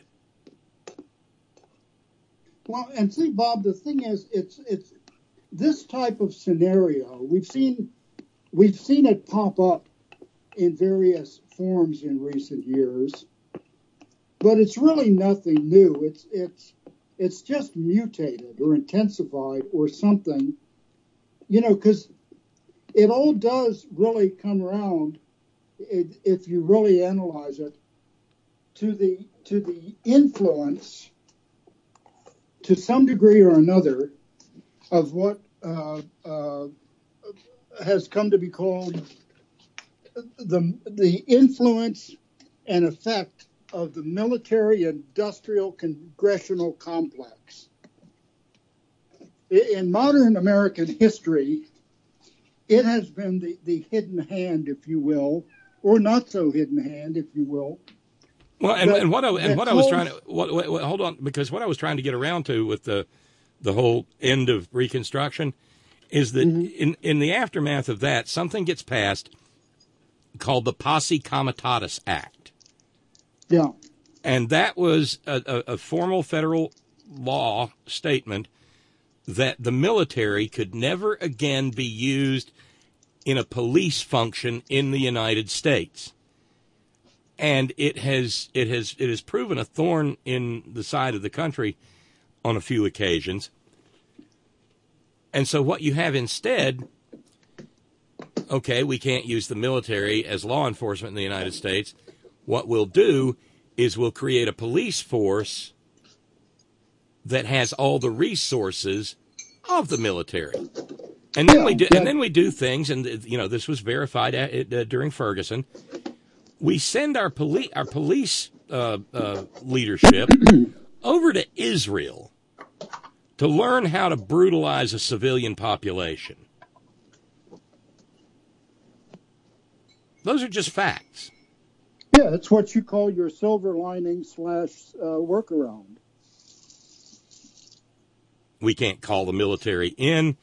Well, and see, Bob, the thing is, it's this type of scenario. We've seen it pop up in various forms in recent years. But it's really nothing new. It's just mutated or intensified or something, because it all does really come around, if you really analyze it, to the influence, to some degree or another, of what has come to be called the influence and effect of the military-industrial congressional complex. In modern American history, it has been the hidden hand, if you will, or not so hidden hand, if you will. Well, what I was trying to hold on, because what I was trying to get around to with the whole end of Reconstruction is that in the aftermath of that, something gets passed called the Posse Comitatus Act. Yeah. And that was a formal federal law statement that the military could never again be used in a police function in the United States. And it has proven a thorn in the side of the country on a few occasions. And so what you have instead, okay, we can't use the military as law enforcement in the United States. What we'll do is we'll create a police force that has all the resources of the military. And then we do things, and this was verified during Ferguson. We send our police leadership over to Israel to learn how to brutalize a civilian population. Those are just facts. Yeah, it's what you call your silver lining / workaround. We can't call the military in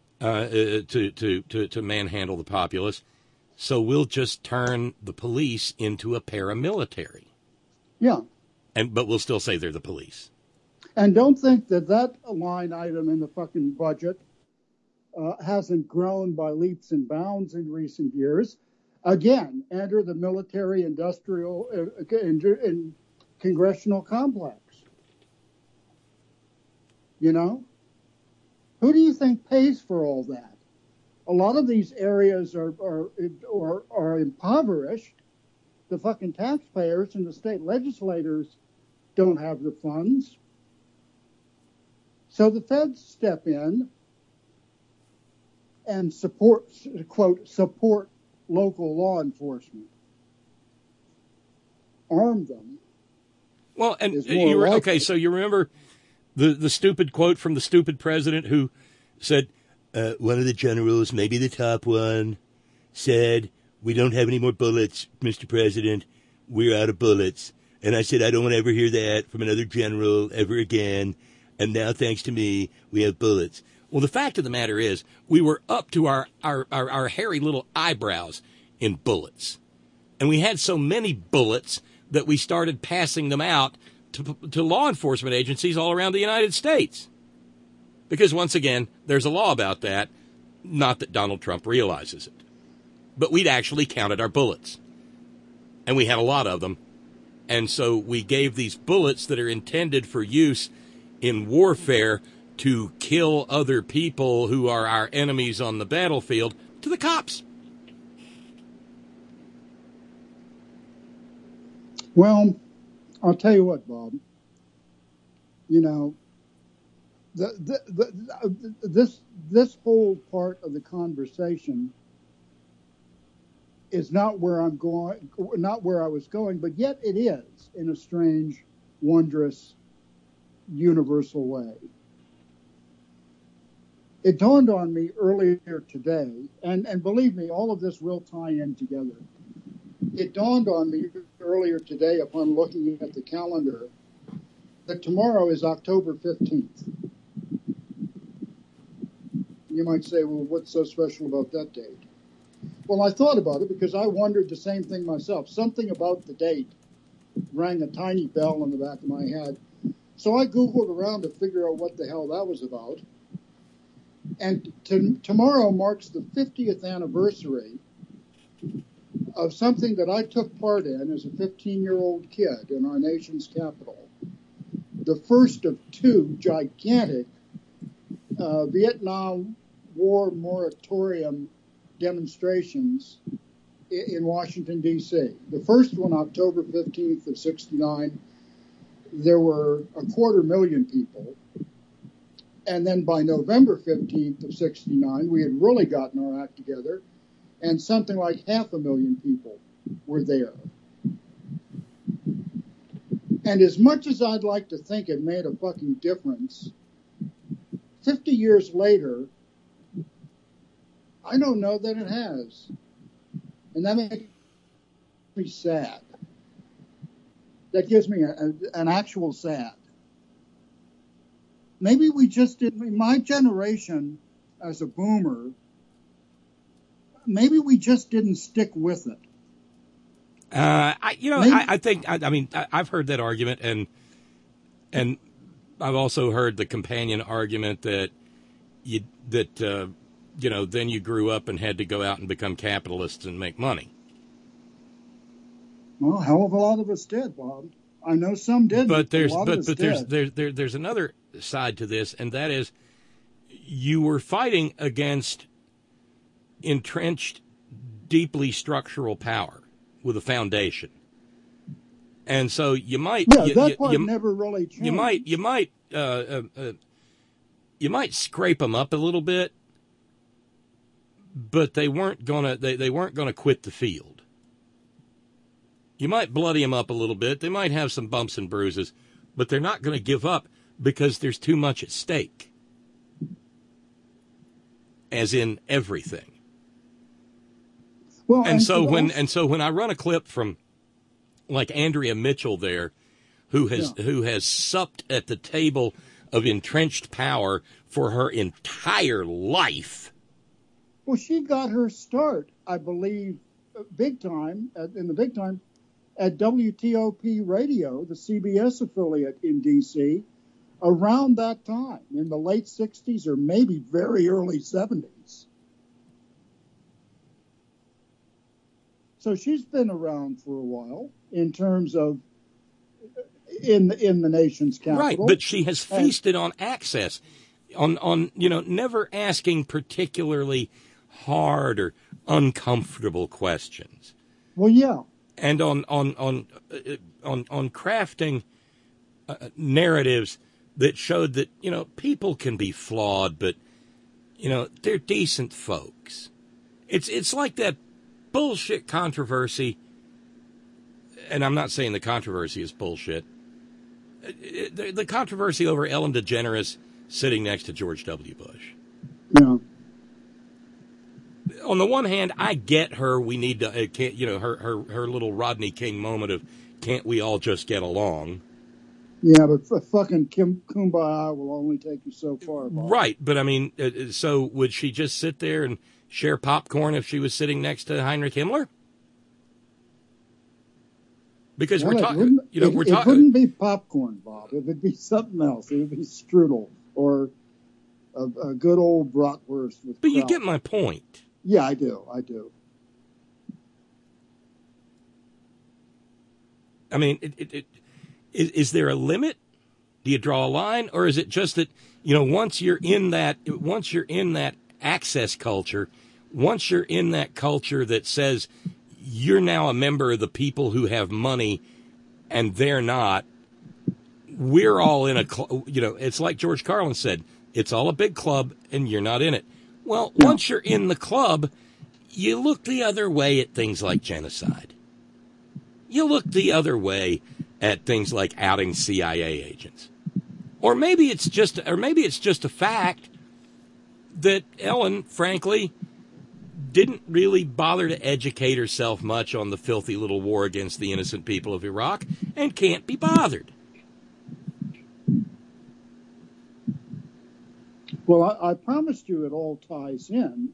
to manhandle the populace, so we'll just turn the police into a paramilitary. Yeah. But we'll still say they're the police. And don't think that line item in the fucking budget hasn't grown by leaps and bounds in recent years. Again, enter the military-industrial and congressional complex. You know? Who do you think pays for all that? A lot of these areas are impoverished. The fucking taxpayers and the state legislators don't have the funds. So the feds step in and support local law enforcement. Arm them. Well, and okay, so you remember the stupid quote from the stupid president who said, one of the generals, maybe the top one, said, "We don't have any more bullets, Mr. President. We're out of bullets." And I said, I don't want to ever hear that from another general ever again. And now, thanks to me, we have bullets. Well, the fact of the matter is, we were up to our hairy little eyebrows in bullets. And we had so many bullets that we started passing them out to law enforcement agencies all around the United States. Because, once again, there's a law about that, not that Donald Trump realizes it. But we'd actually counted our bullets. And we had a lot of them. And so we gave these bullets that are intended for use in warfare to kill other people who are our enemies on the battlefield to the cops. Well, I'll tell you what, Bob. You know, this whole part of the conversation is not where I'm going, not where I was going, but yet it is in a strange, wondrous, universal way. It dawned on me earlier today, and believe me, all of this will tie in together. It dawned on me earlier today upon looking at the calendar that tomorrow is October 15th. You might say, well, what's so special about that date? Well, I thought about it because I wondered the same thing myself. Something about the date rang a tiny bell in the back of my head. So I Googled around to figure out what the hell that was about. And tomorrow marks the 50th anniversary of something that I took part in as a 15-year-old kid in our nation's capital. The first of two gigantic Vietnam War moratorium demonstrations in Washington, D.C. The first one, October 15th of 69, there were 250,000 people. And then by November 15th of 69, we had really gotten our act together, and something like 500,000 people were there. And as much as I'd like to think it made a fucking difference, 50 years later, I don't know that it has. And that makes me sad. That gives me an actual sad. Maybe we just didn't, my generation as a boomer, maybe we just didn't stick with it. I think I've heard that argument, and I've also heard the companion argument that then you grew up and had to go out and become capitalists and make money. Well, a hell of a lot of us did, Bob. I know some did, but there's another side to this, and that is you were fighting against entrenched, deeply structural power with a foundation, and so you might that part never really changed. You might scrape them up a little bit, but they weren't gonna quit the field. You might bloody them up a little bit. They might have some bumps and bruises, but they're not going to give up because there's too much at stake, as in everything. Well, and so when I run a clip from like Andrea Mitchell there, who has supped at the table of entrenched power for her entire life. Well, she got her start, I believe, big time at WTOP Radio, the CBS affiliate in D.C., around that time, in the late 60s or maybe very early 70s. So she's been around for a while in terms of in the nation's capital. Right, but she has feasted on access, on never asking particularly hard or uncomfortable questions. Well, yeah. And on crafting narratives that showed that, people can be flawed, but, they're decent folks. It's like that bullshit controversy, and I'm not saying the controversy is bullshit, the controversy over Ellen DeGeneres sitting next to George W. Bush. Yeah. On the one hand, I get her. We need to, her little Rodney King moment of, can't we all just get along? Yeah, but fucking kumbaya will only take you so far, Bob. Right, but I mean, so would she just sit there and share popcorn if she was sitting next to Heinrich Himmler? Because we're talking, it wouldn't be popcorn, Bob. It would be something else. It would be strudel or a good old bratwurst with. But you get my point. Yeah, I do. I mean, is there a limit? Do you draw a line, or is it just that once you're in that access culture, once you're in that culture that says you're now a member of the people who have money and they're not, we're all in a it's like George Carlin said, it's all a big club and you're not in it. Well, once you're in the club, you look the other way at things like genocide. You look the other way at things like outing CIA agents. Or maybe it's just a fact that Ellen, frankly, didn't really bother to educate herself much on the filthy little war against the innocent people of Iraq and can't be bothered. Well, I promised you it all ties in.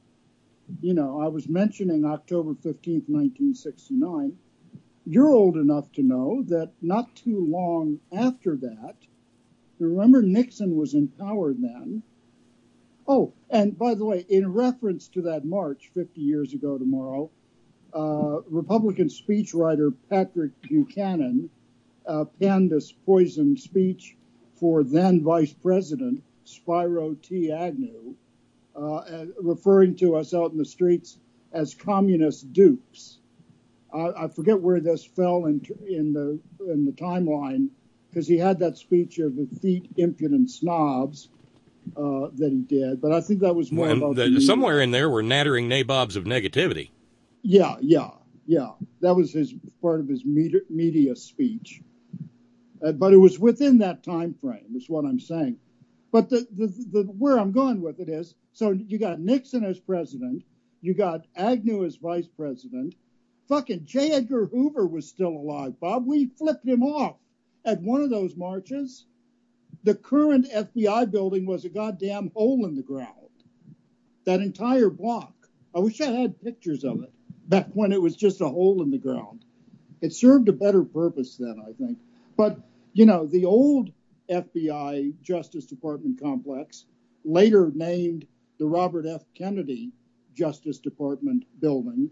I was mentioning October 15th, 1969. You're old enough to know that not too long after that, you remember Nixon was in power then. Oh, and by the way, in reference to that march 50 years ago tomorrow, Republican speechwriter Patrick Buchanan penned a poisoned speech for then Vice President Spyro T. Agnew, referring to us out in the streets as communist dupes. I forget where this fell in the timeline, because he had that speech of effete, impudent snobs that he did, but I think that was more about somewhere in there were nattering nabobs of negativity. Yeah. That was part of his media speech, but it was within that time frame. Is what I'm saying. But the where I'm going with it is, so you got Nixon as president, you got Agnew as vice president. Fucking J. Edgar Hoover was still alive, Bob. We flipped him off at one of those marches. The current FBI building was a goddamn hole in the ground. That entire block. I wish I had pictures of it back when it was just a hole in the ground. It served a better purpose then, I think. But, the old FBI Justice Department complex, later named the Robert F. Kennedy Justice Department building.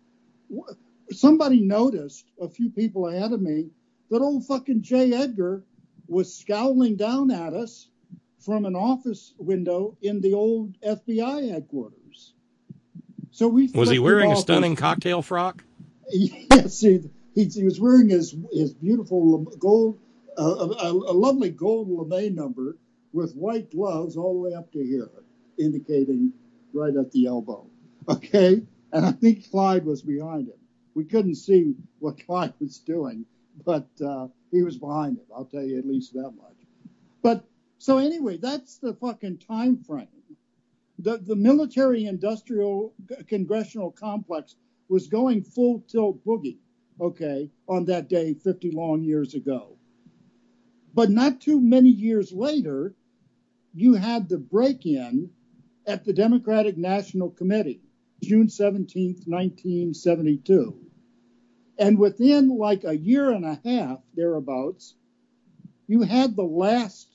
Somebody noticed, a few people ahead of me, that old fucking J. Edgar was scowling down at us from an office window in the old FBI headquarters. So was he wearing a stunning cocktail frock? Yes, he was wearing his beautiful gold, a lovely gold lame number with white gloves all the way up to here, indicating right at the elbow. Okay, and I think Clyde was behind him. We couldn't see what Clyde was doing, but he was behind it. I'll tell you at least that much. But so anyway, that's the fucking time frame. The military industrial congressional complex was going full tilt boogie. okay, on that day 50 long years ago. But not too many years later, you had the break-in at the Democratic National Committee, June 17th, 1972. And within like a year and a half, thereabouts, you had the last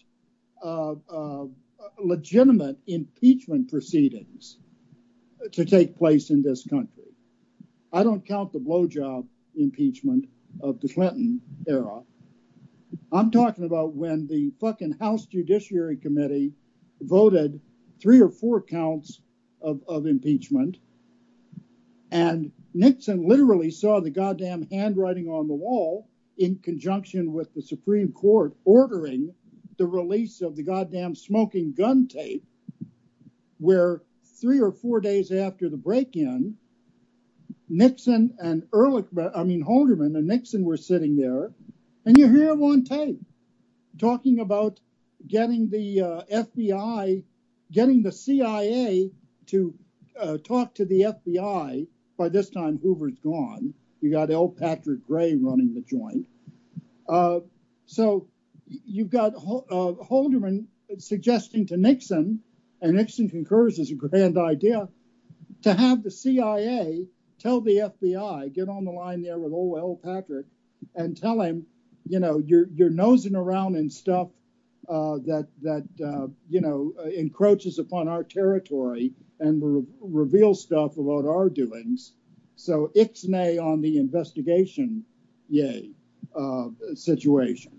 legitimate impeachment proceedings to take place in this country. I don't count the blowjob impeachment of the Clinton era. I'm talking about when the fucking House Judiciary Committee voted 3 or 4 counts of impeachment, and Nixon literally saw the goddamn handwriting on the wall in conjunction with the Supreme Court ordering the release of the goddamn smoking gun tape, where 3 or 4 days after the break-in, Nixon and Haldeman and Nixon were sitting there, and you hear him on tape talking about getting the FBI, getting the CIA to talk to the FBI. By this time, Hoover's gone. You got L. Patrick Gray running the joint. So you've got Haldeman suggesting to Nixon, and Nixon concurs as a grand idea, to have the CIA tell the FBI, get on the line there with old L. Patrick, and tell him, you know, you're nosing around in stuff that encroaches upon our territory and reveal stuff about our doings. So ixnay on the investigation, situation.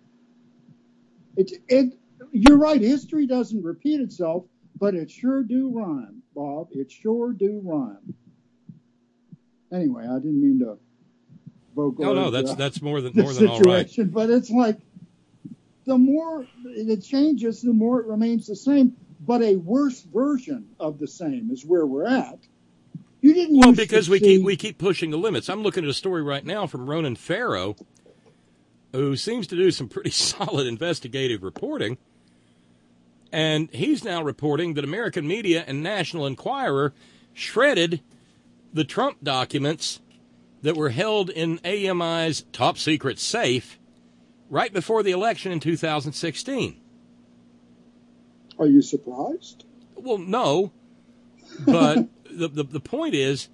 You're right. History doesn't repeat itself, but it sure do rhyme, Bob. It sure do rhyme. Anyway, I didn't mean to vocalize. No, that's more than all right. But it's like the more it changes, the more it remains the same. But a worse version of the same is where we're at. You didn't. Well, because we keep pushing the limits. I'm looking at a story right now from Ronan Farrow, who seems to do some pretty solid investigative reporting, and he's now reporting that American media and National Enquirer shredded the Trump documents that were held in AMI's top secret safe right before the election in 2016. Are you surprised? Well, no, but the point is,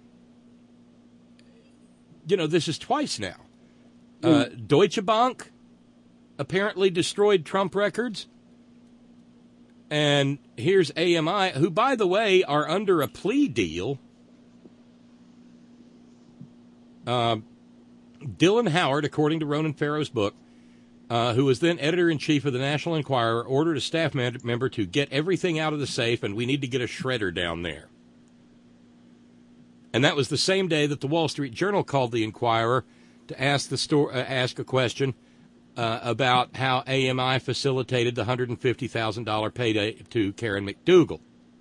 you know, this is twice now. Deutsche Bank apparently destroyed Trump records. And here's AMI, who, by the way, are under a plea deal. Dylan Howard, according to Ronan Farrow's book, who was then editor-in-chief of the National Enquirer, ordered a staff member to get everything out of the safe, and we need to get a shredder down there. And that was the same day that the Wall Street Journal called the Enquirer to ask a question about how AMI facilitated the $150,000 payday to Karen McDougal.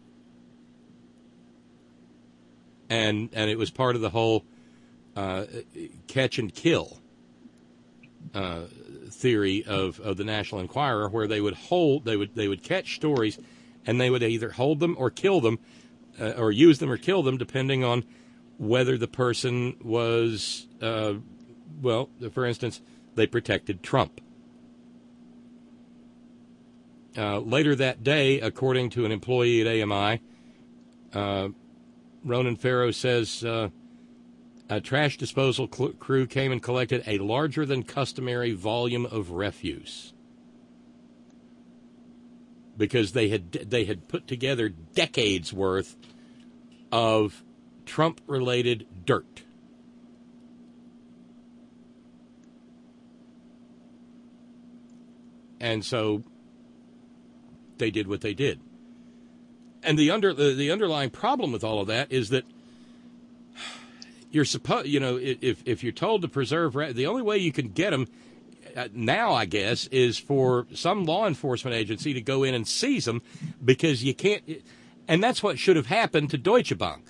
And it was part of the whole catch and kill theory of the National Enquirer, where they would catch stories, and they would either hold them or kill them, or use them or kill them, depending on whether the person was, for instance, they protected Trump. Later that day, according to an employee at AMI, Ronan Farrow says a trash disposal crew came and collected a larger than customary volume of refuse because they had put together decades worth of Trump-related dirt. And so they did what they did. And the underlying problem with all of that is that you're supposed, if you're told to preserve, the only way you can get them now, I guess, is for some law enforcement agency to go in and seize them, because you can't. And that's what should have happened to Deutsche Bank.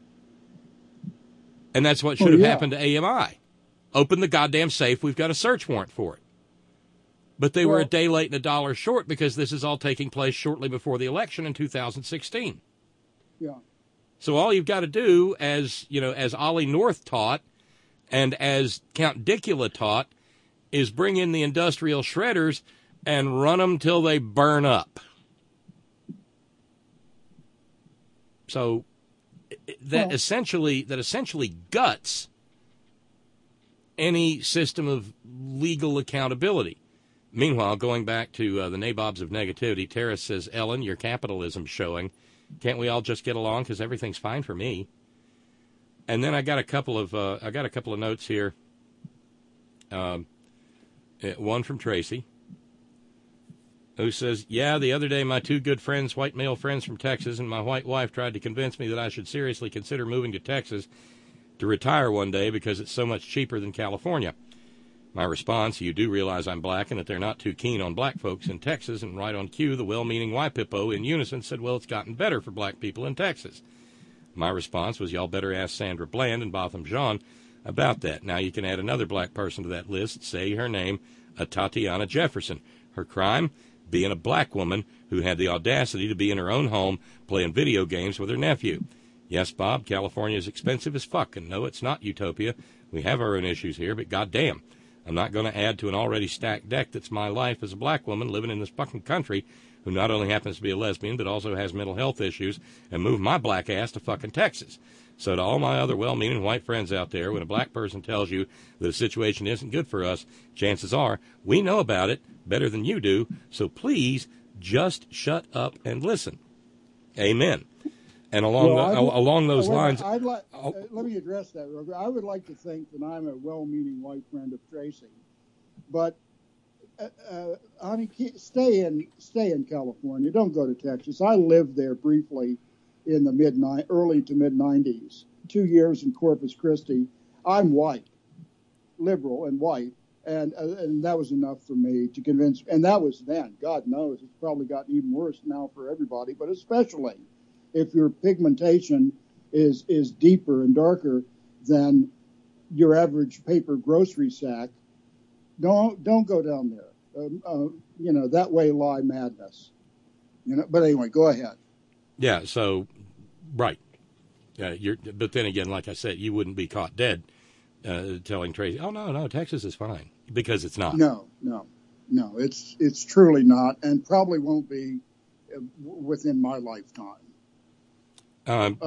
And that's what should have happened to AMI. Open the goddamn safe. We've got a search warrant for it. But they were a day late and $1 short, because this is all taking place shortly before the election in 2016. Yeah. So all you've got to do, as Ollie North taught, And as Count Dicula taught, is bring in the industrial shredders and run them till they burn up. So that essentially guts any system of legal accountability. Meanwhile, going back to the nabobs of negativity, Terrace says, Ellen, your capitalism's showing. Can't we all just get along because everything's fine for me? And then I got a couple of notes here. One from Tracy, who says, yeah, the other day my two good friends, white male friends from Texas, and my white wife tried to convince me that I should seriously consider moving to Texas to retire one day because it's so much cheaper than California. My response, you do realize I'm black and that they're not too keen on black folks in Texas, and right on cue, the well-meaning YPIPO in unison said, well, it's gotten better for black people in Texas. My response was, y'all better ask Sandra Bland and Botham Jean about that. Now you can add another black person to that list, say her name, Tatiana Jefferson. Her crime, being a black woman who had the audacity to be in her own home playing video games with her nephew. Yes, Bob, California is expensive as fuck, and no, it's not utopia. We have our own issues here, but goddamn, I'm not going to add to an already stacked deck that's my life as a black woman living in this fucking country who not only happens to be a lesbian but also has mental health issues and move my black ass to fucking Texas. So to all my other well-meaning white friends out there, when a black person tells you that a situation isn't good for us, chances are we know about it better than you do, so please just shut up and listen. Amen. And along those lines... let me address that real quick. I would like to think that I'm a well-meaning white friend of Tracy, but honey, stay in California. Don't go to Texas. I lived there briefly in the early to mid-'90s, 2 years in Corpus Christi. I'm white, liberal and white, and that was enough for me to convince. And that was then. God knows it's probably gotten even worse now for everybody, but especially if your pigmentation is deeper and darker than your average paper grocery sack, don't go down there. That way lie madness. But anyway, go ahead. Yeah. So, right. But then again, like I said, you wouldn't be caught dead telling Tracy, "Oh no, Texas is fine," because it's not. No, it's truly not, and probably won't be within my lifetime. Hang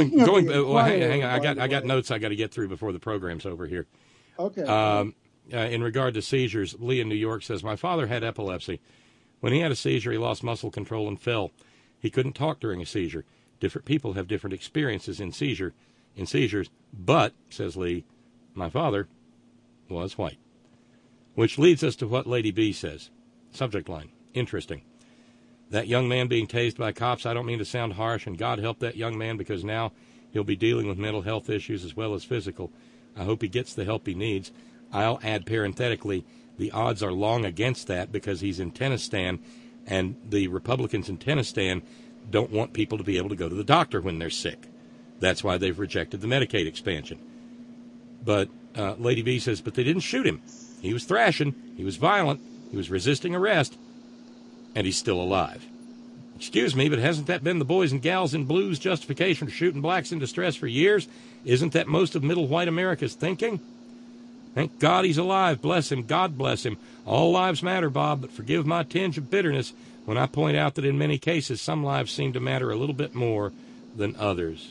on. I got notes I got to get through before the program's over here. Okay. In regard to seizures, Lee in New York says, my father had epilepsy. When he had a seizure, he lost muscle control and fell. He couldn't talk during a seizure. Different people have different experiences in seizures, but, says Lee, my father was white. Which leads us to what Lady B says. Subject line, interesting. That young man being tased by cops, I don't mean to sound harsh, and God help that young man because now he'll be dealing with mental health issues as well as physical. I hope he gets the help he needs. I'll add parenthetically, the odds are long against that because he's in Tennistan, and the Republicans in Tennistan don't want people to be able to go to the doctor when they're sick. That's why they've rejected the Medicaid expansion. But Lady B says, but they didn't shoot him. He was thrashing. He was violent. He was resisting arrest. And he's still alive. Excuse me, but hasn't that been the boys and gals in blue's justification for shooting blacks in distress for years? Isn't that most of middle white America's thinking? Thank God he's alive. Bless him. God bless him. All lives matter, Bob, but forgive my tinge of bitterness when I point out that in many cases some lives seem to matter a little bit more than others.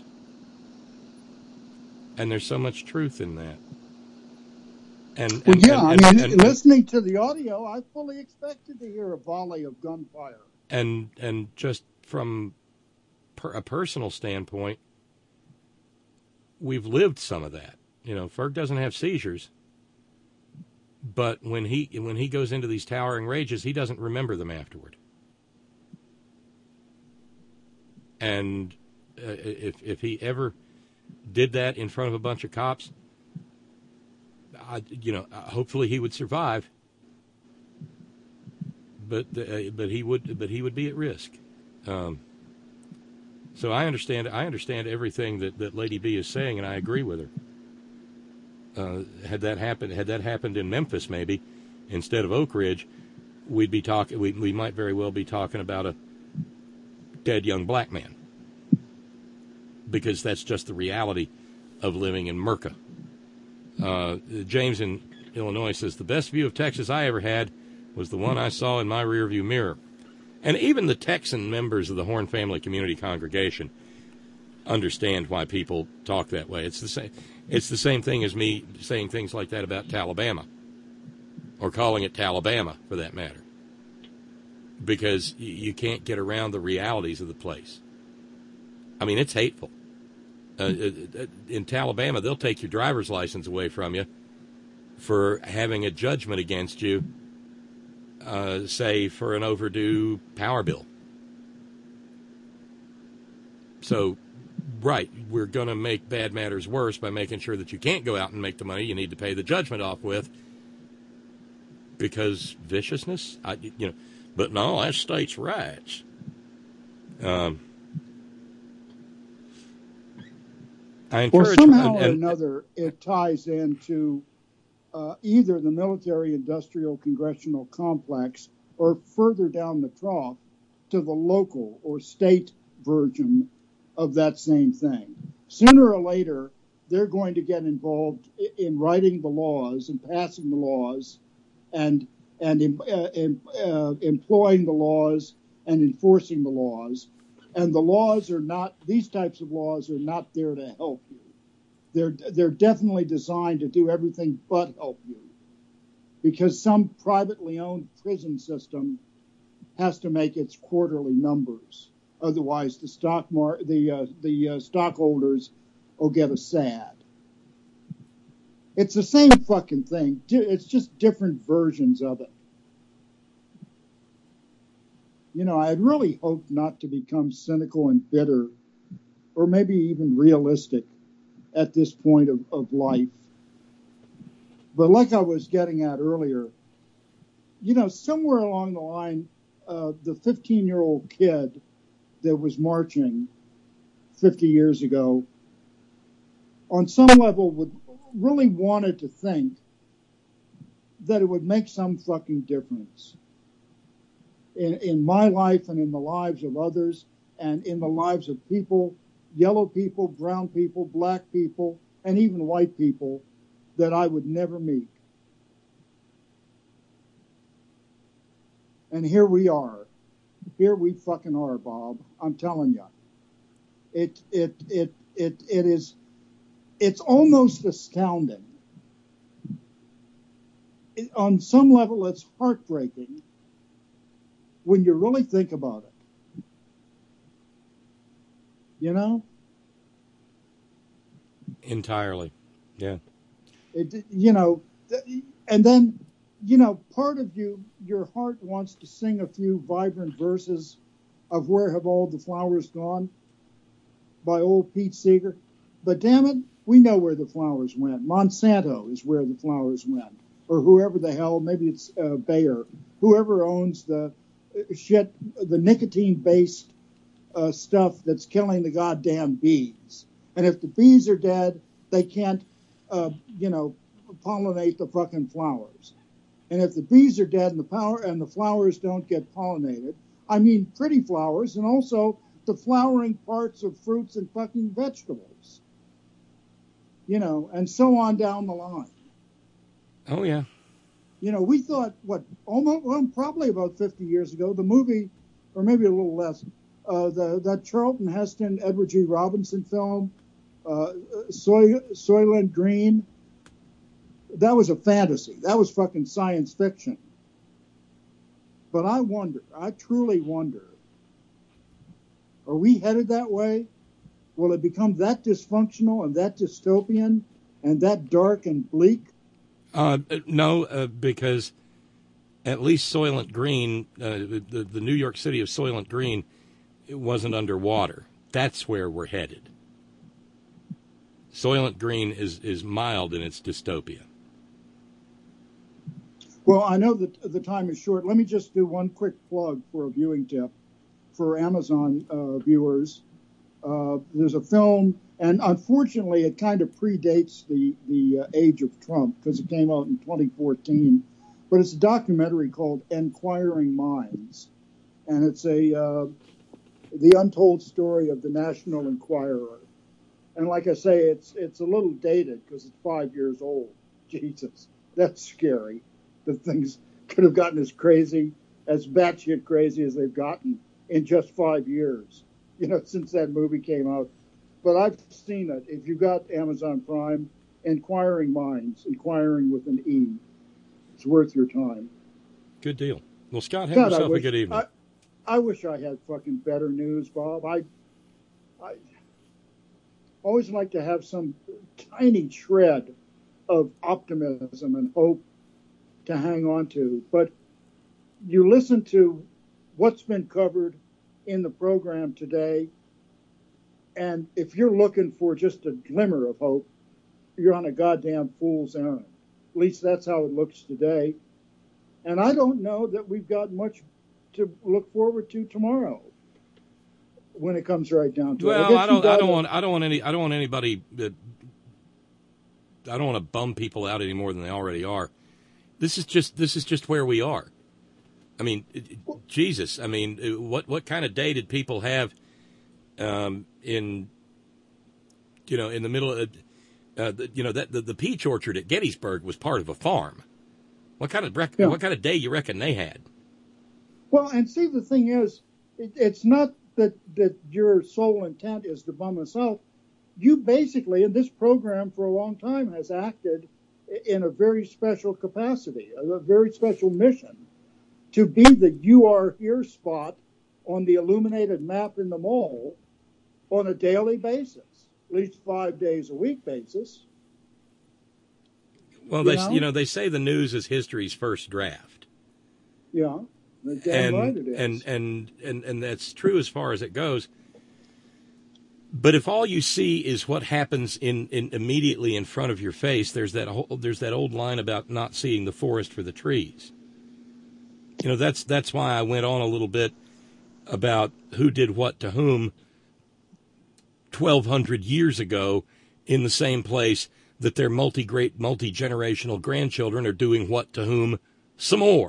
And there's so much truth in that. Listening to the audio, I fully expected to hear a volley of gunfire. And just from a personal standpoint, we've lived some of that. Ferg doesn't have seizures, but when he goes into these towering rages, he doesn't remember them afterward. And if he ever did that in front of a bunch of cops, hopefully he would survive, but he would be at risk. So I understand everything that Lady B is saying, and I agree with her. Had that happened in Memphis, maybe instead of Oak Ridge, we'd be talking. We might very well be talking about a dead young black man, because that's just the reality of living in Merca. James in Illinois says, the best view of Texas I ever had was the one I saw in my rearview mirror. And even the Texan members of the Horn Family Community Congregation understand why people talk that way. It's the same thing as me saying things like that about Talibama, or calling it Talibama for that matter, because you can't get around the realities of the place. I mean, it's hateful. In Talibama, they'll take your driver's license away from you for having a judgment against you, say, for an overdue power bill. So, right, we're going to make bad matters worse by making sure that you can't go out and make the money you need to pay the judgment off with, because viciousness, but no, that's states' rights. I encourage, somehow or another, it ties into either the military-industrial congressional complex or further down the trough to the local or state version of that same thing. Sooner or later, they're going to get involved in writing the laws and passing the laws and employing the laws and enforcing the laws. And the laws are not, these types of laws are not there to help you. They're definitely designed to do everything but help you, because some privately owned prison system has to make its quarterly numbers. Otherwise, the stockholders will get a sad. It's the same fucking thing. It's just different versions of it. I had really hoped not to become cynical and bitter, or maybe even realistic at this point of life. But like I was getting at earlier, somewhere along the line, the 15-year-old kid that was marching 50 years ago, on some level would really wanted to think that it would make some fucking difference in my life and in the lives of others and in the lives of people, yellow people, brown people, black people, and even white people that I would never meet. And here we are. Here we fucking are, Bob. I'm telling you. It's almost astounding. On some level, it's heartbreaking when you really think about it. Entirely. Yeah. And then, part of your heart wants to sing a few vibrant verses of Where Have All the Flowers Gone by old Pete Seeger. But damn it, we know where the flowers went. Monsanto is where the flowers went. Or whoever the hell, maybe it's Bayer, whoever owns the nicotine-based stuff that's killing the goddamn bees. And if the bees are dead, they can't, pollinate the fucking flowers. And if the bees are dead and the flowers don't get pollinated, I mean pretty flowers, and also the flowering parts of fruits and fucking vegetables. And so on down the line. Oh, yeah. We thought, probably about 50 years ago, the movie, or maybe a little less, that Charlton Heston, Edward G. Robinson film, Soylent Green, that was a fantasy. That was fucking science fiction. But I truly wonder, are we headed that way? Will it become that dysfunctional and that dystopian and that dark and bleak? No, because at least Soylent Green, the New York City of Soylent Green, it wasn't underwater. That's where we're headed. Soylent Green is mild in its dystopia. Well, I know that the time is short. Let me just do one quick plug for a viewing tip for Amazon viewers. There's a film, and unfortunately it kind of predates the age of Trump because it came out in 2014, but it's a documentary called Enquiring Minds, and it's the untold story of the National Enquirer. And like I say, it's a little dated because it's 5 years old. Jesus, that's scary. The things could have gotten as crazy, as batshit crazy as they've gotten in just 5 years, since that movie came out. But I've seen it. If you've got Amazon Prime, Inquiring Minds, inquiring with an E, it's worth your time. Good deal. Well, Scott, have yourself a good evening. I wish I had fucking better news, Bob. I always like to have some tiny shred of optimism and hope to hang on to. But you listen to what's been covered in the program today, and if you're looking for just a glimmer of hope, you're on a goddamn fool's errand. At least that's how it looks today. And I don't know that we've got much to look forward to tomorrow when it comes right down to it. Well, I don't want to bum people out any more than they already are. This is just where we are. I mean, Jesus. I mean, what kind of day did people have in the middle of the peach orchard at Gettysburg was part of a farm. What kind of day you reckon they had? Well, and see, the thing is, it's not that your sole intent is to bum us out. You basically, in this program for a long time, has acted in a very special capacity, a very special mission, to be the "you are here" spot on the illuminated map in the mall on a daily basis, at least 5 days a week basis. Well, they say the news is history's first draft. Yeah, damn right it is. And that's true as far as it goes. But if all you see is what happens in immediately in front of your face, there's that old line about not seeing the forest for the trees. That's why I went on a little bit about who did what to whom 1,200 years ago in the same place that their multi-generational grandchildren are doing what to whom some more.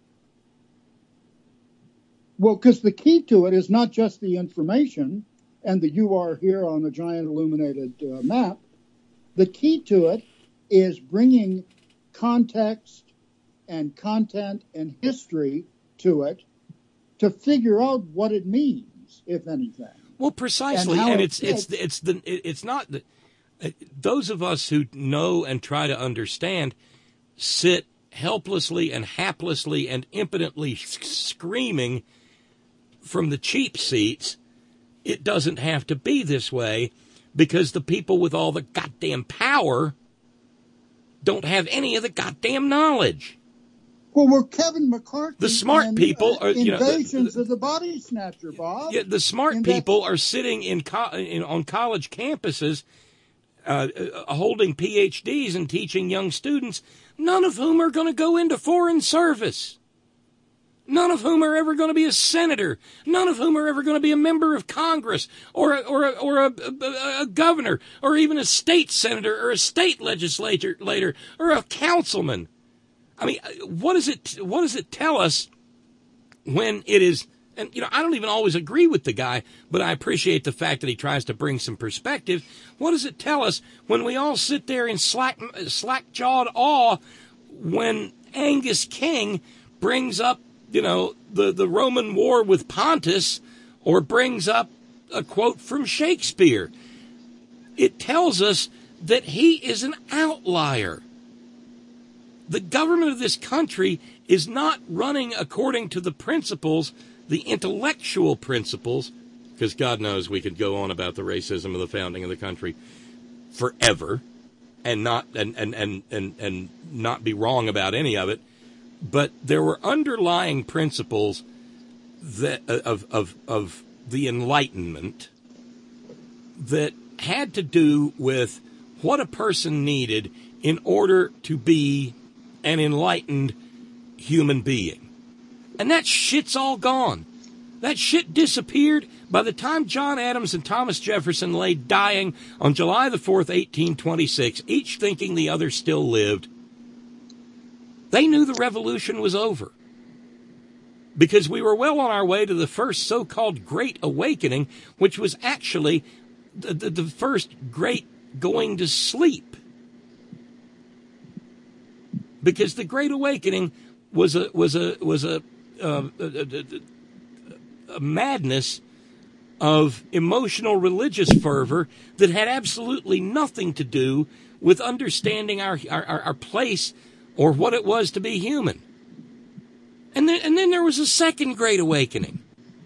Well, because the key to it is not just the information and the "you are here" on the giant illuminated map. The key to it is bringing context and content and history to it to figure out what it means, if anything. Well, precisely, and it's not the. Those of us who know and try to understand sit helplessly and haplessly and impotently screaming from the cheap seats, it doesn't have to be this way, because the people with all the goddamn power don't have any of the goddamn knowledge. Well, we're Kevin McCarthy. The smart people are invasions of the body snatcher, Bob. Yeah, the smart people are sitting on college campuses, holding PhDs and teaching young students, none of whom are going to go into foreign service. None of whom are ever going to be a senator. None of whom are ever going to be a member of Congress or a governor or even a state senator or a state legislator or a councilman. I mean, what does it tell us when it is? And, I don't even always agree with the guy, but I appreciate the fact that he tries to bring some perspective. What does it tell us when we all sit there in slack-jawed awe when Angus King brings up, the Roman war with Pontus, or brings up a quote from Shakespeare? It tells us that he is an outlier. The government of this country is not running according to the principles, the intellectual principles, because God knows we could go on about the racism of the founding of the country forever and not be wrong about any of it. But there were underlying principles that of the Enlightenment that had to do with what a person needed in order to be an enlightened human being. And that shit's all gone. That shit disappeared by the time John Adams and Thomas Jefferson lay dying on July the 4th, 1826, each thinking the other still lived. They knew the revolution was over, because we were well on our way to the first so-called Great Awakening, which was actually the first great going to sleep. Because the Great Awakening was a madness of emotional religious fervor that had absolutely nothing to do with understanding our place or what it was to be human. And then there was a second Great Awakening.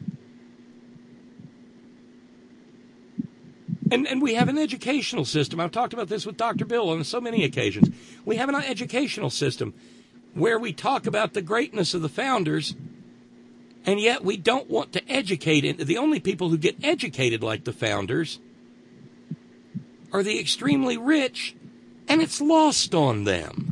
And we have an educational system. I've talked about this with Dr. Bill on so many occasions. We have an educational system where we talk about the greatness of the founders, and yet we don't want to educate. The only people who get educated like the founders are the extremely rich, and it's lost on them.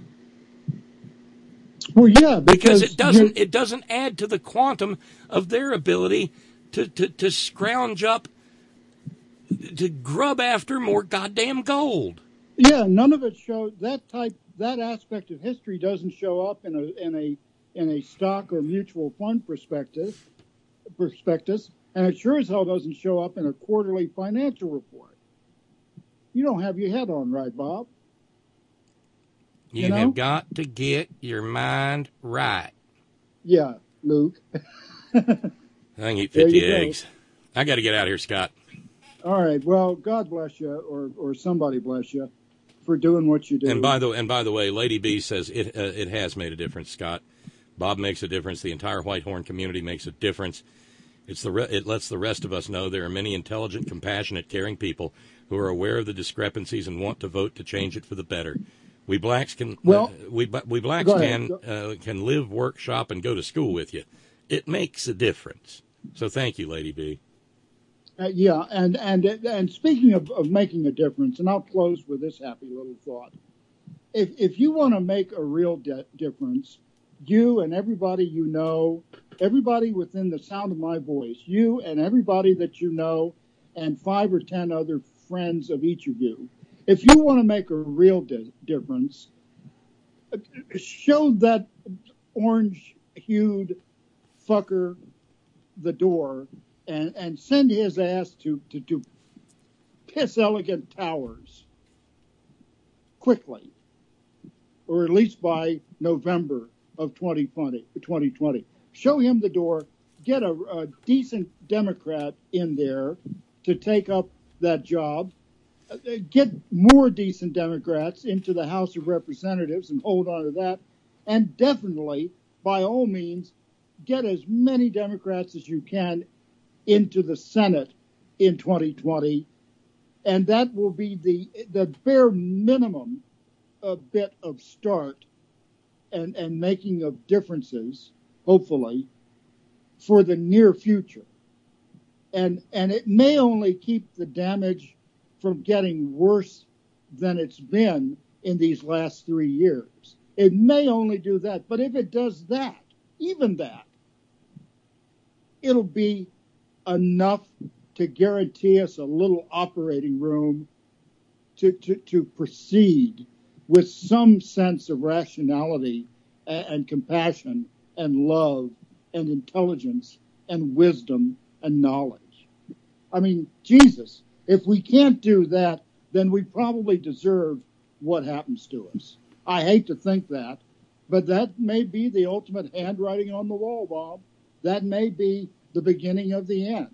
Well, yeah, because it doesn't add to the quantum of their ability to scrounge up, to grub after more goddamn gold. Yeah, none of it shows that aspect of history doesn't show up in a stock or mutual fund prospectus, and it sure as hell doesn't show up in a quarterly financial report. You don't have your head on right, Bob. You have got to get your mind right. Yeah, Luke. I can eat 50 eggs. I got to get out of here, Scott. All right. Well, God bless you, or somebody bless you, for doing what you do. And by the way, Lady B says it has made a difference, Scott. Bob makes a difference. The entire Whitehorn community makes a difference. It lets the rest of us know there are many intelligent, compassionate, caring people who are aware of the discrepancies and want to vote to change it for the better. We blacks can can live, work, shop, and go to school with you. It makes a difference. So thank you, Lady B. Yeah, and speaking of making a difference, and I'll close with this happy little thought. If you want to make a real difference, you and everybody you know, everybody within the sound of my voice, you and everybody that you know, and 5 or 10 other friends of each of you, if you want to make a real difference, show that orange-hued fucker the door and send his ass to Piss Elegant Towers quickly, or at least by November of 2020. Show him the door, get a decent Democrat in there to take up that job, get more decent Democrats into the House of Representatives and hold on to that, and definitely, by all means, get as many Democrats as you can into the Senate in 2020, and that will be the bare minimum bit of start and making of differences, hopefully, for the near future. And it may only keep the damage from getting worse than it's been in these last 3 years. It may only do that, but if it does that, even that, it'll be enough to guarantee us a little operating room to proceed with some sense of rationality and compassion and love and intelligence and wisdom and knowledge. I mean, Jesus, if we can't do that, then we probably deserve what happens to us. I hate to think that, but that may be the ultimate handwriting on the wall, Bob. That may be the beginning of the end.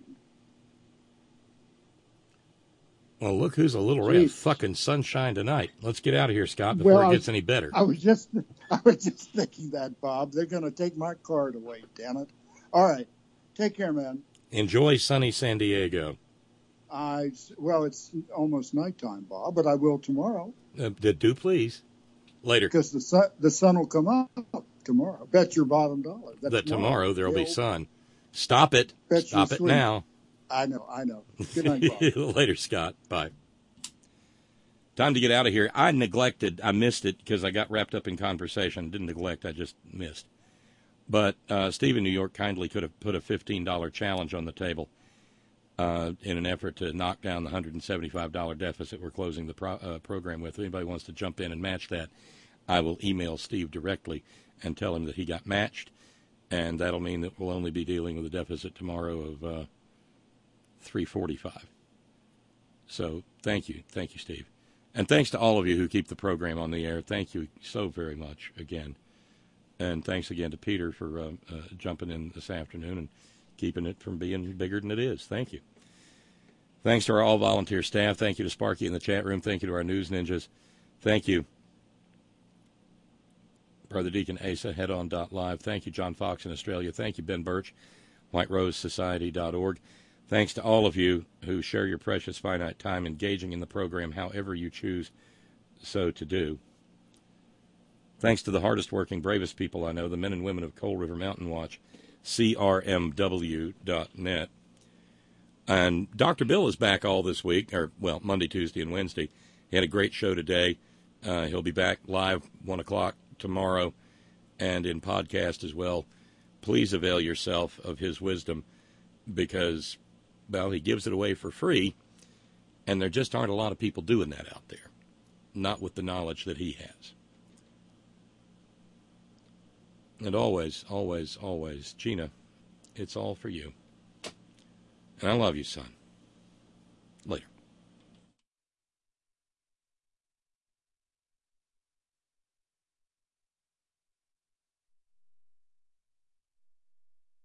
Well, look who's a little ray of fucking sunshine tonight. Let's get out of here, Scott, before it gets any better. I was just thinking that, Bob. They're going to take my card away, damn it. All right. Take care, man. Enjoy sunny San Diego. Well, it's almost nighttime, Bob, but I will tomorrow. Do please. Later. Because the sun will come up tomorrow. Bet your bottom dollar. That tomorrow there'll be sun. Stop it. Stop it now. I know. Good night, Bob. Later, Scott. Bye. Time to get out of here. I missed it because I got wrapped up in conversation. Didn't neglect, I just missed. But Steve in New York kindly could have put a $15 challenge on the table in an effort to knock down the $175 deficit we're closing the program with. If anybody wants to jump in and match that, I will email Steve directly and tell him that he got matched, and that'll mean that we'll only be dealing with a deficit tomorrow of $345. So thank you, Steve. And thanks to all of you who keep the program on the air. Thank you so very much again. And thanks again to Peter for jumping in this afternoon and keeping it from being bigger than it is. Thank you. Thanks to our all-volunteer staff. Thank you to Sparky in the chat room. Thank you to our news ninjas. Thank you, Brother Deacon Asa, headon.live. Thank you, John Fox in Australia. Thank you, Ben Birch, whiterosesociety.org. Thanks to all of you who share your precious finite time engaging in the program however you choose so to do. Thanks to the hardest working, bravest people I know, the men and women of Coal River Mountain Watch, crmw.net. And Dr. Bill is back all this week, Monday, Tuesday, and Wednesday. He had a great show today. He'll be back live 1 o'clock tomorrow and in podcast as well. Please avail yourself of his wisdom because, he gives it away for free, and there just aren't a lot of people doing that out there, not with the knowledge that he has. And always, always, always, Gina, it's all for you. And I love you, son. Later.